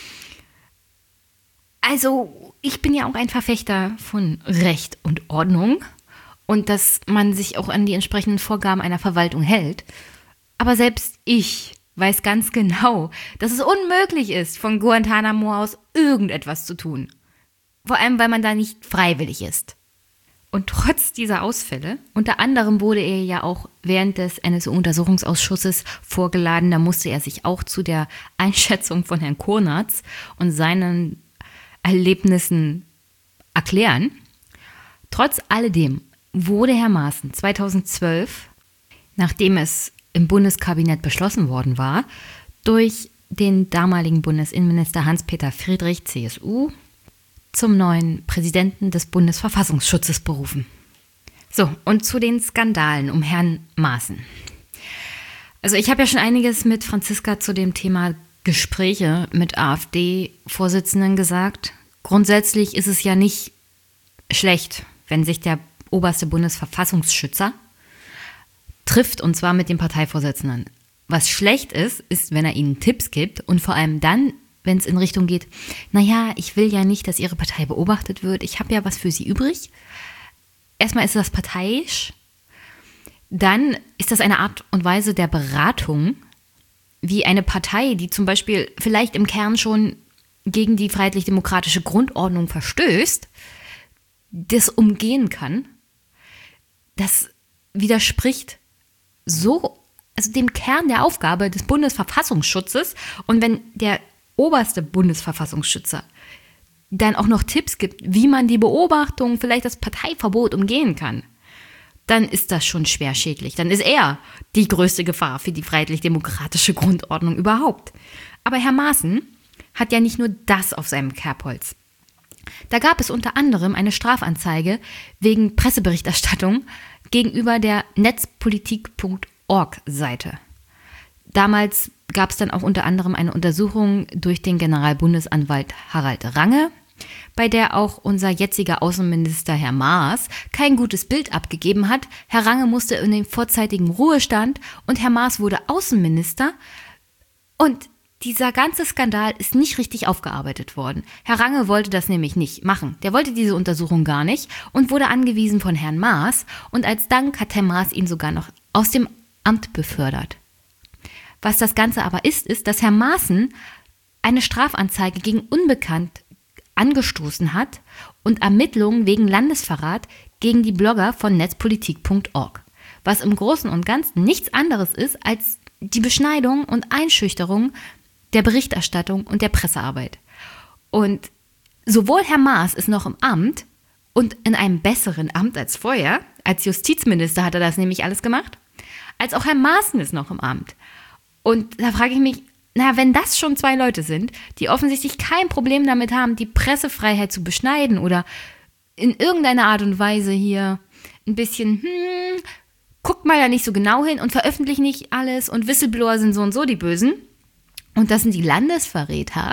Also, ich bin ja auch ein Verfechter von Recht und Ordnung und dass man sich auch an die entsprechenden Vorgaben einer Verwaltung hält. Aber selbst ich weiß ganz genau, dass es unmöglich ist, von Guantanamo aus irgendetwas zu tun. Vor allem, weil man da nicht freiwillig ist. Und trotz dieser Ausfälle, unter anderem wurde er ja auch während des NSU-Untersuchungsausschusses vorgeladen, da musste er sich auch zu der Einschätzung von Herrn Konatz und seinen Erlebnissen erklären. Trotz alledem wurde Herr Maaßen 2012, nachdem es im Bundeskabinett beschlossen worden war, durch den damaligen Bundesinnenminister Hans-Peter Friedrich, CSU, zum neuen Präsidenten des Bundesverfassungsschutzes berufen. So, und zu den Skandalen um Herrn Maaßen. Also ich habe ja schon einiges mit Franziska zu dem Thema Gespräche mit AfD-Vorsitzenden gesagt. Grundsätzlich ist es ja nicht schlecht, wenn sich der oberste Bundesverfassungsschützer trifft, und zwar mit dem Parteivorsitzenden. Was schlecht ist, ist, wenn er ihnen Tipps gibt und vor allem dann, wenn es in Richtung geht, naja, ich will ja nicht, dass Ihre Partei beobachtet wird, ich habe ja was für Sie übrig. Erstmal ist das parteiisch, dann ist das eine Art und Weise der Beratung, wie eine Partei, die zum Beispiel vielleicht im Kern schon gegen die freiheitlich-demokratische Grundordnung verstößt, das umgehen kann. Das widerspricht so, also dem Kern der Aufgabe des Bundesverfassungsschutzes. Und wenn der oberste Bundesverfassungsschützer dann auch noch Tipps gibt, wie man die Beobachtung, vielleicht das Parteiverbot umgehen kann, dann ist das schon schwer schädlich. Dann ist er die größte Gefahr für die freiheitlich-demokratische Grundordnung überhaupt. Aber Herr Maaßen hat ja nicht nur das auf seinem Kerbholz. Da gab es unter anderem eine Strafanzeige wegen Presseberichterstattung gegenüber der netzpolitik.org-Seite. Damals gab es dann auch unter anderem eine Untersuchung durch den Generalbundesanwalt Harald Range, bei der auch unser jetziger Außenminister Herr Maas kein gutes Bild abgegeben hat. Herr Range musste in den vorzeitigen Ruhestand und Herr Maas wurde Außenminister. Und dieser ganze Skandal ist nicht richtig aufgearbeitet worden. Herr Range wollte das nämlich nicht machen. Der wollte diese Untersuchung gar nicht und wurde angewiesen von Herrn Maas. Und als Dank hat Herr Maas ihn sogar noch aus dem Amt befördert. Was das Ganze aber ist, dass Herr Maaßen eine Strafanzeige gegen Unbekannt angestoßen hat und Ermittlungen wegen Landesverrat gegen die Blogger von netzpolitik.org. Was im Großen und Ganzen nichts anderes ist als die Beschneidung und Einschüchterung der Berichterstattung und der Pressearbeit. Und sowohl Herr Maas ist noch im Amt und in einem besseren Amt als vorher, als Justizminister hat er das nämlich alles gemacht, als auch Herr Maaßen ist noch im Amt. Und da frage ich mich, wenn das schon 2 Leute sind, die offensichtlich kein Problem damit haben, die Pressefreiheit zu beschneiden oder in irgendeiner Art und Weise hier ein bisschen, guckt mal da nicht so genau hin und veröffentlicht nicht alles und Whistleblower sind so und so die Bösen und das sind die Landesverräter,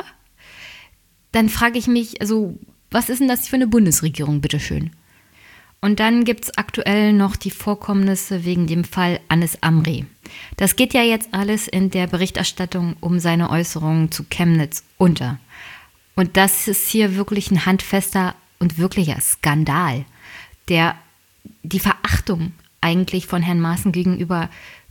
dann frage ich mich, also was ist denn das für eine Bundesregierung, bitteschön? Und dann gibt es aktuell noch die Vorkommnisse wegen dem Fall Anis Amri. Das geht ja jetzt alles in der Berichterstattung um seine Äußerungen zu Chemnitz unter. Und das ist hier wirklich ein handfester und wirklicher Skandal, der die Verachtung eigentlich von Herrn Maaßen gegenüber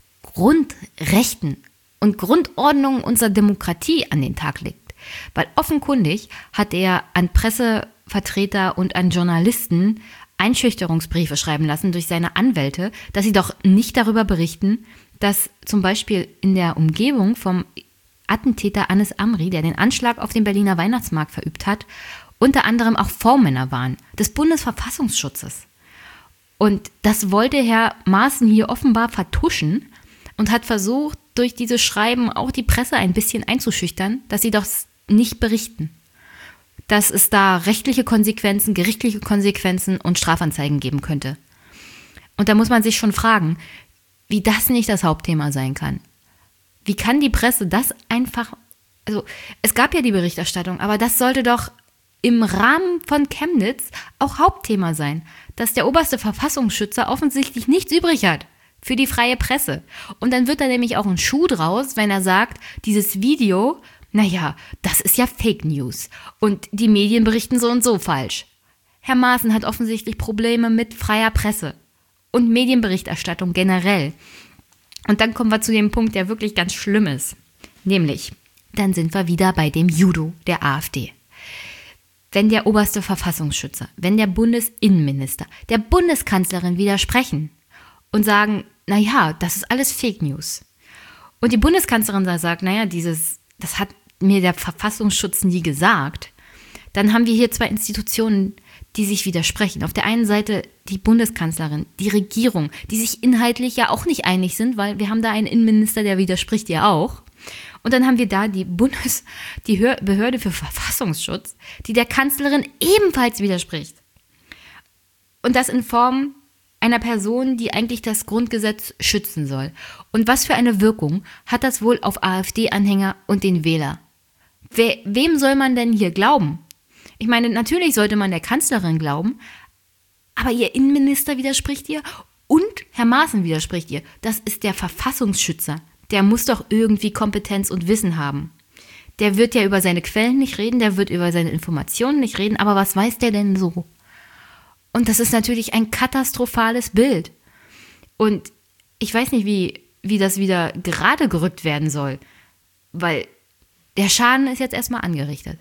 Grundrechten und Grundordnungen unserer Demokratie an den Tag legt. Weil offenkundig hat er an Pressevertreter und an Journalisten Einschüchterungsbriefe schreiben lassen durch seine Anwälte, dass sie doch nicht darüber berichten, dass zum Beispiel in der Umgebung vom Attentäter Anis Amri, der den Anschlag auf den Berliner Weihnachtsmarkt verübt hat, unter anderem auch Vormänner waren, des Bundesverfassungsschutzes. Und das wollte Herr Maaßen hier offenbar vertuschen und hat versucht, durch diese Schreiben auch die Presse ein bisschen einzuschüchtern, dass sie doch nicht berichten. Dass es da rechtliche Konsequenzen, gerichtliche Konsequenzen und Strafanzeigen geben könnte. Und da muss man sich schon fragen, wie das nicht das Hauptthema sein kann. Wie kann die Presse das einfach, also es gab ja die Berichterstattung, aber das sollte doch im Rahmen von Chemnitz auch Hauptthema sein, dass der oberste Verfassungsschützer offensichtlich nichts übrig hat für die freie Presse. Und dann wird da nämlich auch ein Schuh draus, wenn er sagt, dieses Video, naja, das ist ja Fake News und die Medien berichten so und so falsch. Herr Maaßen hat offensichtlich Probleme mit freier Presse und Medienberichterstattung generell. Und dann kommen wir zu dem Punkt, der wirklich ganz schlimm ist. Nämlich, dann sind wir wieder bei dem Judo der AfD. Wenn der oberste Verfassungsschützer, wenn der Bundesinnenminister, der Bundeskanzlerin widersprechen und sagen, naja, das ist alles Fake News. Und die Bundeskanzlerin da sagt, naja, das hat mir der Verfassungsschutz nie gesagt, dann haben wir hier zwei Institutionen, die sich widersprechen. Auf der einen Seite die Bundeskanzlerin, die Regierung, die sich inhaltlich ja auch nicht einig sind, weil wir haben da einen Innenminister, der widerspricht ja auch. Und dann haben wir da die Behörde für Verfassungsschutz, die der Kanzlerin ebenfalls widerspricht. Und das in Form einer Person, die eigentlich das Grundgesetz schützen soll. Und was für eine Wirkung hat das wohl auf AfD-Anhänger und den Wähler? Wem soll man denn hier glauben? Ich meine, natürlich sollte man der Kanzlerin glauben, aber ihr Innenminister widerspricht ihr und Herr Maaßen widerspricht ihr. Das ist der Verfassungsschützer. Der muss doch irgendwie Kompetenz und Wissen haben. Der wird ja über seine Quellen nicht reden, der wird über seine Informationen nicht reden, aber was weiß der denn so? Und das ist natürlich ein katastrophales Bild. Und ich weiß nicht, wie das wieder gerade gerückt werden soll, weil der Schaden ist jetzt erstmal angerichtet.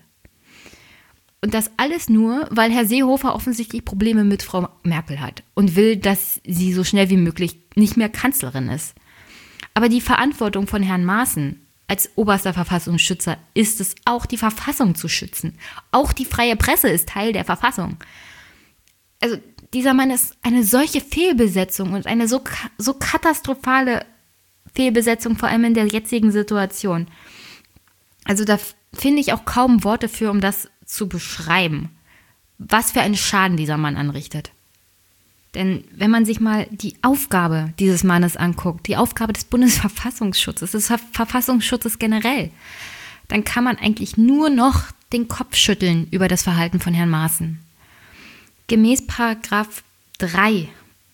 Und das alles nur, weil Herr Seehofer offensichtlich Probleme mit Frau Merkel hat und will, dass sie so schnell wie möglich nicht mehr Kanzlerin ist. Aber die Verantwortung von Herrn Maaßen als oberster Verfassungsschützer ist es, auch die Verfassung zu schützen. Auch die freie Presse ist Teil der Verfassung. Also dieser Mann ist eine solche Fehlbesetzung und eine so katastrophale Fehlbesetzung, vor allem in der jetzigen Situation. Also da finde ich auch kaum Worte für, um das zu beschreiben, was für einen Schaden dieser Mann anrichtet. Denn wenn man sich mal die Aufgabe dieses Mannes anguckt, die Aufgabe des Bundesverfassungsschutzes, des Verfassungsschutzes generell, dann kann man eigentlich nur noch den Kopf schütteln über das Verhalten von Herrn Maaßen. Gemäß Paragraph 3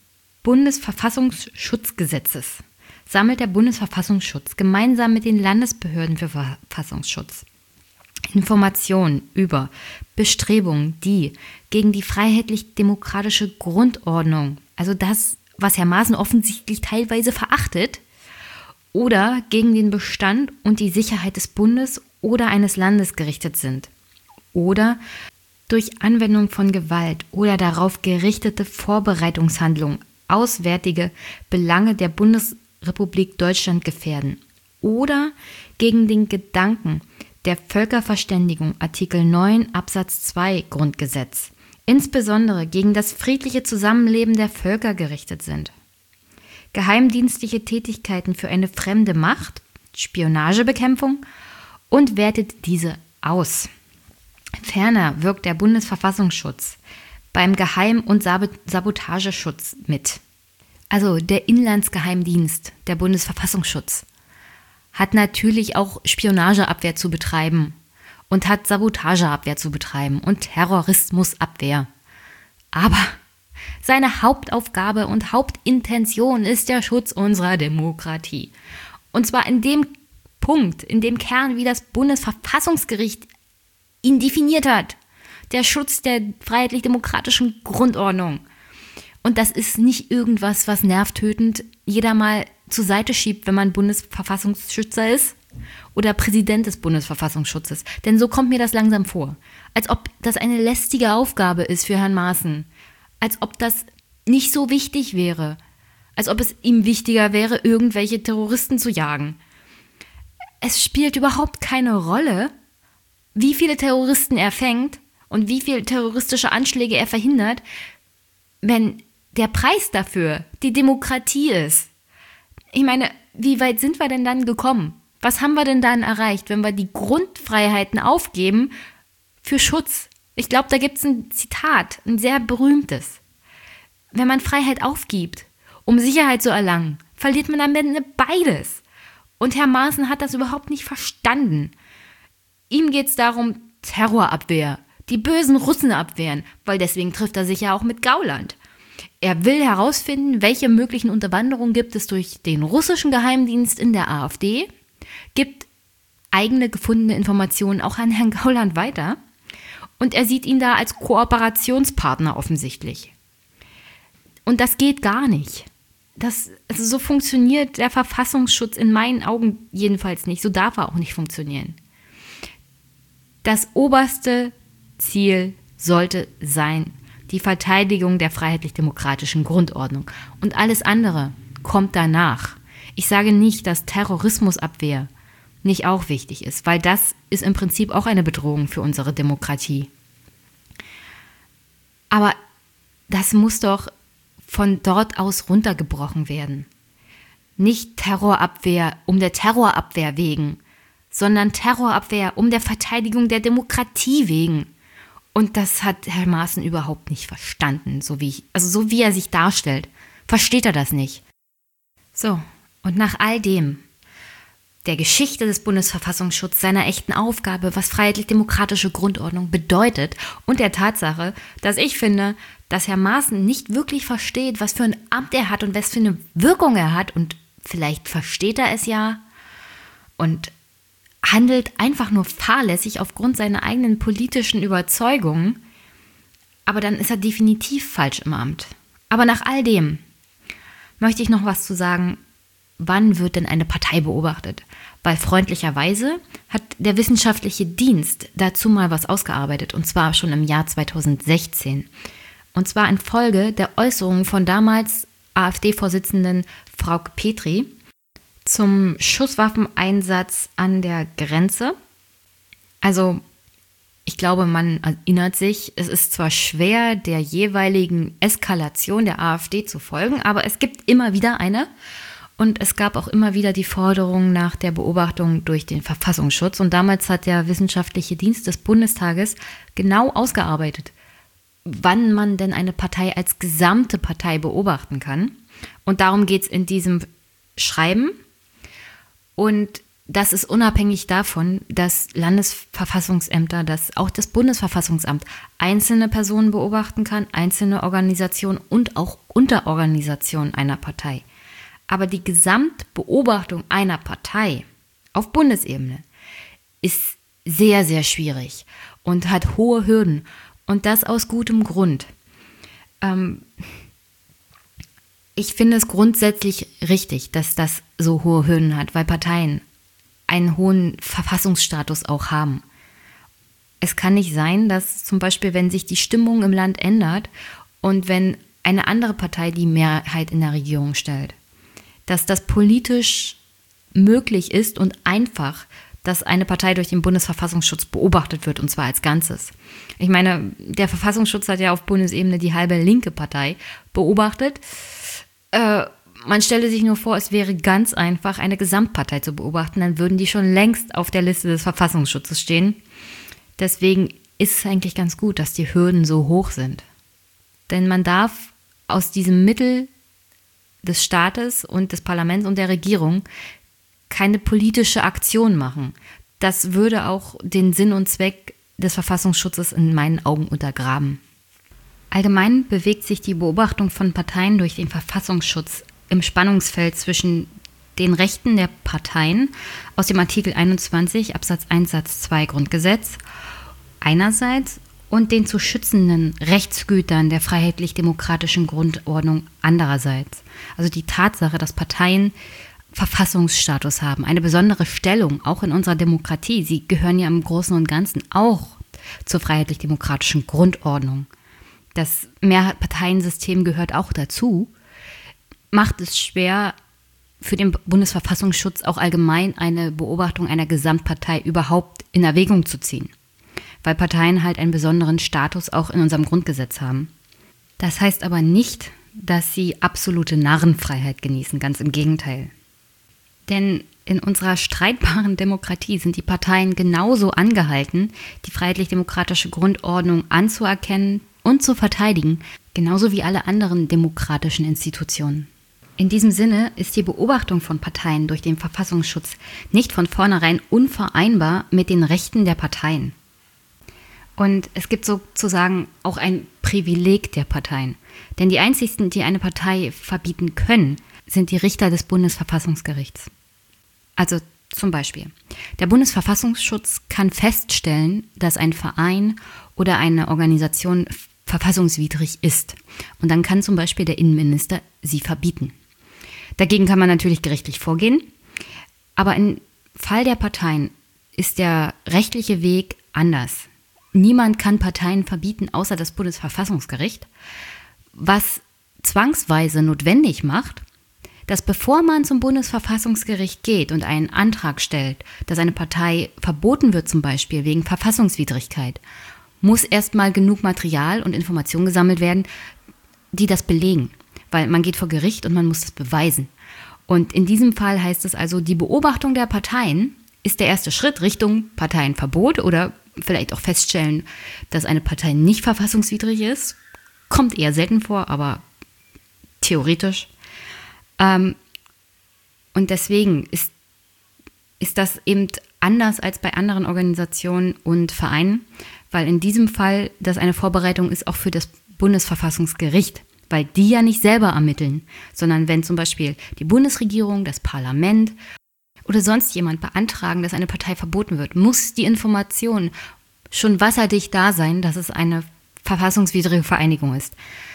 Bundesverfassungsschutzgesetzes sammelt der Bundesverfassungsschutz gemeinsam mit den Landesbehörden für Verfassungsschutz Informationen über Bestrebungen, die gegen die freiheitlich-demokratische Grundordnung, also das, was Herr Maaßen offensichtlich teilweise verachtet, oder gegen den Bestand und die Sicherheit des Bundes oder eines Landes gerichtet sind, oder durch Anwendung von Gewalt oder darauf gerichtete Vorbereitungshandlungen auswärtige Belange der Bundesrepublik Deutschland gefährden, oder gegen den Gedanken der Völkerverständigung, Artikel 9 Absatz 2 Grundgesetz, insbesondere gegen das friedliche Zusammenleben der Völker gerichtet sind. Geheimdienstliche Tätigkeiten für eine fremde Macht, Spionagebekämpfung, und wertet diese aus. Ferner wirkt der Bundesverfassungsschutz beim Geheim- und Sabotageschutz mit. Also der Inlandsgeheimdienst, der Bundesverfassungsschutz, hat natürlich auch Spionageabwehr zu betreiben und hat Sabotageabwehr zu betreiben und Terrorismusabwehr. Aber seine Hauptaufgabe und Hauptintention ist der Schutz unserer Demokratie. Und zwar in dem Punkt, in dem Kern, wie das Bundesverfassungsgericht ihn definiert hat. Der Schutz der freiheitlich-demokratischen Grundordnung. Und das ist nicht irgendwas, was nervtötend jeder mal zur Seite schiebt, wenn man Bundesverfassungsschützer ist oder Präsident des Bundesverfassungsschutzes. Denn so kommt mir das langsam vor. Als ob das eine lästige Aufgabe ist für Herrn Maaßen. Als ob das nicht so wichtig wäre. Als ob es ihm wichtiger wäre, irgendwelche Terroristen zu jagen. es spielt überhaupt keine Rolle, wie viele Terroristen er fängt und wie viele terroristische Anschläge er verhindert, wenn der Preis dafür die Demokratie ist. Ich meine, wie weit sind wir denn dann gekommen? Was haben wir denn dann erreicht, wenn wir die Grundfreiheiten aufgeben für Schutz? Ich glaube, da gibt es ein Zitat, ein sehr berühmtes. Wenn man Freiheit aufgibt, um Sicherheit zu erlangen, verliert man am Ende beides. Und Herr Maaßen hat das überhaupt nicht verstanden. Ihm geht es darum, Terrorabwehr, die bösen Russen abwehren, weil deswegen trifft er sich ja auch mit Gauland. Er will herausfinden, welche möglichen Unterwanderungen gibt es durch den russischen Geheimdienst in der AfD, gibt eigene gefundene Informationen auch an Herrn Gauland weiter und er sieht ihn da als Kooperationspartner offensichtlich. Und das geht gar nicht. Also so funktioniert der Verfassungsschutz in meinen Augen jedenfalls nicht. So darf er auch nicht funktionieren. Das oberste Ziel sollte sein, die Verteidigung der freiheitlich-demokratischen Grundordnung. Und alles andere kommt danach. Ich sage nicht, dass Terrorismusabwehr nicht auch wichtig ist, weil das ist im Prinzip auch eine Bedrohung für unsere Demokratie. Aber das muss doch von dort aus runtergebrochen werden. Nicht Terrorabwehr um der Terrorabwehr wegen, sondern Terrorabwehr um der Verteidigung der Demokratie wegen. Und das hat Herr Maaßen überhaupt nicht verstanden, so wie er sich darstellt. Versteht er das nicht? So, und nach all dem, der Geschichte des Bundesverfassungsschutzes, seiner echten Aufgabe, was freiheitlich-demokratische Grundordnung bedeutet und der Tatsache, dass ich finde, dass Herr Maaßen nicht wirklich versteht, was für ein Amt er hat und was für eine Wirkung er hat und vielleicht versteht er es ja und handelt einfach nur fahrlässig aufgrund seiner eigenen politischen Überzeugungen, aber dann ist er definitiv falsch im Amt. Aber nach all dem möchte ich noch was zu sagen, wann wird denn eine Partei beobachtet? Weil freundlicherweise hat der wissenschaftliche Dienst dazu mal was ausgearbeitet, und zwar schon im Jahr 2016. Und zwar infolge der Äußerungen von damals AfD-Vorsitzenden Frauke Petry zum Schusswaffeneinsatz an der Grenze. Also ich glaube, man erinnert sich, es ist zwar schwer, der jeweiligen Eskalation der AfD zu folgen, aber es gibt immer wieder eine. Und es gab auch immer wieder die Forderung nach der Beobachtung durch den Verfassungsschutz. Und damals hat der wissenschaftliche Dienst des Bundestages genau ausgearbeitet, wann man denn eine Partei als gesamte Partei beobachten kann. Und darum geht es in diesem Schreiben. Und das ist unabhängig davon, dass Landesverfassungsämter, dass auch das Bundesverfassungsamt einzelne Personen beobachten kann, einzelne Organisationen und auch Unterorganisationen einer Partei. Aber die Gesamtbeobachtung einer Partei auf Bundesebene ist sehr, sehr schwierig und hat hohe Hürden. Und das aus gutem Grund. Ich finde es grundsätzlich richtig, dass das so hohe Hürden hat, weil Parteien einen hohen Verfassungsstatus auch haben. Es kann nicht sein, dass zum Beispiel, wenn sich die Stimmung im Land ändert und wenn eine andere Partei die Mehrheit in der Regierung stellt, dass das politisch möglich ist und einfach, dass eine Partei durch den Bundesverfassungsschutz beobachtet wird, und zwar als Ganzes. Ich meine, der Verfassungsschutz hat ja auf Bundesebene die halbe linke Partei beobachtet. Man stelle sich nur vor, es wäre ganz einfach, eine Gesamtpartei zu beobachten, dann würden die schon längst auf der Liste des Verfassungsschutzes stehen. Deswegen ist es eigentlich ganz gut, dass die Hürden so hoch sind. Denn man darf aus diesem Mittel des Staates und des Parlaments und der Regierung keine politische Aktion machen. Das würde auch den Sinn und Zweck des Verfassungsschutzes in meinen Augen untergraben. Allgemein bewegt sich die Beobachtung von Parteien durch den Verfassungsschutz im Spannungsfeld zwischen den Rechten der Parteien aus dem Artikel 21 Absatz 1 Satz 2 Grundgesetz einerseits und den zu schützenden Rechtsgütern der freiheitlich-demokratischen Grundordnung andererseits. Also die Tatsache, dass Parteien Verfassungsstatus haben, eine besondere Stellung, auch in unserer Demokratie. Sie gehören ja im Großen und Ganzen auch zur freiheitlich-demokratischen Grundordnung. Das Mehrparteiensystem gehört auch dazu, macht es schwer, für den Bundesverfassungsschutz auch allgemein eine Beobachtung einer Gesamtpartei überhaupt in Erwägung zu ziehen, weil Parteien halt einen besonderen Status auch in unserem Grundgesetz haben. Das heißt aber nicht, dass sie absolute Narrenfreiheit genießen, ganz im Gegenteil. Denn in unserer streitbaren Demokratie sind die Parteien genauso angehalten, die freiheitlich-demokratische Grundordnung anzuerkennen und zu verteidigen, genauso wie alle anderen demokratischen Institutionen. In diesem Sinne ist die Beobachtung von Parteien durch den Verfassungsschutz nicht von vornherein unvereinbar mit den Rechten der Parteien. Und es gibt sozusagen auch ein Privileg der Parteien. Denn die einzigsten, die eine Partei verbieten können, sind die Richter des Bundesverfassungsgerichts. Also zum Beispiel, der Bundesverfassungsschutz kann feststellen, dass ein Verein oder eine Organisation verfassungswidrig ist. Und dann kann zum Beispiel der Innenminister sie verbieten. Dagegen kann man natürlich gerichtlich vorgehen. Aber im Fall der Parteien ist der rechtliche Weg anders. Niemand kann Parteien verbieten, außer das Bundesverfassungsgericht, was zwangsweise notwendig macht, dass bevor man zum Bundesverfassungsgericht geht und einen Antrag stellt, dass eine Partei verboten wird, zum Beispiel wegen Verfassungswidrigkeit, muss erstmal genug Material und Informationen gesammelt werden, die das belegen. Weil man geht vor Gericht und man muss das beweisen. Und in diesem Fall heißt es also, die Beobachtung der Parteien ist der erste Schritt Richtung Parteienverbot oder vielleicht auch feststellen, dass eine Partei nicht verfassungswidrig ist. Kommt eher selten vor, aber theoretisch. Und deswegen ist das eben anders als bei anderen Organisationen und Vereinen, weil in diesem Fall das eine Vorbereitung ist auch für das Bundesverfassungsgericht, weil die ja nicht selber ermitteln, sondern wenn zum Beispiel die Bundesregierung, das Parlament oder sonst jemand beantragen, dass eine Partei verboten wird, muss die Information schon wasserdicht da sein, dass es eine verfassungswidrige Vereinigung ist.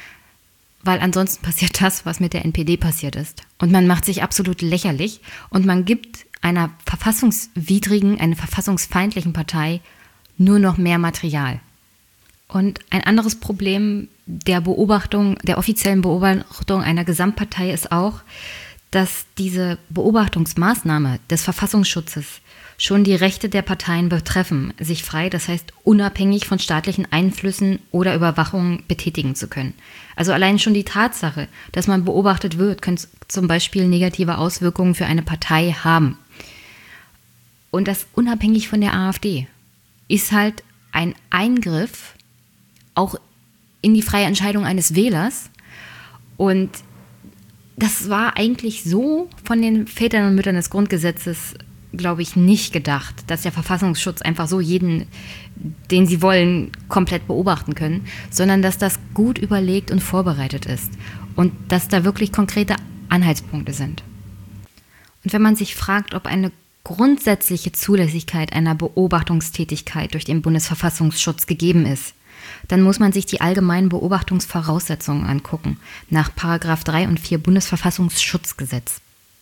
Weil ansonsten passiert das, was mit der NPD passiert ist. Und man macht sich absolut lächerlich und man gibt einer verfassungswidrigen, einer verfassungsfeindlichen Partei nur noch mehr Material. Und ein anderes Problem der Beobachtung, der offiziellen Beobachtung einer Gesamtpartei ist auch, dass diese Beobachtungsmaßnahme des Verfassungsschutzes schon die Rechte der Parteien betreffen, sich frei, das heißt unabhängig von staatlichen Einflüssen oder Überwachungen betätigen zu können. Also allein schon die Tatsache, dass man beobachtet wird, könnte zum Beispiel negative Auswirkungen für eine Partei haben. Und das unabhängig von der AfD ist halt ein Eingriff auch in die freie Entscheidung eines Wählers. Und das war eigentlich so von den Vätern und Müttern des Grundgesetzes, glaube ich, nicht gedacht, dass der Verfassungsschutz einfach so jeden, den sie wollen, komplett beobachten können, sondern dass das gut überlegt und vorbereitet ist und dass da wirklich konkrete Anhaltspunkte sind. Und wenn man sich fragt, ob eine grundsätzliche Zulässigkeit einer Beobachtungstätigkeit durch den Bundesverfassungsschutz gegeben ist, dann muss man sich die allgemeinen Beobachtungsvoraussetzungen angucken, nach § 3 und 4 Bundesverfassungsschutzgesetz,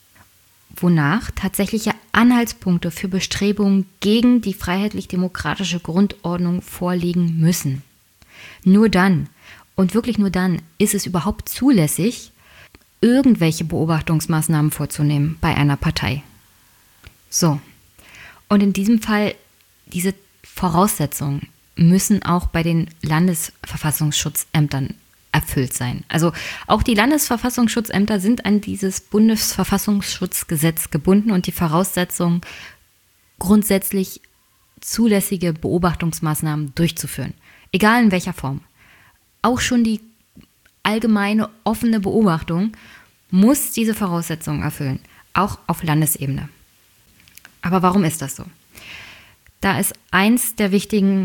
wonach tatsächliche Anhaltspunkte für Bestrebungen gegen die freiheitlich-demokratische Grundordnung vorliegen müssen. Nur dann, und wirklich nur dann, ist es überhaupt zulässig, irgendwelche Beobachtungsmaßnahmen vorzunehmen bei einer Partei. So, und in diesem Fall, diese Voraussetzungen müssen auch bei den Landesverfassungsschutzämtern erfüllt sein. Also auch die Landesverfassungsschutzämter sind an dieses Bundesverfassungsschutzgesetz gebunden und die Voraussetzung, grundsätzlich zulässige Beobachtungsmaßnahmen durchzuführen. Egal in welcher Form. Auch schon die allgemeine offene Beobachtung muss diese Voraussetzungen erfüllen, auch auf Landesebene. Aber warum ist das so? Da ist eins der wichtigen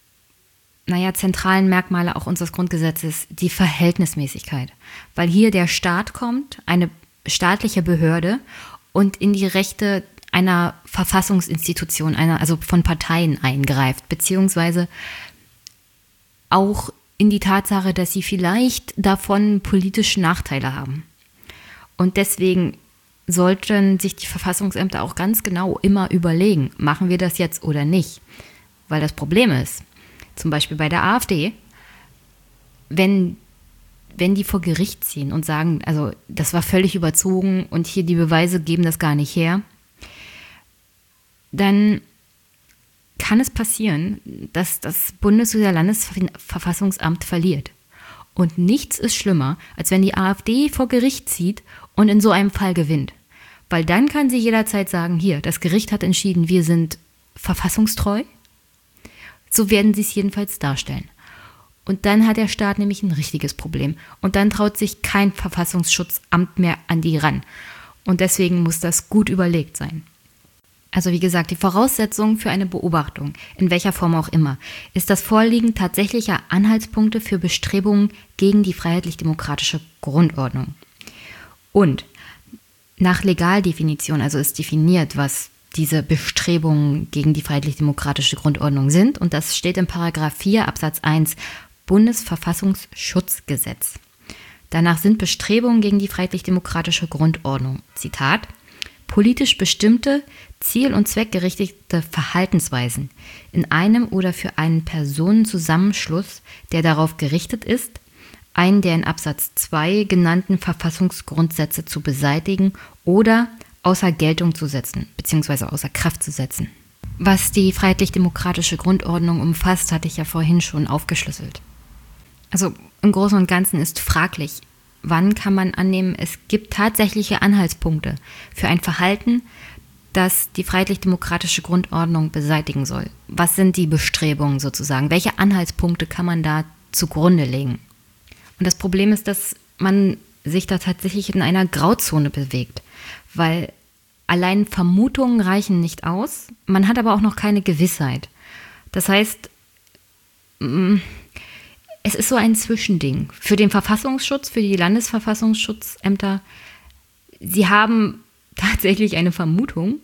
zentralen Merkmale auch unseres Grundgesetzes die Verhältnismäßigkeit. Weil hier der Staat kommt, eine staatliche Behörde und in die Rechte einer Verfassungsinstitution, also von Parteien eingreift, beziehungsweise auch in die Tatsache, dass sie vielleicht davon politische Nachteile haben. Und deswegen sollten sich die Verfassungsämter auch ganz genau immer überlegen, machen wir das jetzt oder nicht? Weil das Problem ist, zum Beispiel bei der AfD, wenn wenn die vor Gericht ziehen und sagen, also das war völlig überzogen und hier die Beweise geben das gar nicht her, dann kann es passieren, dass das Bundes- oder Landesverfassungsamt verliert. Und nichts ist schlimmer, als wenn die AfD vor Gericht zieht und in so einem Fall gewinnt. Weil dann kann sie jederzeit sagen, hier, das Gericht hat entschieden, wir sind verfassungstreu. So werden sie es jedenfalls darstellen. Und dann hat der Staat nämlich ein richtiges Problem. Und dann traut sich kein Verfassungsschutzamt mehr an die ran. Und deswegen muss das gut überlegt sein. Also wie gesagt, die Voraussetzung für eine Beobachtung, in welcher Form auch immer, ist das Vorliegen tatsächlicher Anhaltspunkte für Bestrebungen gegen die freiheitlich-demokratische Grundordnung. Und nach Legaldefinition, also ist definiert, was diese Bestrebungen gegen die freiheitlich-demokratische Grundordnung sind. Und das steht in Paragraph 4 Absatz 1 Bundesverfassungsschutzgesetz. Danach sind Bestrebungen gegen die freiheitlich-demokratische Grundordnung, Zitat, politisch bestimmte, ziel- und zweckgerichtete Verhaltensweisen in einem oder für einen Personenzusammenschluss, der darauf gerichtet ist, einen der in Absatz 2 genannten Verfassungsgrundsätze zu beseitigen oder außer Geltung zu setzen, bzw. außer Kraft zu setzen. Was die freiheitlich-demokratische Grundordnung umfasst, hatte ich ja vorhin schon aufgeschlüsselt. Also im Großen und Ganzen ist fraglich, wann kann man annehmen, es gibt tatsächliche Anhaltspunkte für ein Verhalten, das die freiheitlich-demokratische Grundordnung beseitigen soll. Was sind die Bestrebungen sozusagen? Welche Anhaltspunkte kann man da zugrunde legen? Und das Problem ist, dass man sich da tatsächlich in einer Grauzone bewegt, weil allein Vermutungen reichen nicht aus, man hat aber auch noch keine Gewissheit. Das heißt, es ist so ein Zwischending. Für den Verfassungsschutz, für die Landesverfassungsschutzämter, sie haben tatsächlich eine Vermutung,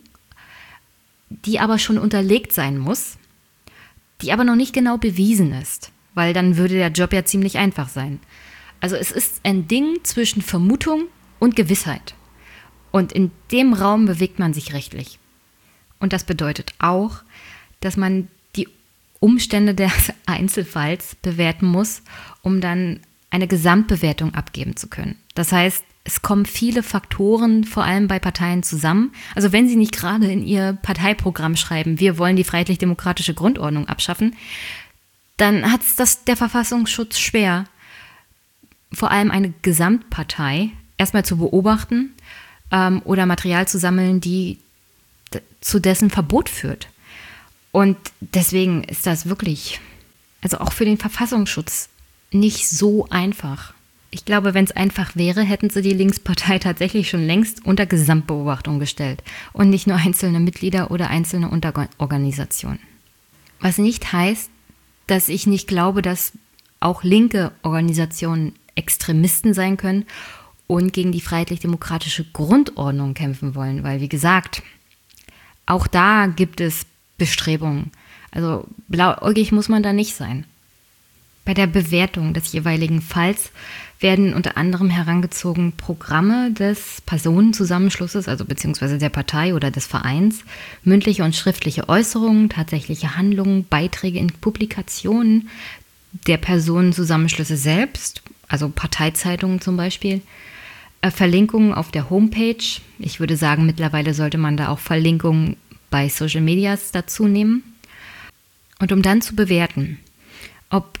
die aber schon unterlegt sein muss, die aber noch nicht genau bewiesen ist, weil dann würde der Job ja ziemlich einfach sein. Also es ist ein Ding zwischen Vermutung und Gewissheit. Und in dem Raum bewegt man sich rechtlich. Und das bedeutet auch, dass man die Umstände des Einzelfalls bewerten muss, um dann eine Gesamtbewertung abgeben zu können. Das heißt, es kommen viele Faktoren, vor allem bei Parteien, zusammen. Also wenn sie nicht gerade in ihr Parteiprogramm schreiben, wir wollen die freiheitlich-demokratische Grundordnung abschaffen, dann hat es der Verfassungsschutz schwer, vor allem eine Gesamtpartei erstmal zu beobachten oder Material zu sammeln, die zu dessen Verbot führt. Und deswegen ist das wirklich, also auch für den Verfassungsschutz, nicht so einfach. Ich glaube, wenn es einfach wäre, hätten sie die Linkspartei tatsächlich schon längst unter Gesamtbeobachtung gestellt und nicht nur einzelne Mitglieder oder einzelne Unterorganisationen. Was nicht heißt, dass ich nicht glaube, dass auch linke Organisationen Extremisten sein können und gegen die freiheitlich-demokratische Grundordnung kämpfen wollen, weil, wie gesagt, auch da gibt es Bestrebungen. Also blauäugig muss man da nicht sein. Bei der Bewertung des jeweiligen Falls werden unter anderem herangezogen Programme des Personenzusammenschlusses, also beziehungsweise der Partei oder des Vereins, mündliche und schriftliche Äußerungen, tatsächliche Handlungen, Beiträge in Publikationen der Personenzusammenschlüsse selbst, also Parteizeitungen zum Beispiel, Verlinkungen auf der Homepage. Ich würde sagen, mittlerweile sollte man da auch Verlinkungen bei Social Medias dazu nehmen. Und um dann zu bewerten, ob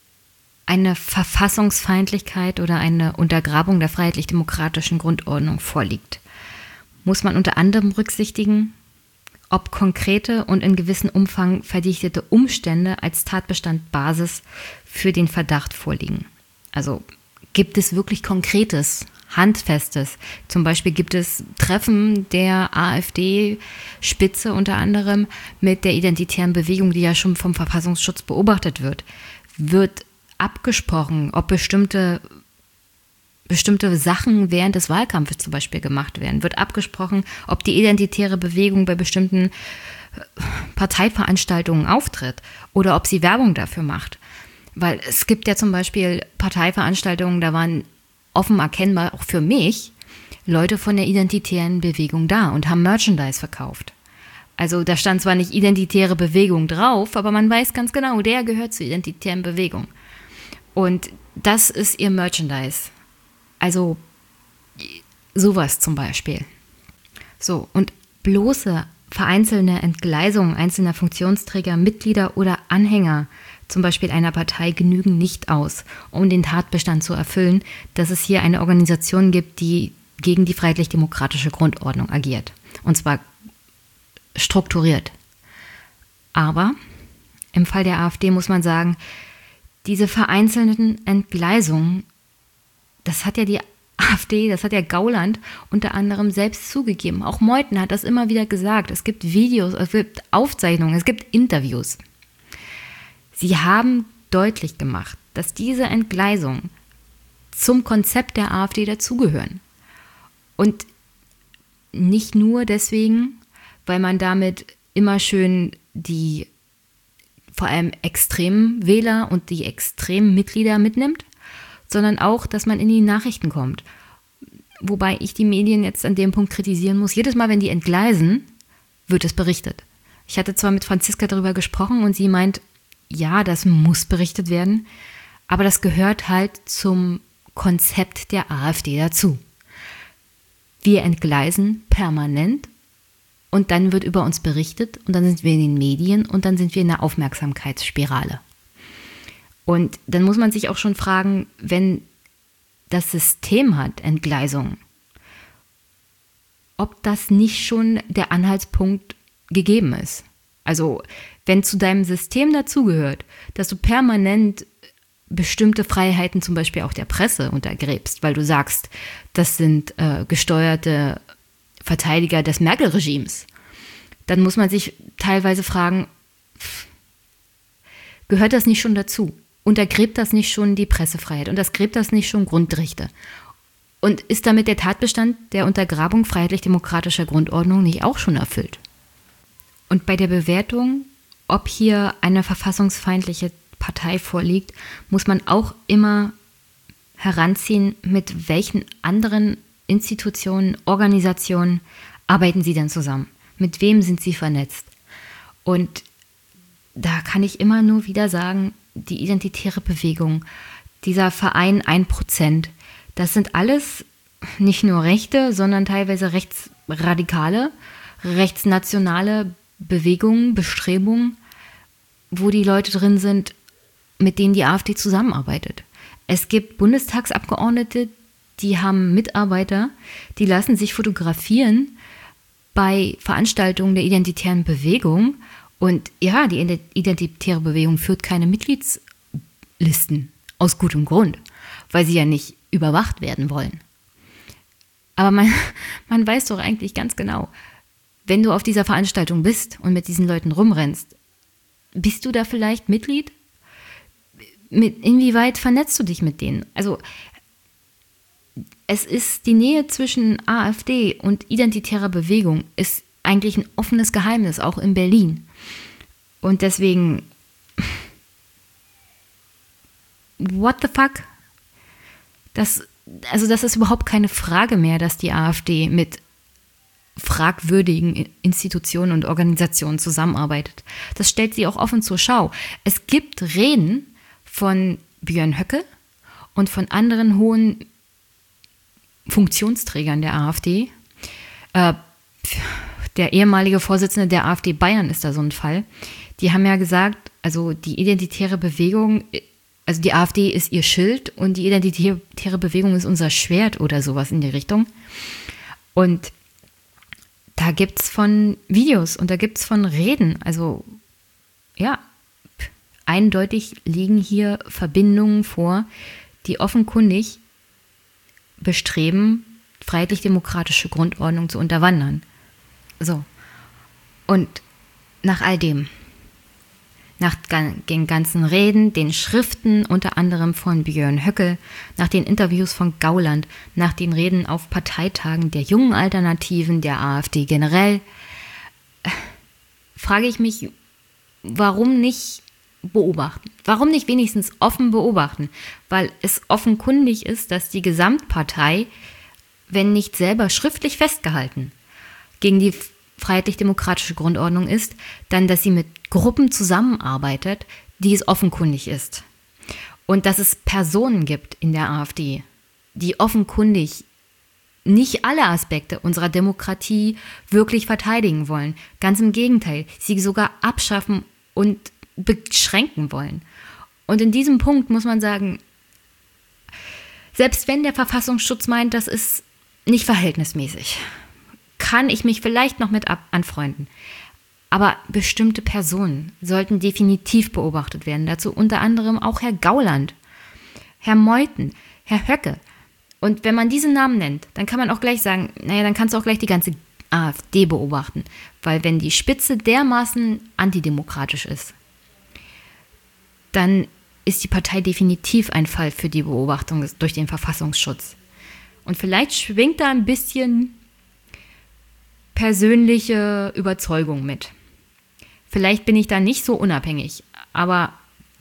eine Verfassungsfeindlichkeit oder eine Untergrabung der freiheitlich-demokratischen Grundordnung vorliegt, muss man unter anderem berücksichtigen, ob konkrete und in gewissem Umfang verdichtete Umstände als Tatbestand Basis für den Verdacht vorliegen. Also gibt es wirklich Konkretes, Handfestes? Zum Beispiel gibt es Treffen der AfD-Spitze unter anderem mit der Identitären Bewegung, die ja schon vom Verfassungsschutz beobachtet wird. Wird abgesprochen, ob bestimmte Sachen während des Wahlkampfes zum Beispiel gemacht werden. Wird abgesprochen, ob die Identitäre Bewegung bei bestimmten Parteiveranstaltungen auftritt oder ob sie Werbung dafür macht. Weil es gibt ja zum Beispiel Parteiveranstaltungen, da waren offen erkennbar, auch für mich, Leute von der Identitären Bewegung da und haben Merchandise verkauft. Also da stand zwar nicht Identitäre Bewegung drauf, aber man weiß ganz genau, der gehört zur Identitären Bewegung. Und das ist ihr Merchandise. Also sowas zum Beispiel. So, und bloße vereinzelte Entgleisungen einzelner Funktionsträger, Mitglieder oder Anhänger, zum Beispiel einer Partei, genügen nicht aus, um den Tatbestand zu erfüllen, dass es hier eine Organisation gibt, die gegen die freiheitlich-demokratische Grundordnung agiert. Und zwar strukturiert. Aber im Fall der AfD muss man sagen, diese vereinzelten Entgleisungen, das hat ja die AfD, das hat ja Gauland unter anderem selbst zugegeben. Auch Meuthen hat das immer wieder gesagt. Es gibt Videos, es gibt Aufzeichnungen, es gibt Interviews. Sie haben deutlich gemacht, dass diese Entgleisungen zum Konzept der AfD dazugehören. Und nicht nur deswegen, weil man damit immer schön die vor allem extremen Wähler und die extremen Mitglieder mitnimmt, sondern auch, dass man in die Nachrichten kommt. Wobei ich die Medien jetzt an dem Punkt kritisieren muss. Jedes Mal, wenn die entgleisen, wird es berichtet. Ich hatte zwar mit Franziska darüber gesprochen und sie meint, ja, das muss berichtet werden, aber das gehört halt zum Konzept der AfD dazu. Wir entgleisen permanent und dann wird über uns berichtet und dann sind wir in den Medien und dann sind wir in einer Aufmerksamkeitsspirale. Und dann muss man sich auch schon fragen, wenn das System hat Entgleisungen, ob das nicht schon der Anhaltspunkt gegeben ist. Also wenn zu deinem System dazugehört, dass du permanent bestimmte Freiheiten, zum Beispiel auch der Presse, untergräbst, weil du sagst, das sind gesteuerte Verteidiger des Merkel-Regimes, dann muss man sich teilweise fragen, gehört das nicht schon dazu? Untergräbt das nicht schon die Pressefreiheit? Untergräbt das nicht schon Grundrechte? Und ist damit der Tatbestand der Untergrabung freiheitlich-demokratischer Grundordnung nicht auch schon erfüllt? Und bei der Bewertung, ob hier eine verfassungsfeindliche Partei vorliegt, muss man auch immer heranziehen, mit welchen anderen Institutionen, Organisationen arbeiten sie denn zusammen? Mit wem sind sie vernetzt? Und da kann ich immer nur wieder sagen, die identitäre Bewegung, dieser Verein 1%, das sind alles nicht nur rechte, sondern teilweise rechtsradikale, rechtsnationale Bewegungen, Bestrebungen, wo die Leute drin sind, mit denen die AfD zusammenarbeitet. Es gibt Bundestagsabgeordnete, die haben Mitarbeiter, die lassen sich fotografieren bei Veranstaltungen der identitären Bewegung. Und ja, die identitäre Bewegung führt keine Mitgliedslisten, aus gutem Grund, weil sie ja nicht überwacht werden wollen. Aber man weiß doch eigentlich ganz genau, wenn du auf dieser Veranstaltung bist und mit diesen Leuten rumrennst, bist du da vielleicht Mitglied? Inwieweit vernetzt du dich mit denen? Also es ist die Nähe zwischen AfD und identitärer Bewegung ist eigentlich ein offenes Geheimnis, auch in Berlin. Und deswegen, what the fuck? Das ist überhaupt keine Frage mehr, dass die AfD mit fragwürdigen Institutionen und Organisationen zusammenarbeitet. Das stellt sie auch offen zur Schau. Es gibt Reden von Björn Höcke und von anderen hohen Funktionsträgern der AfD. Der ehemalige Vorsitzende der AfD Bayern ist da so ein Fall. Die haben ja gesagt, also die identitäre Bewegung, also die AfD ist ihr Schild und die identitäre Bewegung ist unser Schwert oder sowas in die Richtung. Und da gibt es von Videos und da gibt es von Reden. Also ja, eindeutig liegen hier Verbindungen vor, die offenkundig bestreben, freiheitlich-demokratische Grundordnung zu unterwandern. So. Und nach all dem, nach den ganzen Reden, den Schriften, unter anderem von Björn Höcke, nach den Interviews von Gauland, nach den Reden auf Parteitagen der jungen Alternativen, der AfD generell, frage ich mich, warum nicht beobachten? Warum nicht wenigstens offen beobachten? Weil es offenkundig ist, dass die Gesamtpartei, wenn nicht selber schriftlich festgehalten, gegen die freiheitlich-demokratische Grundordnung ist, dann, dass sie mit Gruppen zusammenarbeitet, die es offenkundig ist. Und dass es Personen gibt in der AfD, die offenkundig nicht alle Aspekte unserer Demokratie wirklich verteidigen wollen. Ganz im Gegenteil, sie sogar abschaffen und beschränken wollen. Und in diesem Punkt muss man sagen, selbst wenn der Verfassungsschutz meint, das ist nicht verhältnismäßig, kann ich mich vielleicht noch mit anfreunden. Aber bestimmte Personen sollten definitiv beobachtet werden. Dazu unter anderem auch Herr Gauland, Herr Meuthen, Herr Höcke. Und wenn man diese Namen nennt, dann kann man auch gleich sagen, naja, dann kannst du auch gleich die ganze AfD beobachten. Weil wenn die Spitze dermaßen antidemokratisch ist, dann ist die Partei definitiv ein Fall für die Beobachtung durch den Verfassungsschutz. Und vielleicht schwingt da ein bisschen persönliche Überzeugung mit. Vielleicht bin ich da nicht so unabhängig, aber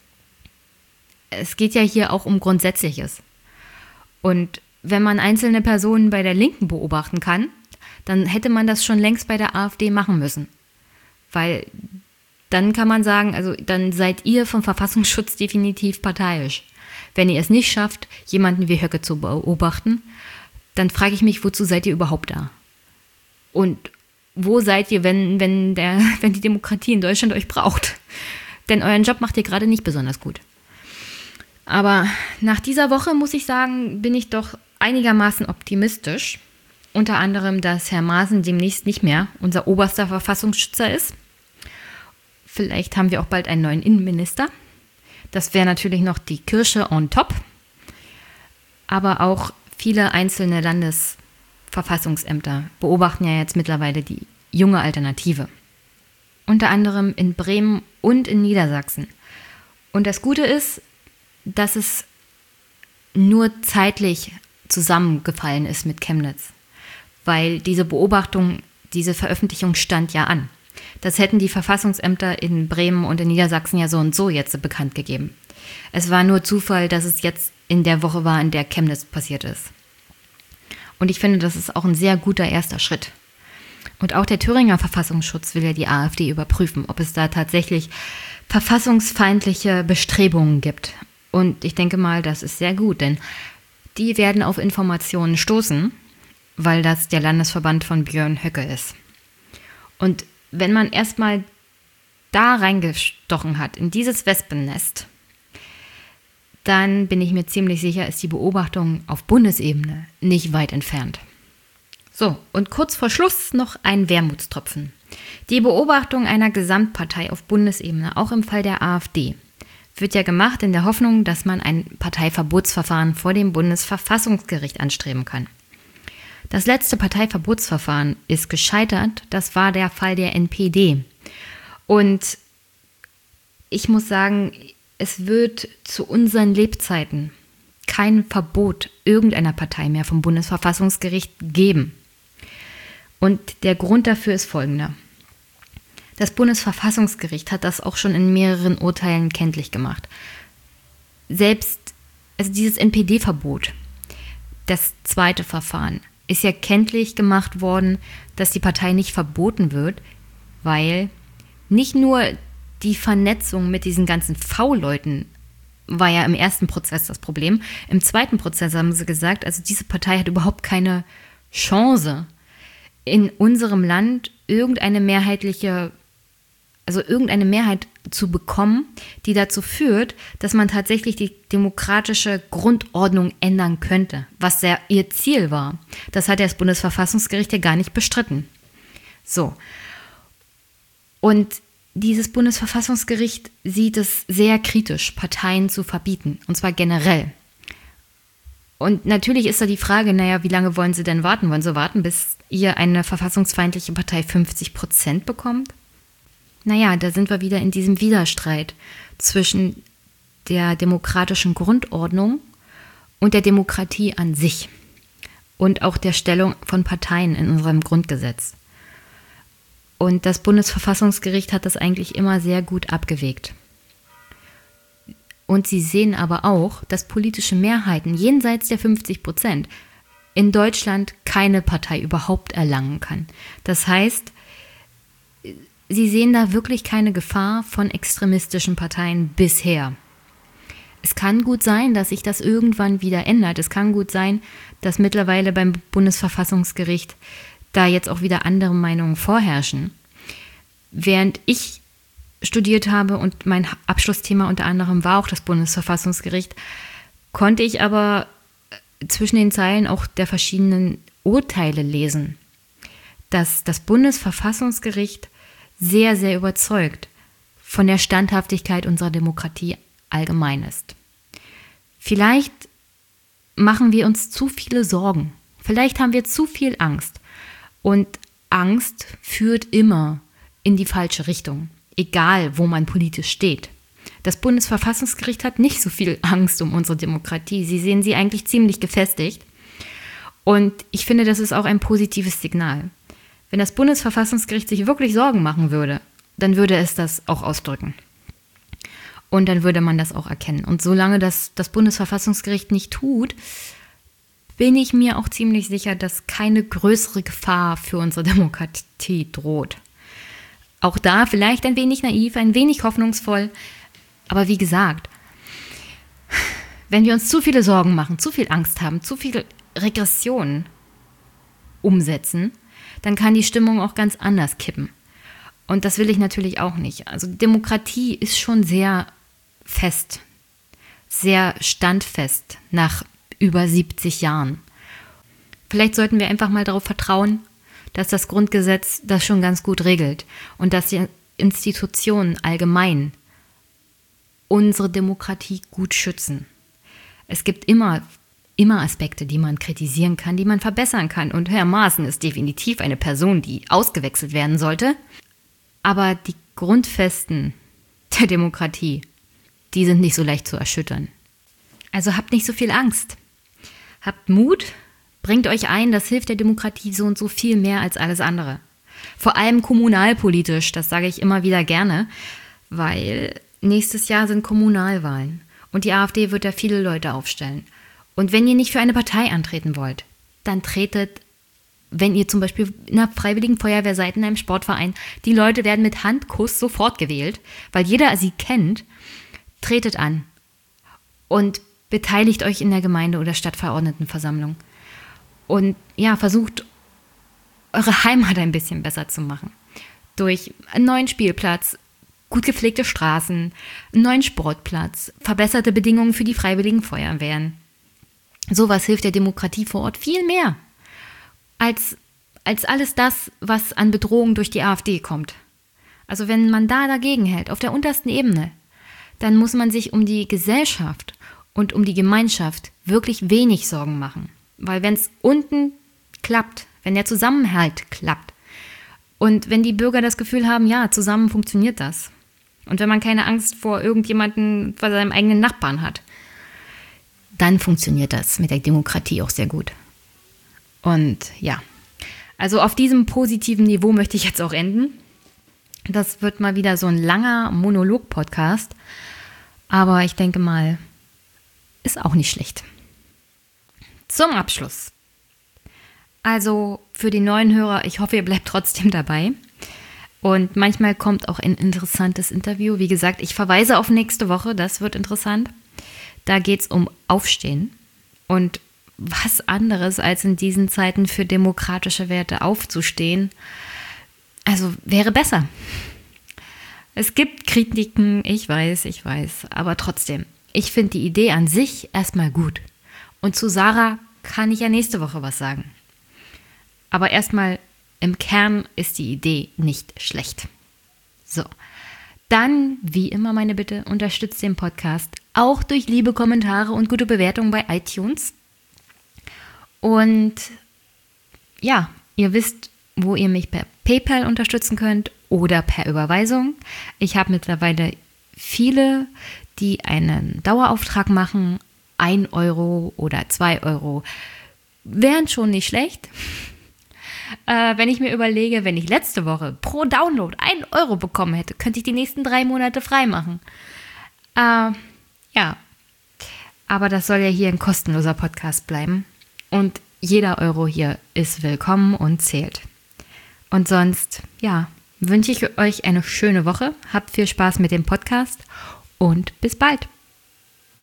es geht ja hier auch um Grundsätzliches. Und wenn man einzelne Personen bei der Linken beobachten kann, dann hätte man das schon längst bei der AfD machen müssen. Weil dann kann man sagen, also dann seid ihr vom Verfassungsschutz definitiv parteiisch. Wenn ihr es nicht schafft, jemanden wie Höcke zu beobachten, dann frage ich mich, wozu seid ihr überhaupt da? Und wo seid ihr, wenn die Demokratie in Deutschland euch braucht? Denn euren Job macht ihr gerade nicht besonders gut. Aber nach dieser Woche, muss ich sagen, bin ich doch einigermaßen optimistisch. Unter anderem, dass Herr Maaßen demnächst nicht mehr unser oberster Verfassungsschützer ist. Vielleicht haben wir auch bald einen neuen Innenminister. Das wäre natürlich noch die Kirsche on top. Aber auch viele einzelne Landesverfassungsämter beobachten ja jetzt mittlerweile die junge Alternative. Unter anderem in Bremen und in Niedersachsen. Und das Gute ist, dass es nur zeitlich zusammengefallen ist mit Chemnitz. Weil diese Veröffentlichung stand ja an. Das hätten die Verfassungsämter in Bremen und in Niedersachsen ja so und so jetzt bekannt gegeben. Es war nur Zufall, dass es jetzt in der Woche war, in der Chemnitz passiert ist. Und ich finde, das ist auch ein sehr guter erster Schritt. Und auch der Thüringer Verfassungsschutz will ja die AfD überprüfen, ob es da tatsächlich verfassungsfeindliche Bestrebungen gibt. Und ich denke mal, das ist sehr gut, denn die werden auf Informationen stoßen, weil das der Landesverband von Björn Höcke ist. Und wenn man erstmal da reingestochen hat, in dieses Wespennest, dann bin ich mir ziemlich sicher, ist die Beobachtung auf Bundesebene nicht weit entfernt. So, und kurz vor Schluss noch ein Wermutstropfen. Die Beobachtung einer Gesamtpartei auf Bundesebene, auch im Fall der AfD, wird ja gemacht in der Hoffnung, dass man ein Parteiverbotsverfahren vor dem Bundesverfassungsgericht anstreben kann. Das letzte Parteiverbotsverfahren ist gescheitert, das war der Fall der NPD. Und ich muss sagen, es wird zu unseren Lebzeiten kein Verbot irgendeiner Partei mehr vom Bundesverfassungsgericht geben. Und der Grund dafür ist folgender. Das Bundesverfassungsgericht hat das auch schon in mehreren Urteilen kenntlich gemacht. Also dieses NPD-Verbot, das zweite Verfahren, ist ja kenntlich gemacht worden, dass die Partei nicht verboten wird, weil nicht nur die Vernetzung mit diesen ganzen V-Leuten war ja im ersten Prozess das Problem. Im zweiten Prozess haben sie gesagt, also diese Partei hat überhaupt keine Chance, in unserem Land irgendeine Mehrheit zu bekommen, die dazu führt, dass man tatsächlich die demokratische Grundordnung ändern könnte, was ihr Ziel war. Das hat ja das Bundesverfassungsgericht ja gar nicht bestritten. So. Und dieses Bundesverfassungsgericht sieht es sehr kritisch, Parteien zu verbieten, und zwar generell. Und natürlich ist da die Frage, naja, wie lange wollen sie denn warten? Wollen sie warten, bis ihr eine verfassungsfeindliche Partei 50% bekommt? Naja, da sind wir wieder in diesem Widerstreit zwischen der demokratischen Grundordnung und der Demokratie an sich und auch der Stellung von Parteien in unserem Grundgesetz. Und das Bundesverfassungsgericht hat das eigentlich immer sehr gut abgewägt. Und sie sehen aber auch, dass politische Mehrheiten jenseits der 50% in Deutschland keine Partei überhaupt erlangen kann. Das heißt, sie sehen da wirklich keine Gefahr von extremistischen Parteien bisher. Es kann gut sein, dass sich das irgendwann wieder ändert. Es kann gut sein, dass mittlerweile beim Bundesverfassungsgericht da jetzt auch wieder andere Meinungen vorherrschen. Während ich studiert habe und mein Abschlussthema unter anderem war auch das Bundesverfassungsgericht, konnte ich aber zwischen den Zeilen auch der verschiedenen Urteile lesen, dass das Bundesverfassungsgericht sehr, sehr überzeugt von der Standhaftigkeit unserer Demokratie allgemein ist. Vielleicht machen wir uns zu viele Sorgen. Vielleicht haben wir zu viel Angst. Und Angst führt immer in die falsche Richtung, egal wo man politisch steht. Das Bundesverfassungsgericht hat nicht so viel Angst um unsere Demokratie. Sie sehen sie eigentlich ziemlich gefestigt. Und ich finde, das ist auch ein positives Signal. Wenn das Bundesverfassungsgericht sich wirklich Sorgen machen würde, dann würde es das auch ausdrücken. Und dann würde man das auch erkennen. Und solange das Bundesverfassungsgericht nicht tut, bin ich mir auch ziemlich sicher, dass keine größere Gefahr für unsere Demokratie droht. Auch da vielleicht ein wenig naiv, ein wenig hoffnungsvoll. Aber wie gesagt, wenn wir uns zu viele Sorgen machen, zu viel Angst haben, zu viel Regression umsetzen, dann kann die Stimmung auch ganz anders kippen. Und das will ich natürlich auch nicht. Also Demokratie ist schon sehr fest, sehr standfest nach über 70 Jahren. Vielleicht sollten wir einfach mal darauf vertrauen, dass das Grundgesetz das schon ganz gut regelt und dass die Institutionen allgemein unsere Demokratie gut schützen. Es gibt immer Aspekte, die man kritisieren kann, die man verbessern kann. Und Herr Maaßen ist definitiv eine Person, die ausgewechselt werden sollte. Aber die Grundfesten der Demokratie, die sind nicht so leicht zu erschüttern. Also habt nicht so viel Angst. Habt Mut, bringt euch ein, das hilft der Demokratie so und so viel mehr als alles andere. Vor allem kommunalpolitisch, das sage ich immer wieder gerne, weil nächstes Jahr sind Kommunalwahlen und die AfD wird da viele Leute aufstellen. Und wenn ihr nicht für eine Partei antreten wollt, dann tretet, wenn ihr zum Beispiel in einer freiwilligen Feuerwehr seid, in einem Sportverein, die Leute werden mit Handkuss sofort gewählt, weil jeder sie kennt, tretet an und beteiligt euch in der Gemeinde- oder Stadtverordnetenversammlung. Und ja, versucht, eure Heimat ein bisschen besser zu machen. Durch einen neuen Spielplatz, gut gepflegte Straßen, einen neuen Sportplatz, verbesserte Bedingungen für die freiwilligen Feuerwehren. Sowas hilft der Demokratie vor Ort viel mehr als alles das, was an Bedrohung durch die AfD kommt. Also wenn man da dagegen hält, auf der untersten Ebene, dann muss man sich um die Gesellschaft und um die Gemeinschaft wirklich wenig Sorgen machen. Weil wenn es unten klappt, wenn der Zusammenhalt klappt und wenn die Bürger das Gefühl haben, ja, zusammen funktioniert das. Und wenn man keine Angst vor irgendjemandem, vor seinem eigenen Nachbarn hat, dann funktioniert das mit der Demokratie auch sehr gut. Und ja, also auf diesem positiven Niveau möchte ich jetzt auch enden. Das wird mal wieder so ein langer Monolog-Podcast, aber ich denke mal, ist auch nicht schlecht. Zum Abschluss. Also für die neuen Hörer, ich hoffe, ihr bleibt trotzdem dabei. Und manchmal kommt auch ein interessantes Interview. Wie gesagt, ich verweise auf nächste Woche, das wird interessant. Da geht es um Aufstehen und was anderes als in diesen Zeiten für demokratische Werte aufzustehen. Also wäre besser. Es gibt Kritiken, ich weiß, aber trotzdem, ich finde die Idee an sich erstmal gut. Und zu Sarah kann ich ja nächste Woche was sagen. Aber erstmal, im Kern ist die Idee nicht schlecht. So, dann, wie immer meine Bitte, unterstützt den Podcast auch durch liebe Kommentare und gute Bewertungen bei iTunes. Und ja, ihr wisst, wo ihr mich per PayPal unterstützen könnt oder per Überweisung. Ich habe mittlerweile viele, die einen Dauerauftrag machen. 1 Euro oder 2 Euro wären schon nicht schlecht. Wenn ich mir überlege, wenn ich letzte Woche pro Download 1 Euro bekommen hätte, könnte ich die nächsten 3 Monate frei machen. Ja, aber das soll ja hier ein kostenloser Podcast bleiben. Und jeder Euro hier ist willkommen und zählt. Und sonst, ja, wünsche ich euch eine schöne Woche. Habt viel Spaß mit dem Podcast und bis bald.